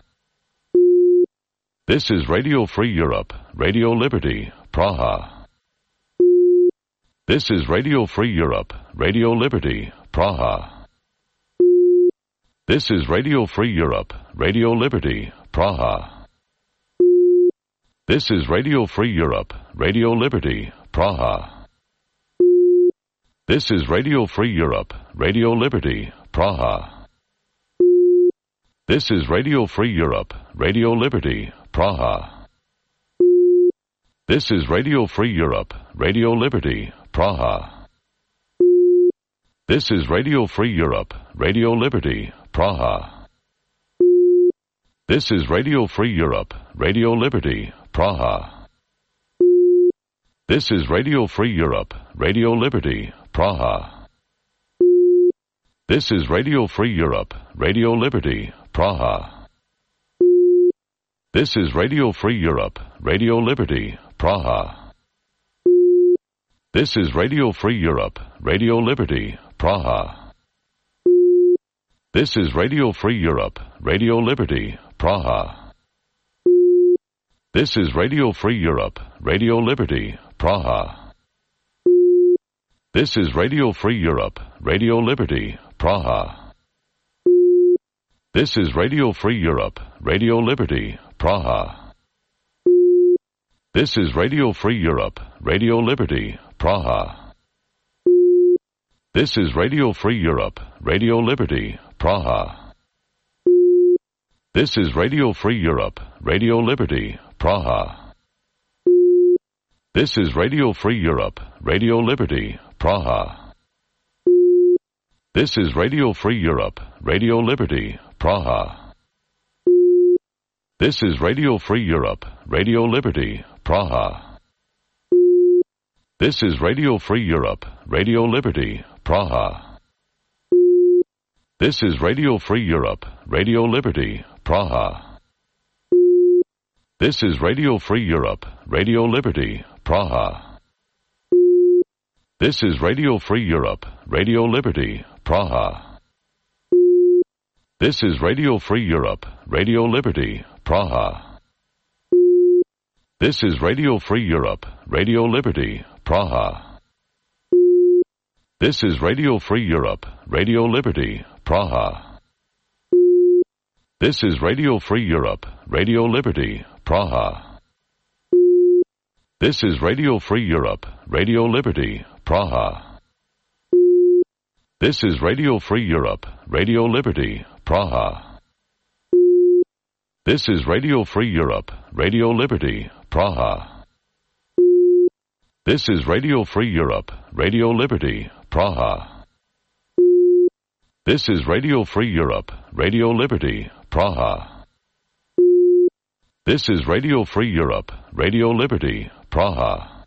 This is Radio Free Europe, Radio Liberty, Praha. This is Radio Free Europe, Radio Liberty, Praha. This is Radio Free Europe, Radio Liberty, Praha. This is Radio Free Europe, Radio Liberty, Praha. This is Radio Free Europe, Radio Liberty, Praha. This is Radio Free Europe, Radio Liberty, Praha. This is Radio Free Europe, Radio Liberty, Praha. This is Radio Free Europe, Radio Liberty, Praha. This is Radio Free Europe, Radio Liberty, Praha. This is Radio Free Europe, Radio Liberty, Praha. This is Radio Free Europe, Radio Liberty, Praha. This is Radio Free Europe, Radio Liberty, Praha. This is Radio Free Europe, Radio Liberty, Praha. This is Radio Free Europe, Radio Liberty, Praha. This is Radio Free Europe, Radio Liberty, Praha. This is Radio Free Europe, Radio Liberty, Praha. This is Radio Free Europe, Radio Liberty, Praha. This is Radio Free Europe, Radio Liberty, Praha. This is Radio Free Europe, Radio Liberty, Praha. This is Radio Free Europe, Radio Liberty, Praha. This is Radio Free Europe, Radio Liberty, Praha. This is Radio Free Europe, Radio Liberty, Praha. This is Radio Free Europe, Radio Liberty, Praha. This is Radio Free Europe, Radio Liberty, Praha. This is Radio Free Europe, Radio Liberty, Praha. This is Radio Free Europe, Radio Liberty, Praha. This is Radio Free Europe, Radio Liberty, Praha. This is Radio Free Europe, Radio Liberty, Praha. This is Radio Free Europe, Radio Liberty, Praha. This is Radio Free Europe, Radio Liberty, Praha. This is Radio Free Europe, Radio Liberty, Praha. This is Radio Free Europe, Radio Liberty, Praha. This is Radio Free Europe, Radio Liberty, Praha. This is Radio Free Europe, Radio Liberty, Praha. This is Radio Free Europe, Radio Liberty, Praha. This is Radio Free Europe, Radio Liberty, Praha. This is Radio Free Europe, Radio Liberty, Praha.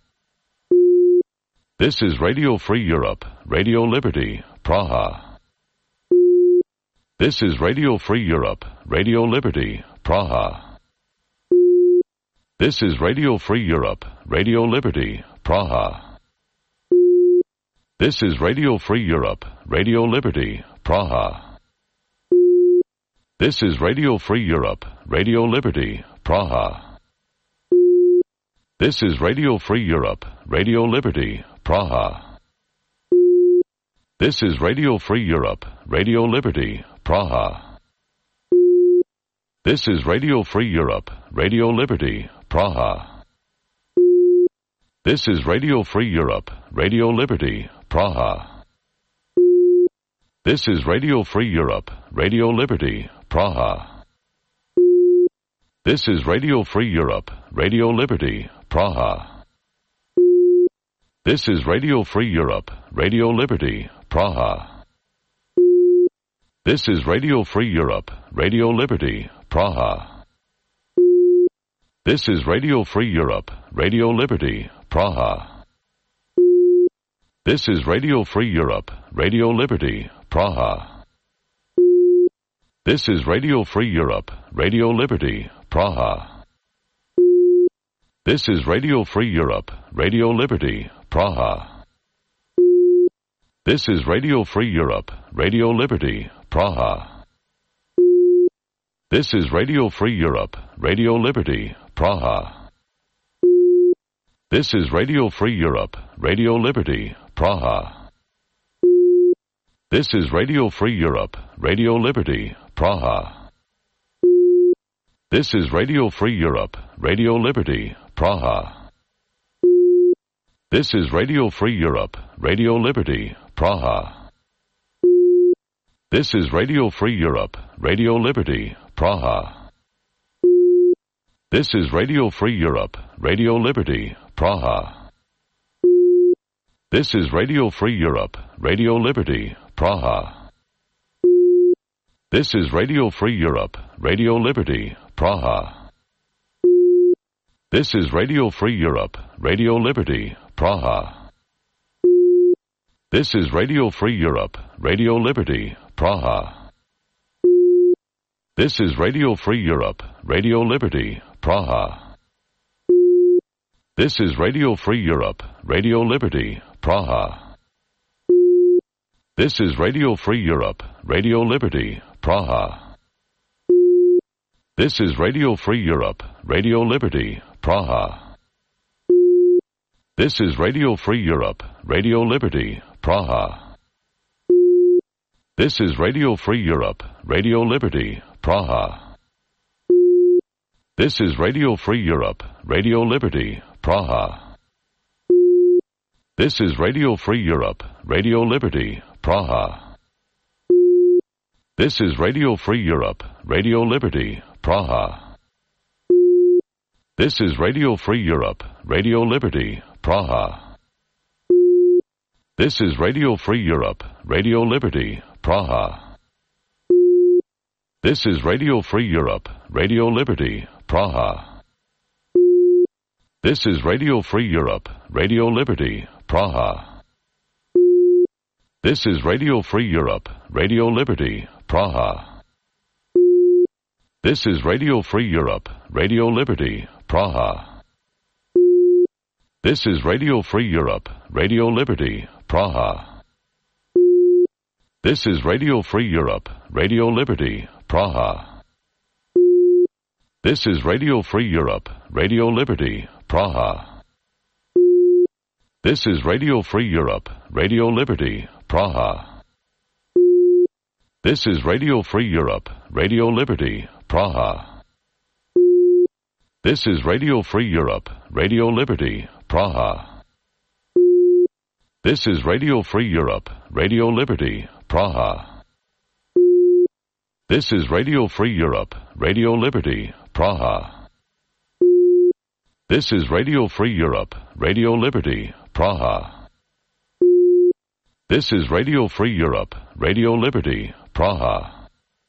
This is Radio Free Europe, Radio Liberty, Praha. This is Radio Free Europe, Radio Liberty, Praha. This is Radio Free Europe, Radio Liberty, Praha. This is Radio Free Europe, Radio Liberty, Praha. This is Radio Free Europe, Radio Liberty, Praha. This is Radio Free Europe, Radio Liberty, Praha. This is Radio Free Europe, Radio Liberty, Praha. This is Radio Free Europe, Radio Liberty, Praha. This is Radio Free Europe, Radio Liberty, Praha. This is Radio Free Europe, Radio Liberty, Praha. This is Radio Free Europe, Radio Liberty, Praha. This is Radio Free Europe, Radio Liberty, Praha. This is Radio Free Europe, Radio Liberty, Praha. This is Radio Free Europe, Radio Liberty, Praha. This is Radio Free Europe, Radio Liberty, Praha. This is Radio Free Europe, Radio Liberty, Praha. This is Radio Free Europe, Radio Liberty, Praha. This is Radio Free Europe, Radio Liberty, Praha. This is Radio Free Europe, Radio Liberty, Praha. This is Radio Free Europe, Radio Liberty, Praha. This is Radio Free Europe, Radio Liberty, Praha. This is Radio Free Europe, Radio Liberty, Praha. This is Radio Free Europe, Radio Liberty, Praha. This is Radio Free Europe, Radio Liberty, Praha. This is Radio Free Europe, Radio Liberty, Praha. This is Radio Free Europe, Radio Liberty, Praha. This is Radio Free Europe, Radio Liberty, Praha. This is Radio Free Europe, Radio Liberty, Praha. This is Radio Free Europe, Radio Liberty, Praha. This is Radio Free Europe, Radio Liberty, Praha. This is Radio Free Europe, Radio Liberty, Praha. This is Radio Free Europe, Radio Liberty, Praha. This is Radio Free Europe, Radio Liberty, Praha. This is Radio Free Europe, Radio Liberty, Praha. This is Radio Free Europe, Radio Liberty, Praha. This is Radio Free Europe, Radio Liberty, Praha. This is Radio Free Europe, Radio Liberty, Praha. This is Radio Free Europe, Radio Liberty, Praha. This is Radio Free Europe, Radio Liberty, Praha. This is Radio Free Europe, Radio Liberty, Praha. This is Radio Free Europe, Radio Liberty, Praha. This is Radio Free Europe, Radio Liberty, Praha. This is Radio Free Europe, Radio Liberty, Praha. This is Radio Free Europe, Radio Liberty, Praha. This is Radio Free Europe, Radio Liberty, Praha. This is Radio Free Europe, Radio Liberty, Praha. This is Radio Free Europe, Radio Liberty, Praha. This is Radio Free Europe, Radio Liberty, Praha. This is Radio Free Europe, Radio Liberty, Praha. This is Radio Free Europe, Radio Liberty, Praha. This is Radio Free Europe, Radio Liberty, Praha. This is Radio Free Europe, Radio Liberty, Praha. This is Radio Free Europe, Radio Liberty, Praha. This is Radio Free Europe, Radio Liberty, Praha.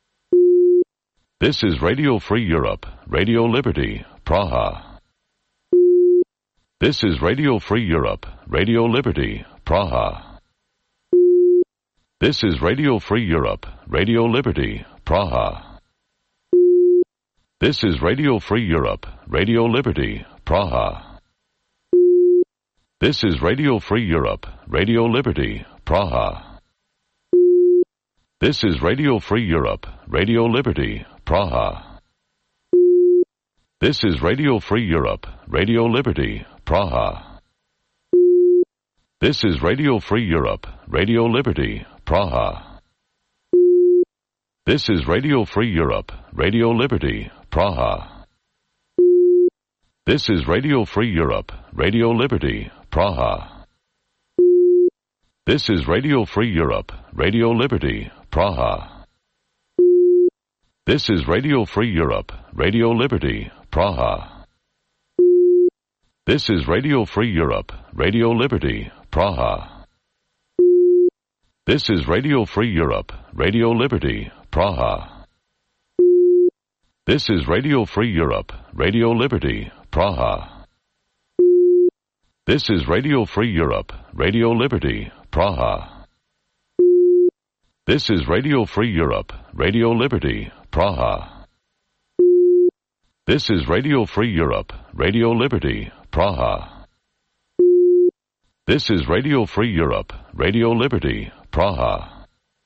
This is Radio Free Europe, Radio Liberty, Praha. This is Radio Free Europe, Radio Liberty, Praha. This is Radio Free Europe, Radio Liberty, Praha. This is Radio Free Europe, Radio Liberty, Praha. This is Radio Free Europe, Radio Liberty, Praha. This is Radio Free Europe, Radio Liberty, Praha. This is Radio Free Europe, Radio Liberty, Praha. This is Radio Free Europe, Radio Liberty, Praha. This is Radio Free Europe, Radio Liberty, Praha. This is Radio Free Europe, Radio Liberty, Praha. This is Radio Free Europe, Radio Liberty, Praha. This is Radio Free Europe, Radio Liberty, Praha. This is Radio Free Europe, Radio Liberty, Praha. This is Radio Free Europe, Radio Liberty, Praha. This is Radio Free Europe, Radio Liberty, Praha. This is Radio Free Europe, Radio Liberty, Praha. This is Radio Free Europe, Radio Liberty, Praha. This is Radio Free Europe, Radio Liberty, Praha. This is Radio Free Europe, Radio Liberty, Praha.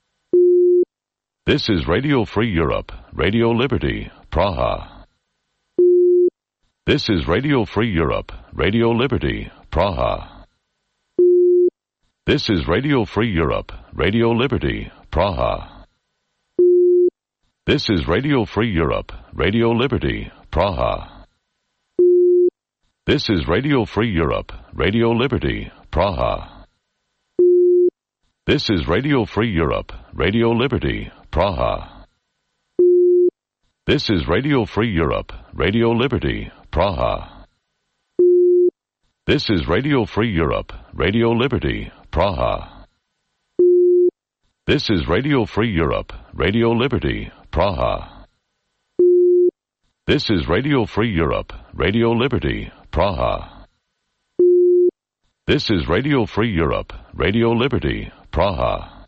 This is Radio Free Europe, Radio Liberty, Praha. This is Radio Free Europe, Radio Liberty, Praha. This is Radio Free Europe, Radio Liberty, Praha. This is Radio Free Europe, Radio Liberty, Praha. This is Radio Free Europe, Radio Liberty, Praha. This is Radio Free Europe, Radio Liberty, Praha. This is Radio Free Europe, Radio Liberty, Praha. This is Radio Free Europe, Radio Liberty, Praha. This is Radio Free Europe, Radio Liberty, Praha. This is Radio Free Europe, Radio Liberty, Praha. This is Radio Free Europe, Radio Liberty, Praha.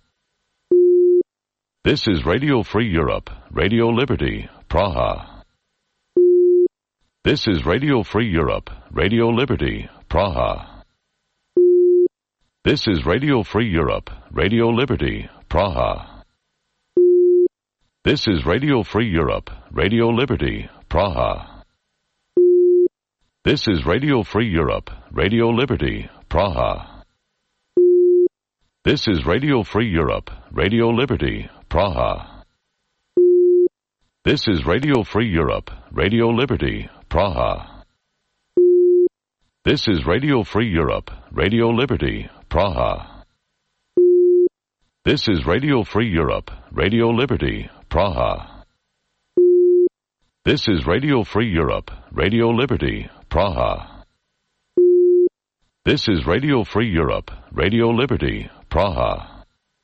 This is Radio Free Europe, Radio Liberty, Praha. This is Radio Free Europe, Radio Liberty, Praha. This is Radio Free Europe, Radio Liberty, Praha. This is Radio Free Europe, Radio Liberty, Praha. This is Radio Free Europe, Radio Liberty, Praha. This is Radio Free Europe, Radio Liberty, Praha. This is Radio Free Europe, Radio Liberty, Praha. This is Radio Free Europe, Radio Liberty, Praha. This is Radio Free Europe, Radio Liberty, Praha. This is Radio Free Europe, Radio Liberty, Praha. This is Radio Free Europe, Radio Liberty, Praha.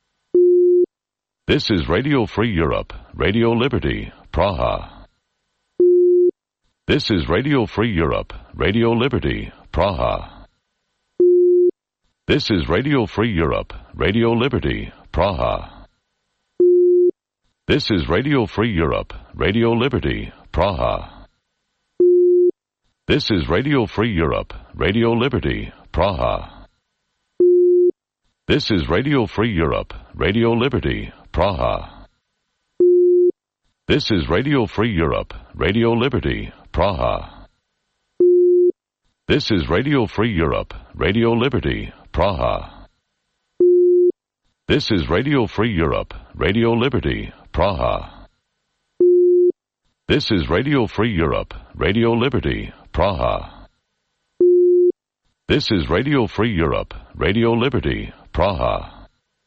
This is Radio Free Europe, Radio Liberty, Praha. This is Radio Free Europe, Radio Liberty, Praha. This is Radio Free Europe, Radio Liberty, Praha. This is Radio Free Europe, Radio Liberty, Praha. This is Radio Free Europe, Radio Liberty, Praha. This is Radio Free Europe, Radio Liberty, Praha. This is Radio Free Europe, Radio Liberty, Praha. This is Radio Free Europe, Radio Liberty, Praha. This is Radio Free Europe, Radio Liberty, Praha. This is Radio Free Europe, Radio Liberty, Praha. This is Radio Free Europe, Radio Liberty, Praha.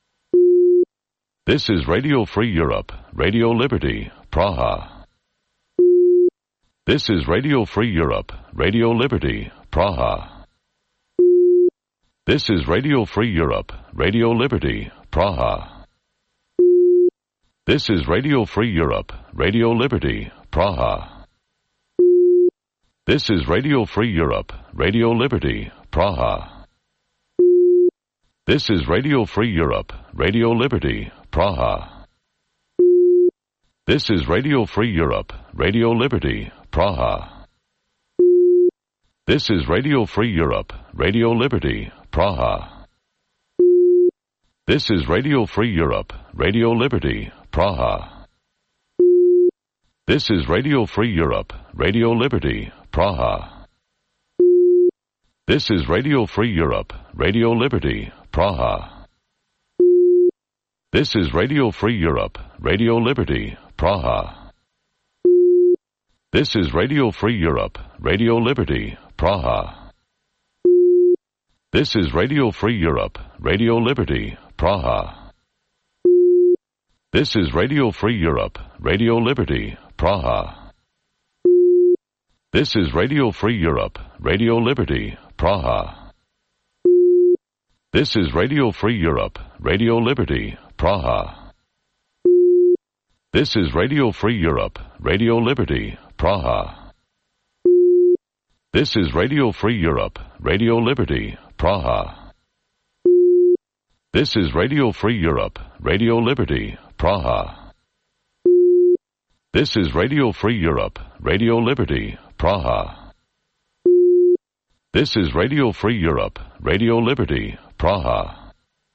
This is Radio Free Europe, Radio Liberty, Praha. This is Radio Free Europe, Radio Liberty, Praha. This is Radio Free Europe, Radio Liberty, Praha. This is Radio Free Europe, Radio Liberty, Praha. This is Radio Free Europe, Radio Liberty, Praha. This is Radio Free Europe, Radio Liberty, Praha. This is Radio Free Europe, Radio Liberty, Praha. This is Radio Free Europe, Radio Liberty, Praha. This is Radio Free Europe, Radio Liberty, Praha. This is Radio Free Europe, Radio Liberty, Praha. This is Radio Free Europe, Radio Liberty, Praha. This is Radio Free Europe, Radio Liberty, Praha. This is Radio Free Europe, Radio Liberty, Praha. This is Radio Free Europe, Radio Liberty, Praha. This is Radio Free Europe, Radio Liberty, Praha. This is Radio Free Europe, Radio Liberty, Praha. This is Radio Free Europe, Radio Liberty, Praha. This is Radio Free Europe, Radio Liberty, Praha. This is Radio Free Europe, Radio Liberty, Praha. This is Radio Free Europe, Radio Liberty, Praha. This is Radio Free Europe, Radio Liberty, Praha. This is Radio Free Europe, Radio Liberty, Praha.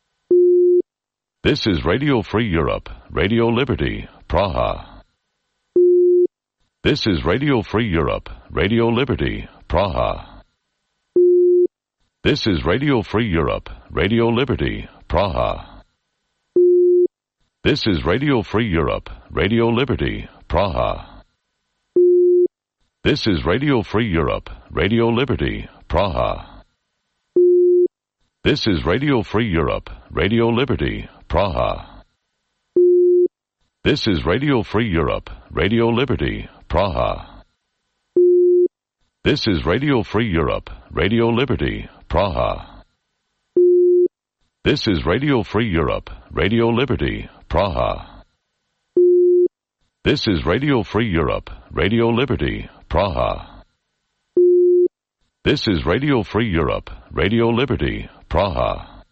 This is Radio Free Europe, Radio Liberty, Praha. This is Radio Free Europe, Radio Liberty, Praha. This is Radio Free Europe, Radio Liberty, Praha. This is Radio Free Europe, Radio Liberty, Praha. This is Radio Free Europe, Radio Liberty, Praha. This is Radio Free Europe, Radio Liberty, Praha. This is Radio Free Europe, Radio Liberty, Praha. This is Radio Free Europe, Radio Liberty, Praha. This is Radio Free Europe, Radio Liberty, Praha. This is Radio Free Europe, Radio Liberty, Praha. This is Radio Free Europe, Radio Liberty, Praha.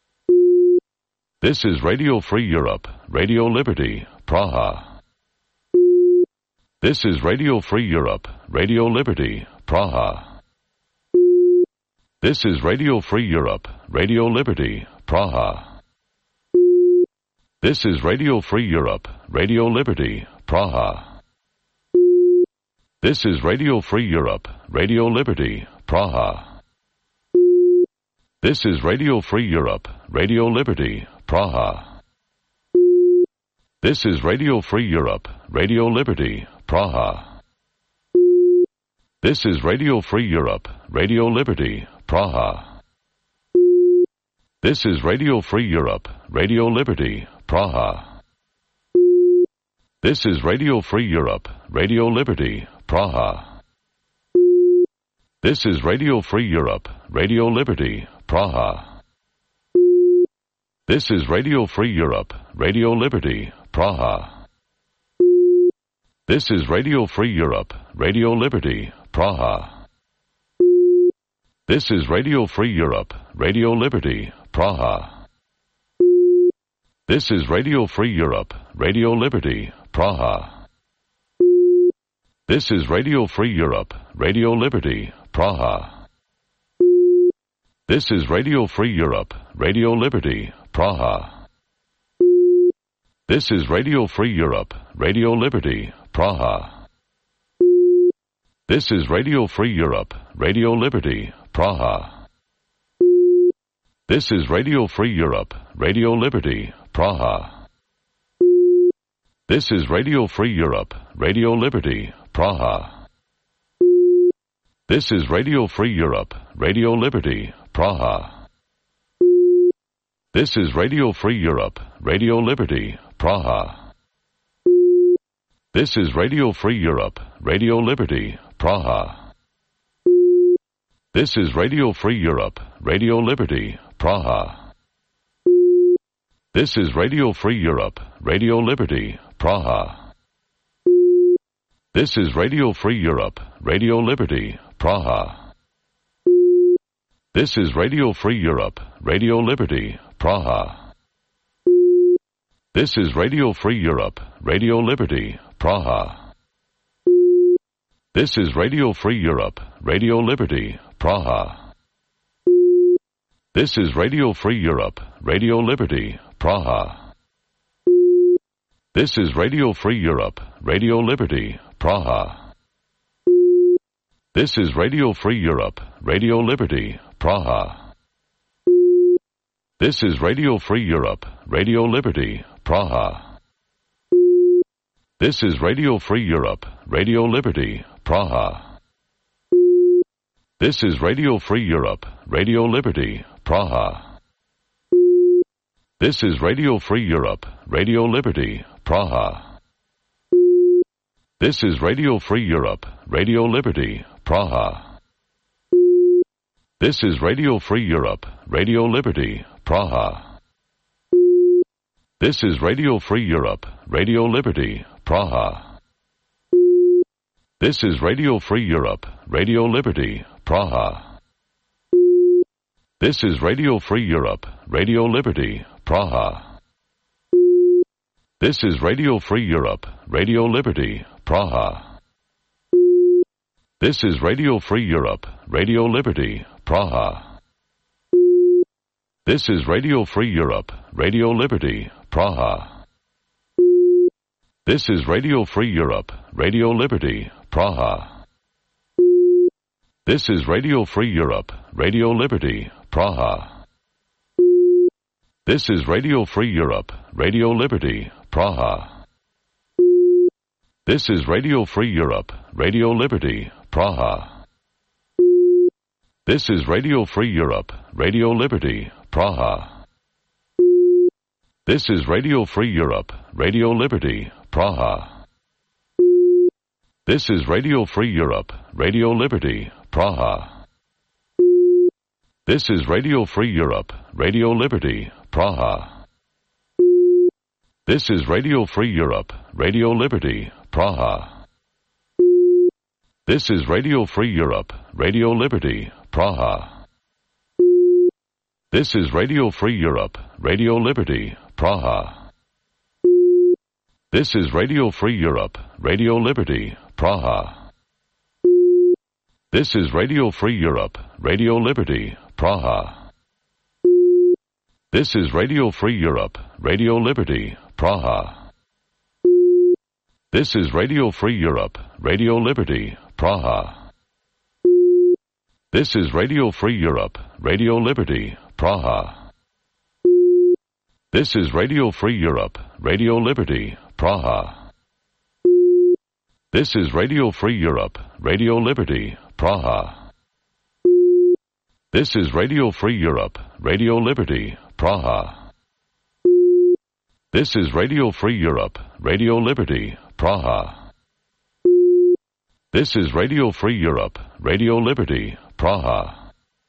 This is Radio Free Europe, Radio Liberty, Praha. This is Radio Free Europe, Radio Liberty, Praha. This is Radio Free Europe, Radio Liberty, Praha. This is Radio Free Europe, Radio Liberty, Praha. This is Radio Free Europe, Radio Liberty, Praha. This is Radio Free Europe, Radio Liberty, Praha. This is Radio Free Europe, Radio Liberty, Praha. This is Radio Free Europe, Radio Liberty, Praha. This is Radio Free Europe, Radio Liberty, Praha. This is Radio Free Europe, Radio Liberty, Praha. This is Radio Free Europe, Radio Liberty, Praha. This is Radio Free Europe, Radio Liberty, Praha. This is Radio Free Europe, Radio Liberty, Praha. This is Radio Free Europe, Radio Liberty, Praha. This is Radio Free Europe, Radio Liberty, Praha. This is Radio Free Europe, Radio Liberty, Praha. This is Radio Free Europe, Radio Liberty, Praha. This is Radio Free Europe, Radio Liberty, Praha. This is Radio Free Europe, Radio Liberty, Praha. This is Radio Free Europe, Radio Liberty, Praha. This is Radio Free Europe, Radio Liberty, Praha. This is Radio Free Europe, Radio Liberty, Praha. This is Radio Free Europe, Radio Liberty, Praha. This is Radio Free Europe, Radio Liberty, Praha. This is Radio Free Europe, Radio Liberty, Praha. This is Radio Free Europe, Radio Liberty, Praha. This is Radio Free Europe, Radio Liberty, Praha. This is Radio Free Europe, Radio Liberty, Praha. This is Radio Free Europe, Radio Liberty, Praha. This is Radio Free Europe, Radio Liberty, Praha. This is Radio Free Europe, Radio Liberty, Praha. This is Radio Free Europe, Radio Liberty, Praha. This is Radio Free Europe, Radio Liberty, Praha. This is Radio Free Europe, Radio Liberty, Praha. This is Radio Free Europe, Radio Liberty, Praha. This is Radio Free Europe, Radio Liberty, Praha. This is Radio Free Europe, Radio Liberty, Praha. This is Radio Free Europe, Radio Liberty, Praha. This is Radio Free Europe, Radio Liberty, Praha. This is Radio Free Europe, Radio Liberty, Praha. This is Radio Free Europe, Radio Liberty, Praha. This is Radio Free Europe, Radio Liberty, Praha. This is Radio Free Europe, Radio Liberty, Praha. This is Radio Free Europe, Radio Liberty, Praha. This is Radio Free Europe, Radio Liberty, Praha. This is Radio Free Europe, Radio Liberty, Praha. This is Radio Free Europe, Radio Liberty, Praha. This is Radio Free Europe, Radio Liberty, Praha. This is Radio Free Europe, Radio Liberty, Praha. This is Radio Free Europe, Radio Liberty, Praha. This is Radio Free Europe, Radio Liberty, Praha. This is Radio Free Europe, Radio Liberty, Praha. This is Radio Free Europe, Radio Liberty, Praha. This is Radio Free Europe, Radio Liberty, Praha. This is Radio Free Europe, Radio Liberty, Praha. This is Radio Free Europe, Radio Liberty, Praha. This is Radio Free Europe, Radio Liberty, Praha. This is Radio Free Europe, Radio Liberty, Praha. This is Radio Free Europe, Radio Liberty, Praha. This is Radio Free Europe, Radio Liberty, Praha. This is Radio Free Europe, Radio Liberty, Praha. This is Radio Free Europe, Radio Liberty, Praha. This is Radio Free Europe, Radio Liberty, Praha. This is Radio Free Europe, Radio Liberty, Praha. This is Radio Free Europe, Radio Liberty, Praha. This is Radio Free Europe, Radio Liberty, Praha.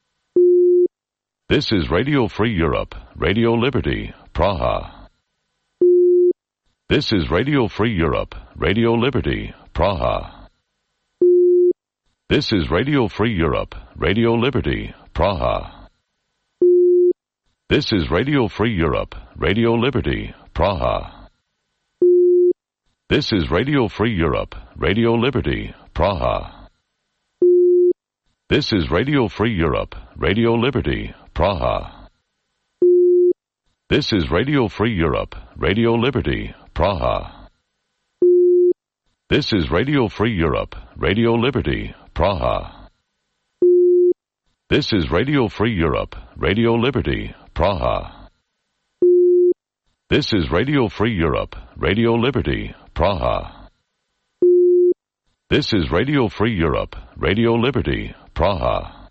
This is Radio Free Europe, Radio Liberty, Praha. This is Radio Free Europe, Radio Liberty, Praha. This is Radio Free Europe, Radio Liberty, Praha. This is Radio Free Europe, Radio Liberty, Praha. This is Radio Free Europe, Radio Liberty, Praha. This is Radio Free Europe, Radio Liberty, Praha. This is Radio Free Europe, Radio Liberty, Praha. This is Radio Free Europe, Radio Liberty, Praha. This is Radio Free Europe, Radio Liberty, Praha. This is Radio Free Europe, Radio Liberty, Praha. This is Radio Free Europe, Radio Liberty, Praha.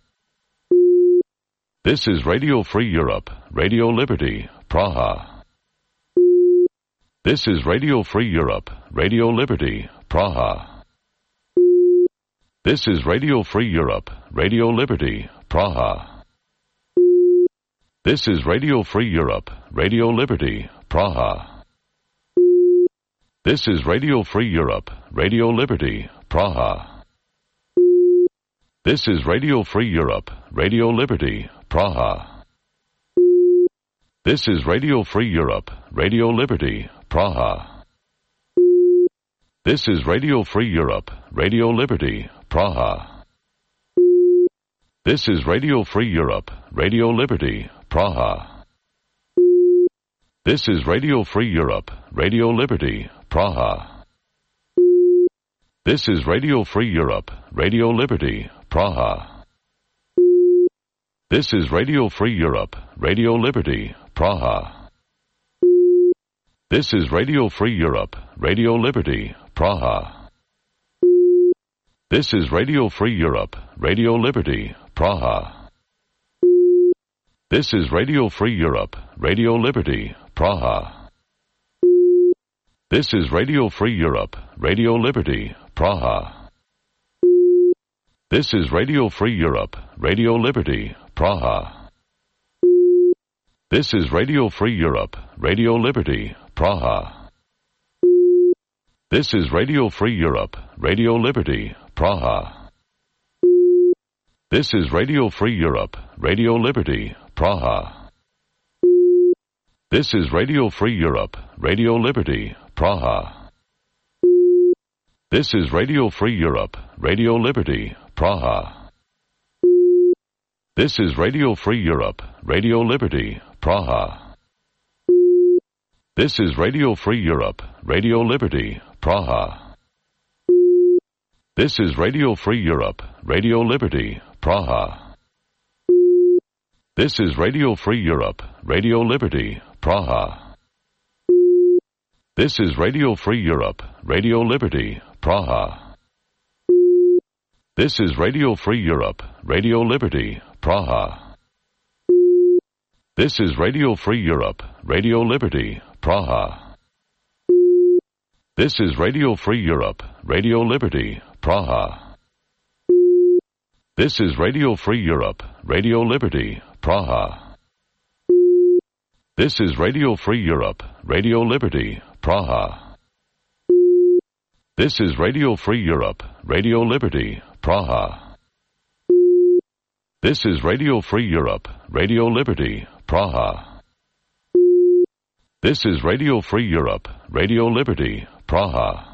This is Radio Free Europe, Radio Liberty, Praha. This is Radio Free Europe, Radio Liberty, Praha. This is Radio Free Europe, Radio Liberty, Praha. This is Radio Free Europe, Radio Liberty, Praha. This is Radio Free Europe, Radio Liberty, Praha. This is Radio Free Europe, Radio Liberty, Praha. This is Radio Free Europe, Radio Liberty, Praha. This is Radio Free Europe, Radio Liberty, Praha. This is Radio Free Europe, Radio Liberty, Praha. This is Radio Free Europe, Radio Liberty, Praha. This is Radio Free Europe, Radio Liberty, Praha. This is Radio Free Europe, Radio Liberty, Praha. This is Radio Free Europe, Radio Liberty, Praha. This is Radio Free Europe, Radio Liberty, Praha. This is Radio Free Europe, Radio Liberty, Praha. This is Radio Free Europe, Radio Liberty, Praha. This is Radio Free Europe, Radio Liberty, Praha. This is Radio Free Europe, Radio Liberty, Praha. This is Radio Free Europe, Radio Liberty, Praha. This is Radio Free Europe, Radio Liberty, Praha. This is Radio Free Europe, Radio Liberty, Praha. This is Radio Free Europe, Radio Liberty, Praha. This is Radio Free Europe, Radio Liberty, Praha. This is Radio Free Europe, Radio Liberty, Praha. This is Radio Free Europe, Radio Liberty, Praha. This is Radio Free Europe, Radio Liberty, Praha. This is Radio Free Europe, Radio Liberty, Praha. This is Radio Free Europe, Radio Liberty, Praha. This is Radio Free Europe, Radio Liberty, Praha. This is Radio Free Europe, Radio Liberty, Praha. This is Radio Free Europe, Radio Liberty, Praha. This is Radio Free Europe, Radio Liberty, Praha. This is Radio Free Europe, Radio Liberty, Praha. This is Radio Free Europe, Radio Liberty, Praha. This is Radio Free Europe, Radio Liberty, Praha.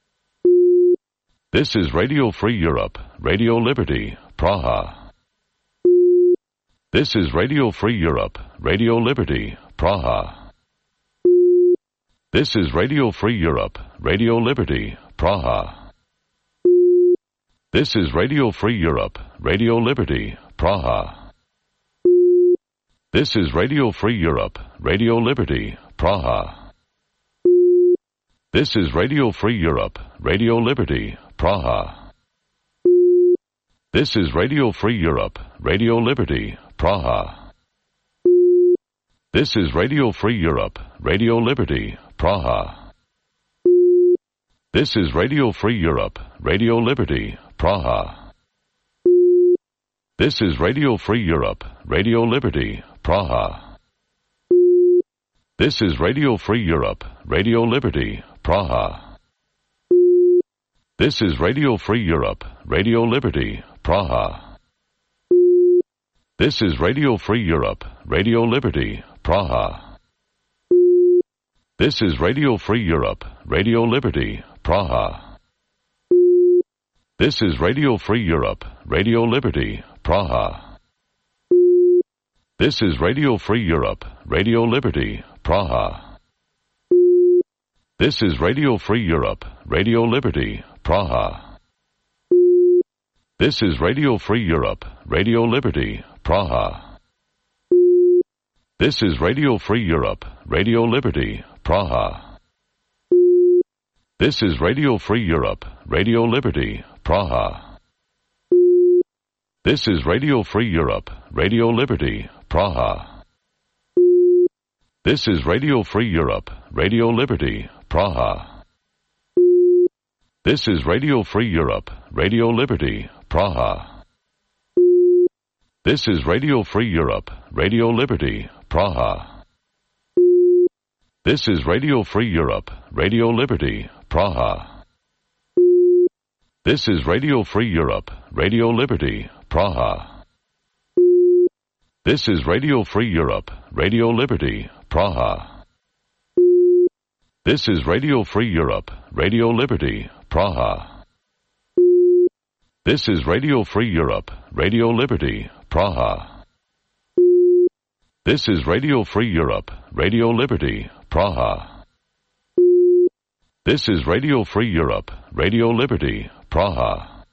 This is Radio Free Europe, Radio Liberty, Praha. This is Radio Free Europe, Radio Liberty, Praha. This is Radio Free Europe, Radio Liberty, Praha. This is Radio Free Europe, Radio Liberty, Praha. This is Radio Free Europe, Radio Liberty, Praha. This is Radio Free Europe, Radio Liberty, Praha. This is Radio Free Europe, Radio Liberty, Praha. This is Radio Free Europe, Radio Liberty, Praha. This is Radio Free Europe, Radio Liberty, Praha. This is Radio Free Europe, Radio Liberty, Praha. This is Radio Free Europe, Radio Liberty, Praha. This is Radio Free Europe, Radio Liberty, Praha. This is Radio Free Europe, Radio Liberty, Praha. This is Radio Free Europe, Radio Liberty, Praha. This is Radio Free Europe, Radio Liberty, Praha. This is Radio Free Europe, Radio Liberty, Praha. This is Radio Free Europe, Radio Liberty, Praha. This is Radio Free Europe, Radio Liberty, Praha. This is Radio Free Europe, Radio Liberty, Praha. This is Radio Free Europe, Radio Liberty, Praha. This is Radio Free Europe, Radio Liberty, Praha. This is Radio Free Europe, Radio Liberty, Praha. This is Radio Free Europe, Radio Liberty, Praha. This is Radio Free Europe, Radio Liberty, Praha. This is Radio Free Europe, Radio Liberty, Praha. This is Radio Free Europe, Radio Liberty, Praha. This is Radio Free Europe, Radio Liberty, Praha. This is Radio Free Europe, Radio Liberty, Praha. This is Radio Free Europe, Radio Liberty, Praha. This is Radio Free Europe, Radio Liberty, Praha. This is Radio Free Europe, Radio Liberty, Praha.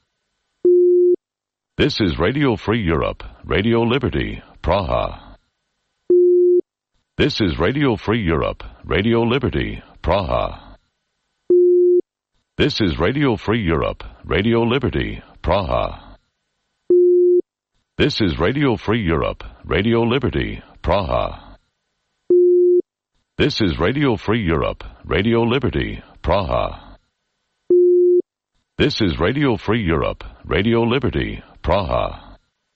This is Radio Free Europe, Radio Liberty, Praha. This is Radio Free Europe, Radio Liberty, Praha. This is Radio Free Europe, Radio Liberty, Praha. This is Radio Free Europe, Radio Liberty, Praha. This is Radio Free Europe, Radio Liberty, Praha. This is Radio Free Europe, Radio Liberty, Praha.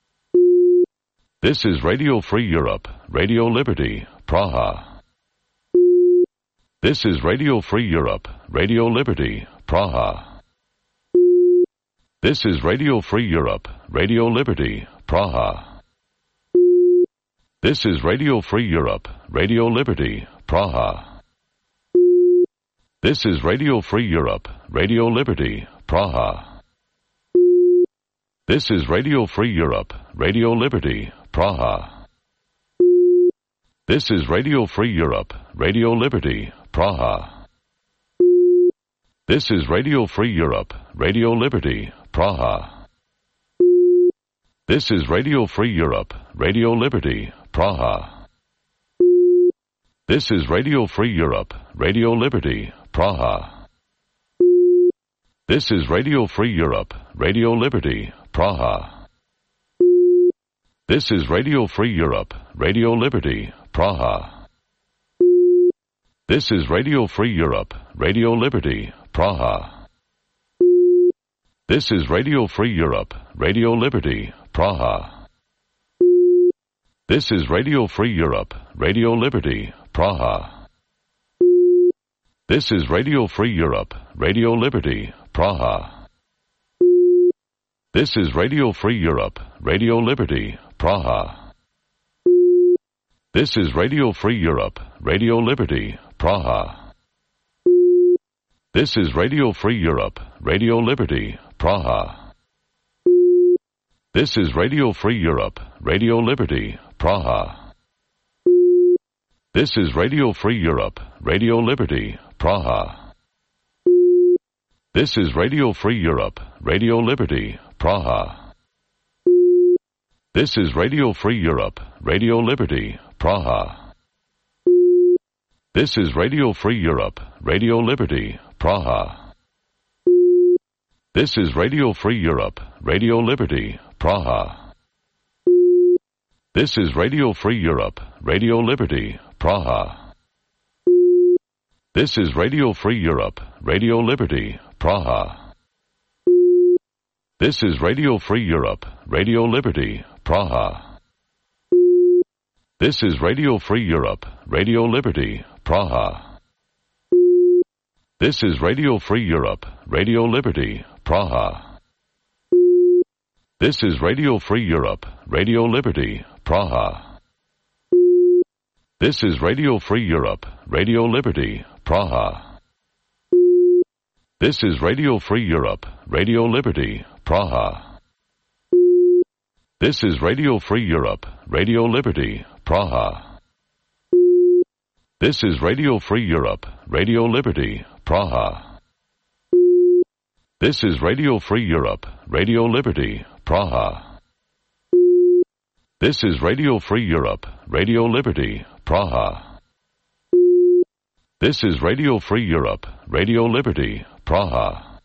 This is Radio Free Europe, Radio Liberty, Praha. This is Radio Free Europe, Radio Liberty, Praha. This is Radio Free Europe, Radio Liberty, Praha. This is Radio Free Europe, Radio Liberty, Praha. This is Radio Free Europe, Radio Liberty, Praha. This is Radio Free Europe, Radio Liberty, Praha. This is Radio Free Europe, Radio Liberty, Praha. This is Radio Free Europe, Radio Liberty, Praha. This is Radio Free Europe, Radio Liberty, Praha. This is Radio Free Europe, Radio Liberty, Praha. This is Radio Free Europe, Radio Liberty, Praha. This is Radio Free Europe, Radio Liberty, Praha. This is Radio Free Europe, Radio Liberty, Praha. This is Radio Free Europe, Radio Liberty, Praha. This is Radio Free Europe, Radio Liberty, Praha. This is Radio Free Europe, Radio Liberty, Praha. This is Radio Free Europe, Radio Liberty, Praha. This is Radio Free Europe, Radio Liberty, Praha. This is Radio Free Europe, Radio Liberty, Praha. This is Radio Free Europe, Radio Liberty, Praha. This is Radio Free Europe, Radio Liberty, Praha. This is Radio Free Europe, Radio Liberty, Praha. This is Radio Free Europe, Radio Liberty, Praha. This is Radio Free Europe, Radio Liberty, Praha. This is Radio Free Europe, Radio Liberty, Praha. This is Radio Free Europe, Radio Liberty, Praha. This is Radio Free Europe, Radio Liberty, Praha. This is Radio Free Europe, Radio Liberty, Praha. This is Radio Free Europe, Radio Liberty, Praha. This is Radio Free Europe, Radio Liberty, Praha. This is Radio Free Europe, Radio Liberty, Praha. This is Radio Free Europe, Radio Liberty, Praha. This is Radio Free Europe, Radio Liberty, Praha. This is Radio Free Europe, Radio Liberty, Praha. This is Radio Free Europe, Radio Liberty, Praha. This is Radio Free Europe, Radio Liberty, Praha. This is Radio Free Europe, Radio Liberty, Praha. This is Radio Free Europe, Radio Liberty, Praha.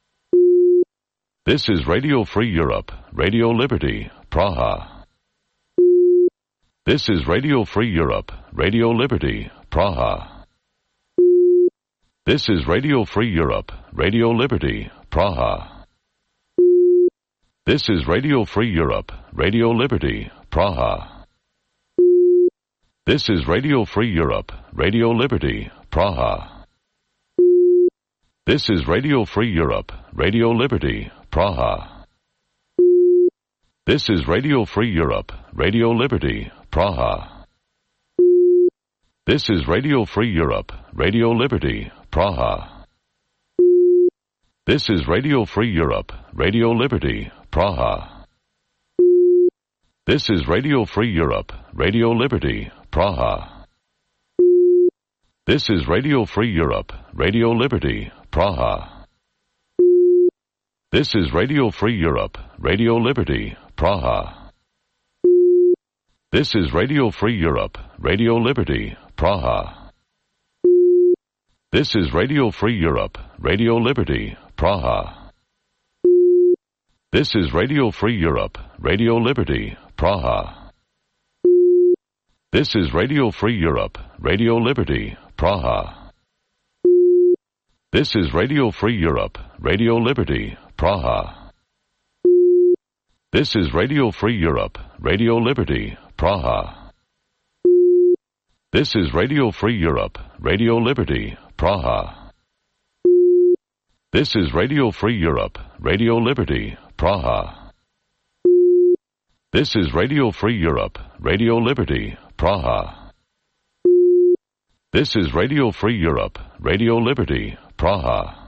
This is Radio Free Europe, Radio Liberty, Praha. This is Radio Free Europe, Radio Liberty, Praha. This is Radio Free Europe, Radio Liberty, Praha. This is Radio Free Europe, Radio Liberty, Praha. This is Radio Free Europe, Radio Liberty, Praha. This is Radio Free Europe, Radio Liberty, Praha. This is Radio Free Europe, Radio Liberty, Praha. This is Radio Free Europe, Radio Liberty, Praha. This is Radio Free Europe, Radio Liberty, Praha. This is Radio Free Europe, Radio Liberty, Praha. This is Radio Free Europe, Radio Liberty, Praha. This is Radio Free Europe, Radio Liberty, Praha. This is Radio Free Europe, Radio Liberty, Praha. This is Radio Free Europe, Radio Liberty, Praha. This is Radio Free Europe, Radio Liberty, Praha. This is Radio Free Europe, Radio Liberty, Praha. This is Radio Free Europe, Radio Liberty, Praha. This is Radio Free Europe, Radio Liberty, Praha. This is Radio Free Europe, Radio Liberty, Praha. This is Radio Free Europe, Radio Liberty, Praha. This is Radio Free Europe, Radio Liberty, Praha. This is Radio Free Europe, Radio Liberty, Praha.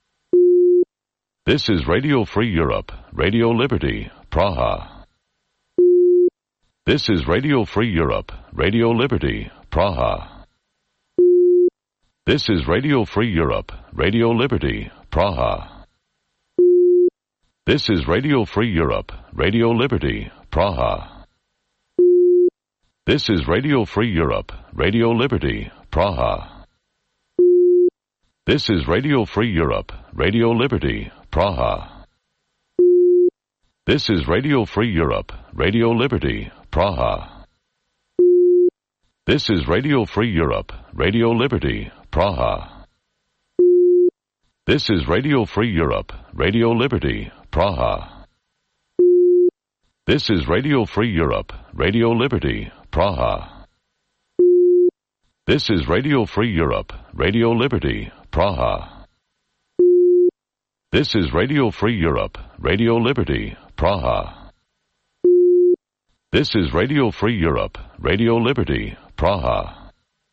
This is Radio Free Europe, Radio Liberty, Praha. This is Radio Free Europe, Radio Liberty, Praha. This is Radio Free Europe, Radio Liberty, Praha. This is Radio Free Europe, Radio Liberty, Praha. This is Radio Free Europe, Radio Liberty, Praha. This is Radio Free Europe, Radio Liberty, Praha. This is Radio Free Europe, Radio Liberty, Praha. This is Radio Free Europe, Radio Liberty, Praha. This is Radio Free Europe, Radio Liberty, Praha. This is Radio Free Europe, Radio Liberty, Praha. This is Radio Free Europe, Radio Liberty, Praha. This is Radio Free Europe, Radio Liberty, Praha. This is Radio Free Europe, Radio Liberty, Praha.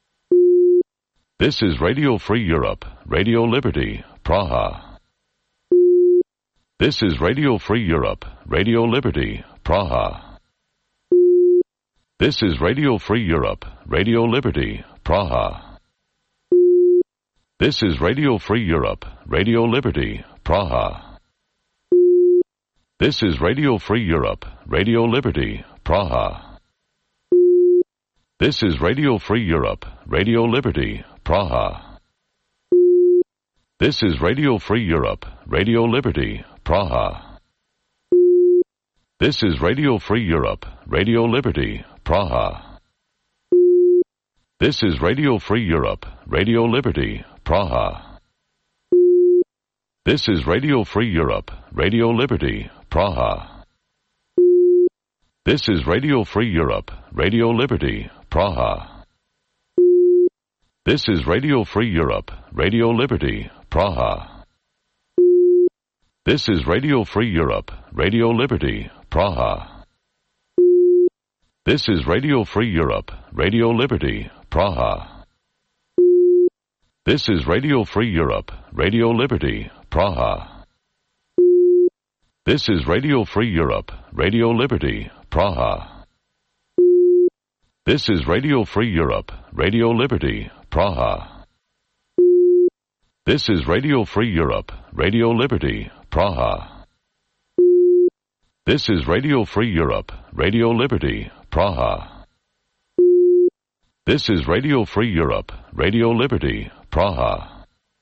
This is Radio Free Europe, Radio Liberty, Praha. This is Radio Free Europe, Radio Liberty, Praha. This is Radio Free Europe, Radio Liberty, Praha. This is Radio Free Europe, Radio Liberty, Praha. This is Radio Free Europe, Radio Liberty, Praha. This is Radio Free Europe, Radio Liberty, Praha. This is Radio Free Europe, Radio Liberty, Praha. This is Radio Free Europe, Radio Liberty, Praha. This is Radio Free Europe, Radio Liberty, Praha. This is Radio Free Europe, Radio Liberty, Praha. This is Radio Free Europe, Radio Liberty, Praha. This is Radio Free Europe, Radio Liberty, Praha. This is Radio Free Europe, Radio Liberty, Praha. This is Radio Free Europe, Radio Liberty, Praha. This is Radio Free Europe, Radio Liberty, Praha. This is Radio Free Europe, Radio Liberty, Praha. This is Radio Free Europe, Radio Liberty, Praha. This is Radio Free Europe, Radio Liberty, Praha. This is Radio Free Europe, Radio Liberty, Praha. This is Radio Free Europe, Radio Liberty, Praha.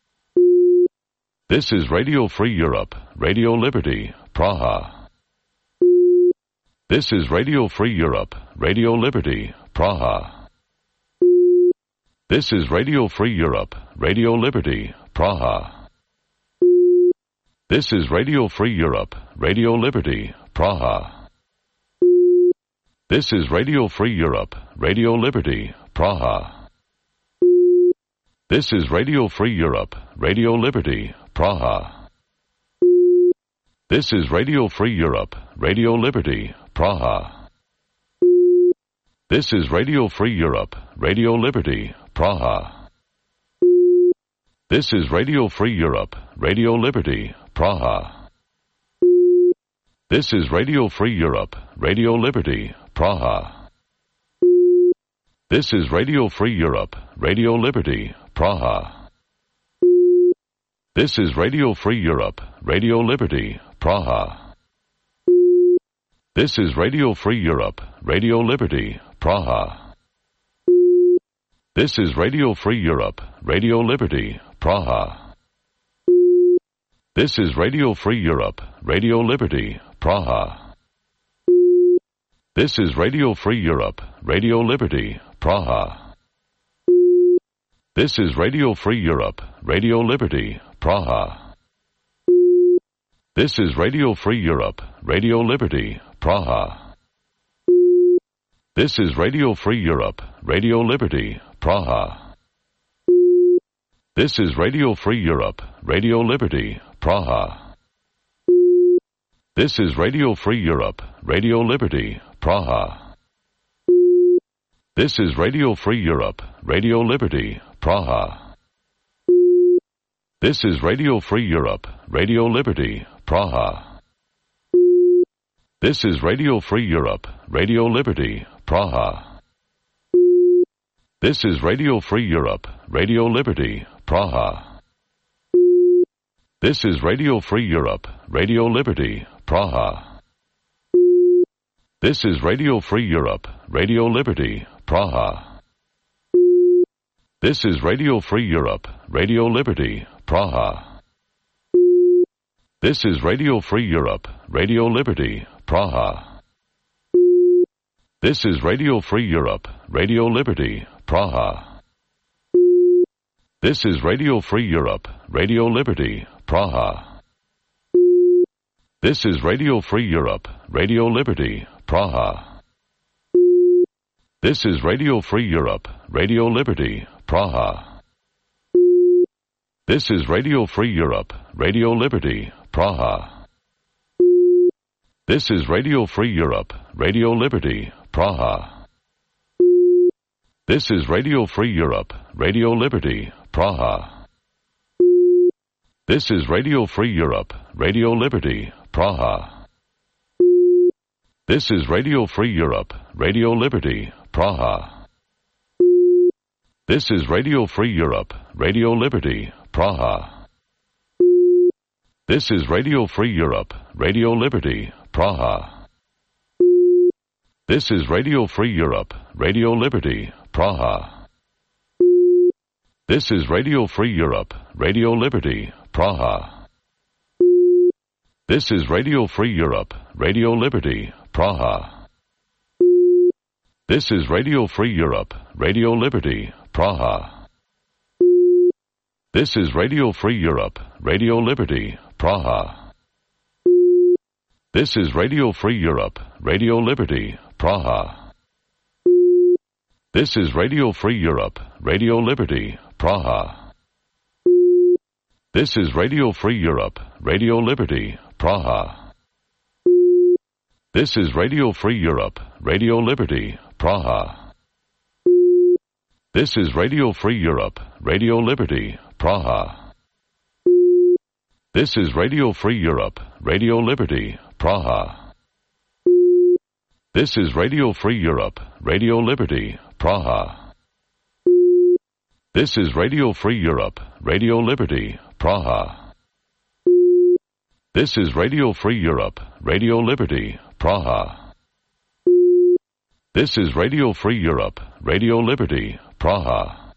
This is Radio Free Europe, Radio Liberty, Praha. This is Radio Free Europe, Radio Liberty, Praha. This is Radio Free Europe, Radio Liberty, Praha. This is Radio Free Europe, Radio Liberty, Praha. This is Radio Free Europe, Radio Liberty, Praha. This is Radio Free Europe, Radio Liberty, Praha. This is Radio Free Europe, Radio Liberty, Praha. This is Radio Free Europe, Radio Liberty, Praha. This is Radio Free Europe, Radio Liberty, Praha. This is Radio Free Europe, Radio Liberty, Praha. This is Radio Free Europe, Radio Liberty, Praha. This is Radio Free Europe, Radio Liberty, Praha. This is Radio Free Europe, Radio Liberty, Praha. This is Radio Free Europe, Radio Liberty, Praha. This is Radio Free Europe, Radio Liberty, Praha. This is Radio Free Europe, Radio Liberty, Praha. This is Radio Free Europe, Radio Liberty, Praha. This is Radio Free Europe, Radio Liberty, Praha. This is Radio Free Europe, Radio Liberty, Praha. This is Radio Free Europe, Radio Liberty, Praha. This is Radio Free Europe, Radio Liberty, Praha. This is Radio Free Europe, Radio Liberty, Praha. This is Radio Free Europe, Radio Liberty, Praha. This is Radio Free Europe, Radio Liberty, Praha. This is Radio Free Europe, Radio Liberty, Praha. This is Radio Free Europe, Radio Liberty, Praha. This is Radio Free Europe, Radio Liberty, Praha. This is Radio Free Europe, Radio Liberty, Praha. This is Radio Free Europe, Radio Liberty, Praha. This is Radio Free Europe, Radio Liberty, Praha. This is Radio Free Europe, Radio Liberty, Praha. This is Radio Free Europe, Radio Liberty, Praha. This is Radio Free Europe, Radio Liberty, Praha. This is Radio Free Europe, Radio Liberty, Praha. This is Radio Free Europe, Radio Liberty, Praha. This is Radio Free Europe, Radio Liberty, Praha. This is Radio Free Europe, Radio Liberty, Praha. This is Radio Free Europe, Radio Liberty, Praha. This is Radio Free Europe, Radio Liberty, Praha. This is Radio Free Europe, Radio Liberty, Praha. This is Radio Free Europe, Radio Liberty, Praha. This is Radio Free Europe, Radio Liberty, Praha. This is Radio Free Europe, Radio Liberty, Praha. This is Radio Free Europe, Radio Liberty, Praha. This is Radio Free Europe, Radio Liberty, Praha. This is Radio Free Europe, Radio Liberty, Praha. This is Radio Free Europe, Radio Liberty, Praha. This is Radio Free Europe, Radio Liberty, Praha. This is Radio Free Europe, Radio Liberty, Praha. This is Radio Free Europe, Radio Liberty, Praha. This is Radio Free Europe, Radio Liberty, Praha. This is Radio Free Europe, Radio Liberty, Praha. This is Radio Free Europe, Radio Liberty, Praha. This is Radio Free Europe, Radio Liberty, Praha. This is Radio Free Europe, Radio Liberty, Praha.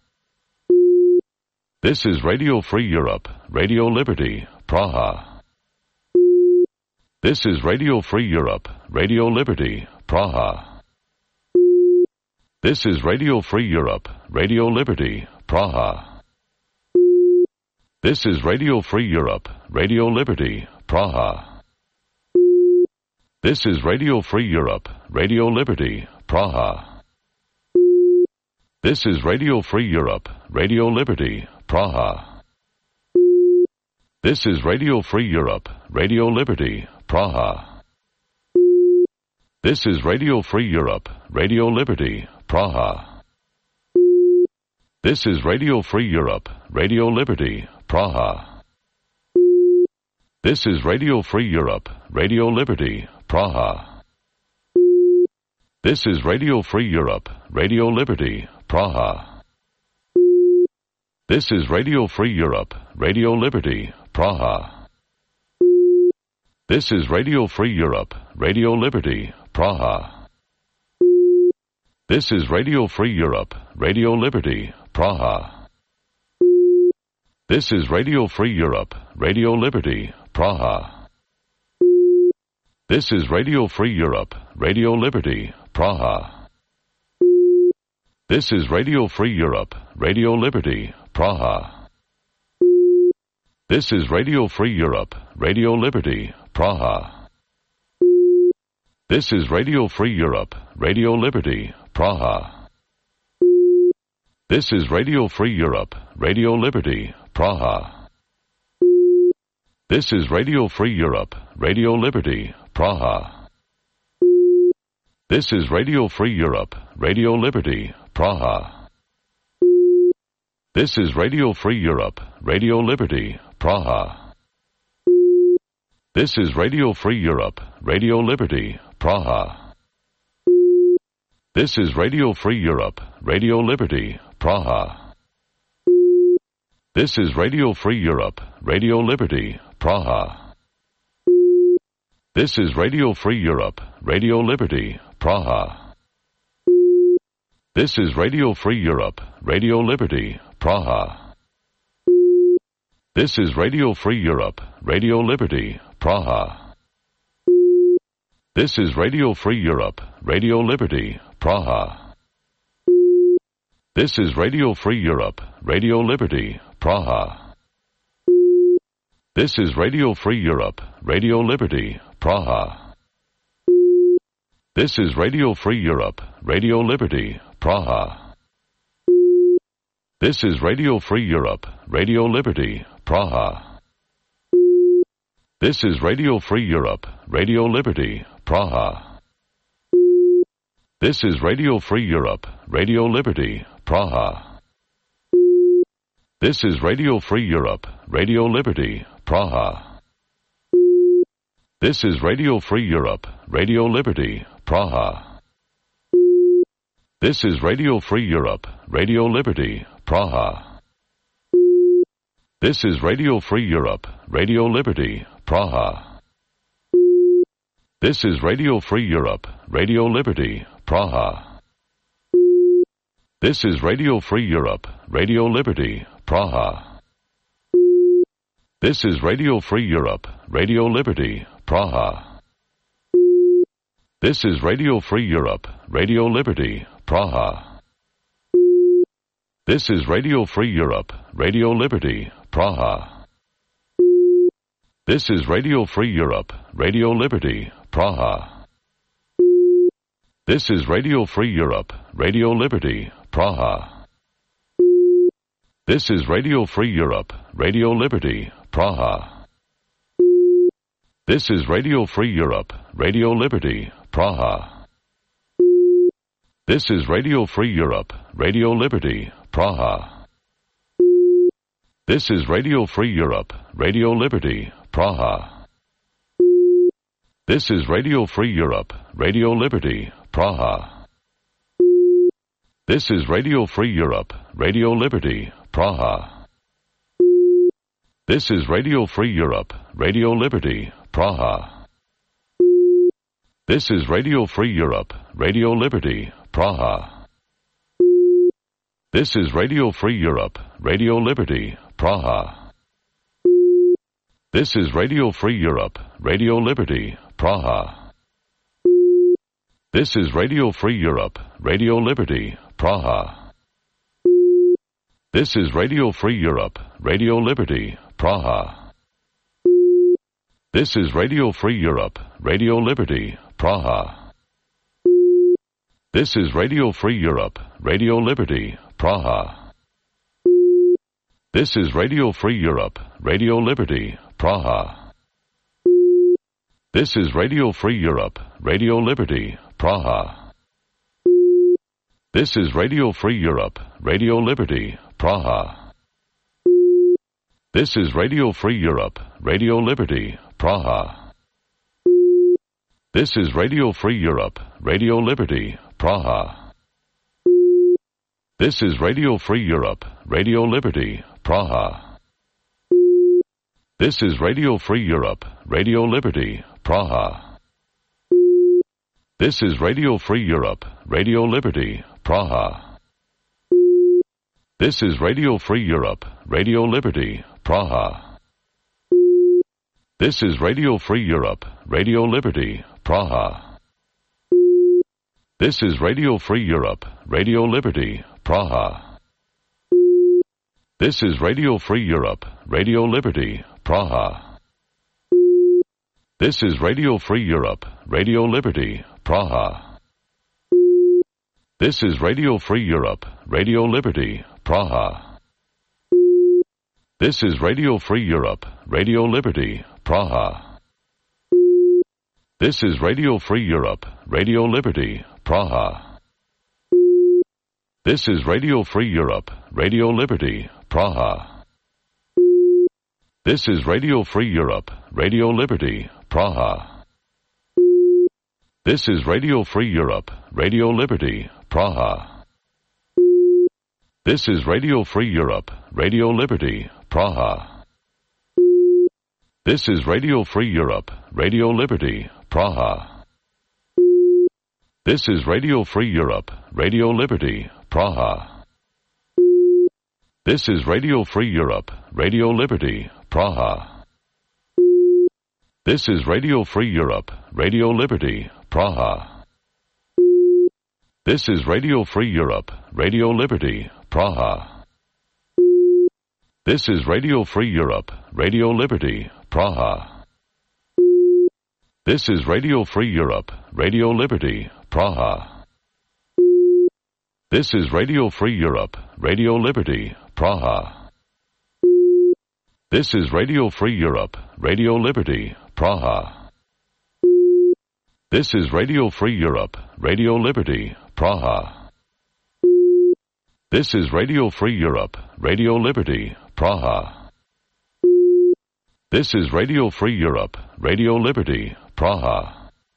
This is Radio Free Europe, Radio Liberty, Praha. This is Radio Free Europe, Radio Liberty, Praha. This is Radio Free Europe, Radio Liberty, Praha. This is Radio Free Europe, Radio Liberty, Praha. This is Radio Free Europe, Radio Liberty, Praha. This is Radio Free Europe, Radio Liberty, Praha. This is Radio Free Europe, Radio Liberty, Praha. This is Radio Free Europe, Radio Liberty, Praha. This is Radio Free Europe, Radio Liberty, Praha. This is Radio Free Europe, Radio Liberty, Praha. This is Radio Free Europe, Radio Liberty, Praha. This is Radio Free Europe, Radio Liberty, Praha. This is Radio Free Europe, Radio Liberty, Praha. This is Radio Free Europe, Radio Liberty, Praha. This is Radio Free Europe, Radio Liberty, Praha. This is Radio Free Europe, Radio Liberty, Praha. This is Radio Free Europe, Radio Liberty, Praha. This is Radio Free Europe, Radio Liberty, Praha. This is Radio Free Europe, Radio Liberty, Praha. This is Radio Free Europe, Radio Liberty, Praha. This is Radio Free Europe, Radio Liberty, Praha. This is Radio Free Europe, Radio Liberty, Praha. This is Radio Free Europe, Radio Liberty, Praha. This is Radio Free Europe, Radio Liberty, Praha. This is Radio Free Europe, Radio Liberty, Praha. This is Radio Free Europe, Radio Liberty, Praha. This is Radio Free Europe, Radio Liberty, Praha. This is Radio Free Europe, Radio Liberty, Praha. This is Radio Free Europe, Radio Liberty, Praha. This is Radio Free Europe, Radio Liberty, Praha. This is Radio Free Europe, Radio Liberty, Praha. This is Radio Free Europe, Radio Liberty, Praha. This is Radio Free Europe, Radio Liberty, Praha. This is Radio Free Europe, Radio Liberty, Praha. This is Radio Free Europe, Radio Liberty, Praha. This is Radio Free Europe, Radio Liberty, Praha. This is Radio Free Europe, Radio Liberty, Praha. This is Radio Free Europe, Radio Liberty, Praha. This is Radio Free Europe, Radio Liberty, Praha. This is Radio Free Europe, Radio Liberty, Praha. This is Radio Free Europe, Radio Liberty, Praha. This is Radio Free Europe, Radio Liberty, Praha. This is Radio Free Europe, Radio Liberty, Praha. This is Radio Free Europe, Radio Liberty, Praha. This is Radio Free Europe, Radio Liberty, Praha. This is Radio Free Europe, Radio Liberty, Praha. This is Radio Free Europe, Radio Liberty, Praha. This is Radio Free Europe, Radio Liberty, Praha. This is Radio Free Europe, Radio Liberty, Praha. This is Radio Free Europe, Radio Liberty, Praha. This is Radio Free Europe, Radio Liberty, Praha. This is Radio Free Europe, Radio Liberty, Praha. This is Radio Free Europe, Radio Liberty, Praha. This is Radio Free Europe, Radio Liberty, Praha. This is Radio Free Europe, Radio Liberty, Praha. This is Radio Free Europe, Radio Liberty, Praha. This is Radio Free Europe, Radio Liberty, Praha. This is Radio Free Europe, Radio Liberty, Praha. This is Radio Free Europe, Radio Liberty, Praha. This is Radio Free Europe, Radio Liberty, Praha. This is Radio Free Europe, Radio Liberty, Praha. This is Radio Free Europe, Radio Liberty, Praha. This is Radio Free Europe, Radio Liberty, Praha. This is Radio Free Europe, Radio Liberty, Praha. This is Radio Free Europe, Radio Liberty, Praha. This is Radio Free Europe, Radio Liberty, Praha. This is Radio Free Europe, Radio Liberty, Praha. This is Radio Free Europe, Radio Liberty, Praha. This is Radio Free Europe, Radio Liberty, Praha. This is Radio Free Europe, Radio Liberty, Praha. This is Radio Free Europe, Radio Liberty, Praha. This is Radio Free Europe, Radio Liberty, Praha. This is Radio Free Europe, Radio Liberty, Praha. This is Radio Free Europe, Radio Liberty, Praha. This is Radio Free Europe, Radio Liberty, Praha. This is Radio Free Europe, Radio Liberty, Praha. This is Radio Free Europe, Radio Liberty, Praha. This is Radio Free Europe, Radio Liberty, Praha. This is Radio Free Europe, Radio Liberty, Praha. This is Radio Free Europe, Radio Liberty, Praha. This is Radio Free Europe, Radio Liberty, Praha. This is Radio Free Europe, Radio Liberty, Praha. This is Radio Free Europe, Radio Liberty, Praha. This is Radio Free Europe, Radio Liberty, Praha. This is Radio Free Europe, Radio Liberty, Praha. This is Radio Free Europe, Radio Liberty, Praha. This is Radio Free Europe, Radio Liberty, Praha. This is Radio Free Europe, Radio Liberty, Praha. This is Radio Free Europe, Radio Liberty, Praha. This is Radio Free Europe, Radio Liberty, Praha. This is Radio Free Europe, Radio Liberty, Praha. This is Radio Free Europe, Radio Liberty, Praha. This is Radio Free Europe, Radio Liberty, Praha.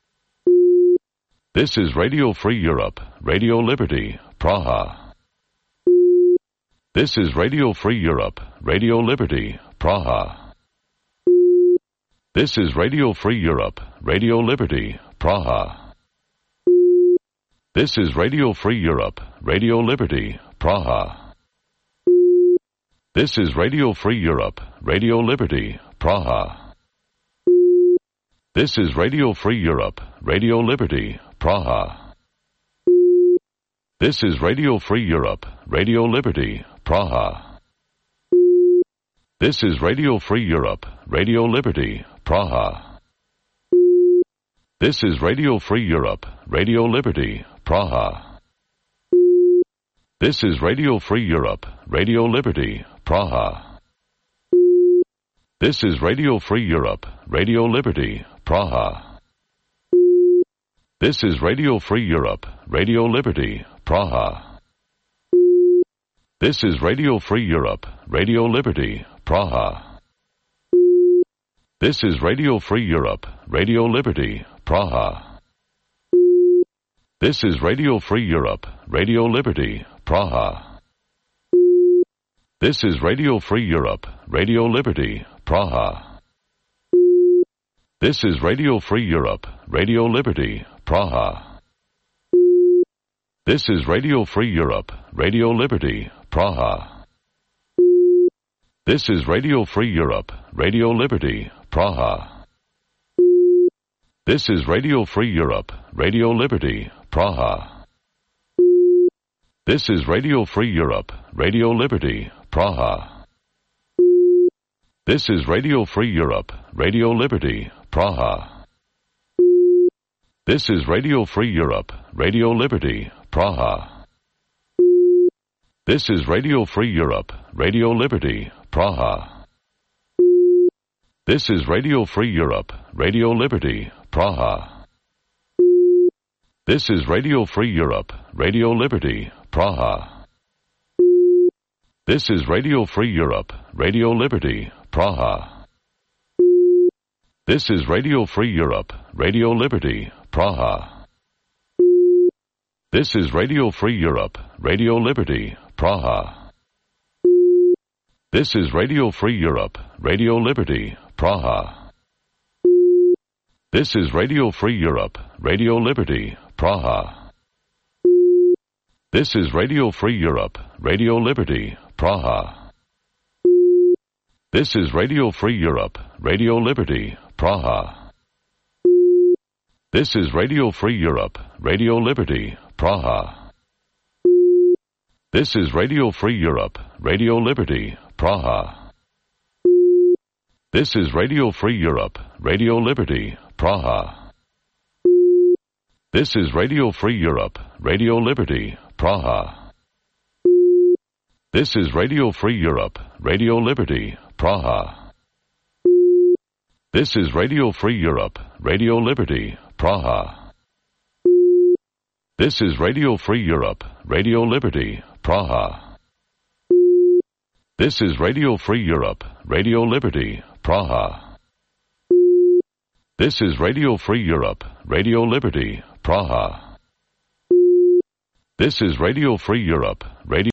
This is Radio Free Europe, Radio Liberty, Praha. This is Radio Free Europe, Radio Liberty, Praha. This is Radio Free Europe, Radio Liberty, Praha. This is Radio Free Europe, Radio Liberty, Praha. This is Radio Free Europe, Radio Liberty, Praha. This is Radio Free Europe, Radio Liberty, Praha. This is Radio Free Europe, Radio Liberty, Praha. This is Radio Free Europe, Radio Liberty, Praha. This is Radio Free Europe, Radio Liberty, Praha. This is Radio Free Europe, Radio Liberty, Praha. This is Radio Free Europe, Radio Liberty, Praha. This is Radio Free Europe, Radio Liberty, Praha. This is Radio Free Europe, Radio Liberty, Praha. This is Radio Free Europe, Radio Liberty, Praha. This is Radio Free Europe, Radio Liberty, Praha. This is Radio Free Europe, Radio Liberty, Praha. This is Radio Free Europe, Radio Liberty, Praha. This is Radio Free Europe, Radio Liberty, Praha. This is Radio Free Europe, Radio Liberty, Praha. This is Radio Free Europe, Radio Liberty, Praha. This is Radio Free Europe, Radio Liberty, Praha. This is Radio Free Europe, Radio Liberty, Praha. This is Radio Free Europe, Radio Liberty, Praha. This is Radio Free Europe, Radio Liberty, Praha. This is Radio Free Europe, Radio Liberty, Praha. This is Radio Free Europe, Radio Liberty, Praha. This is Radio Free Europe, Radio Liberty, Praha. This is Radio Free Europe, Radio Liberty, Praha. This is Radio Free Europe, Radio Liberty, Praha. This is Radio Free Europe, Radio Liberty, Praha. This is Radio Free Europe, Radio Liberty, Praha. This is Radio Free Europe, Radio Liberty, Praha. This is Radio Free Europe, Radio Liberty, Praha. This is Radio Free Europe, Radio Liberty, Praha. This is Radio Free Europe, Radio Liberty, Praha. This is Radio Free Europe, Radio Liberty, Praha. This is Radio Free Europe, Radio Liberty, Praha. This is Radio Free Europe, Radio Liberty, Praha. This is Radio Free Europe, Radio Liberty, Praha. This is Radio Free Europe, Radio Liberty, Praha. This is Radio Free Europe, Radio Liberty, Praha. This is Radio Free Europe, Radio Liberty, Praha. This is Radio Free Europe, Radio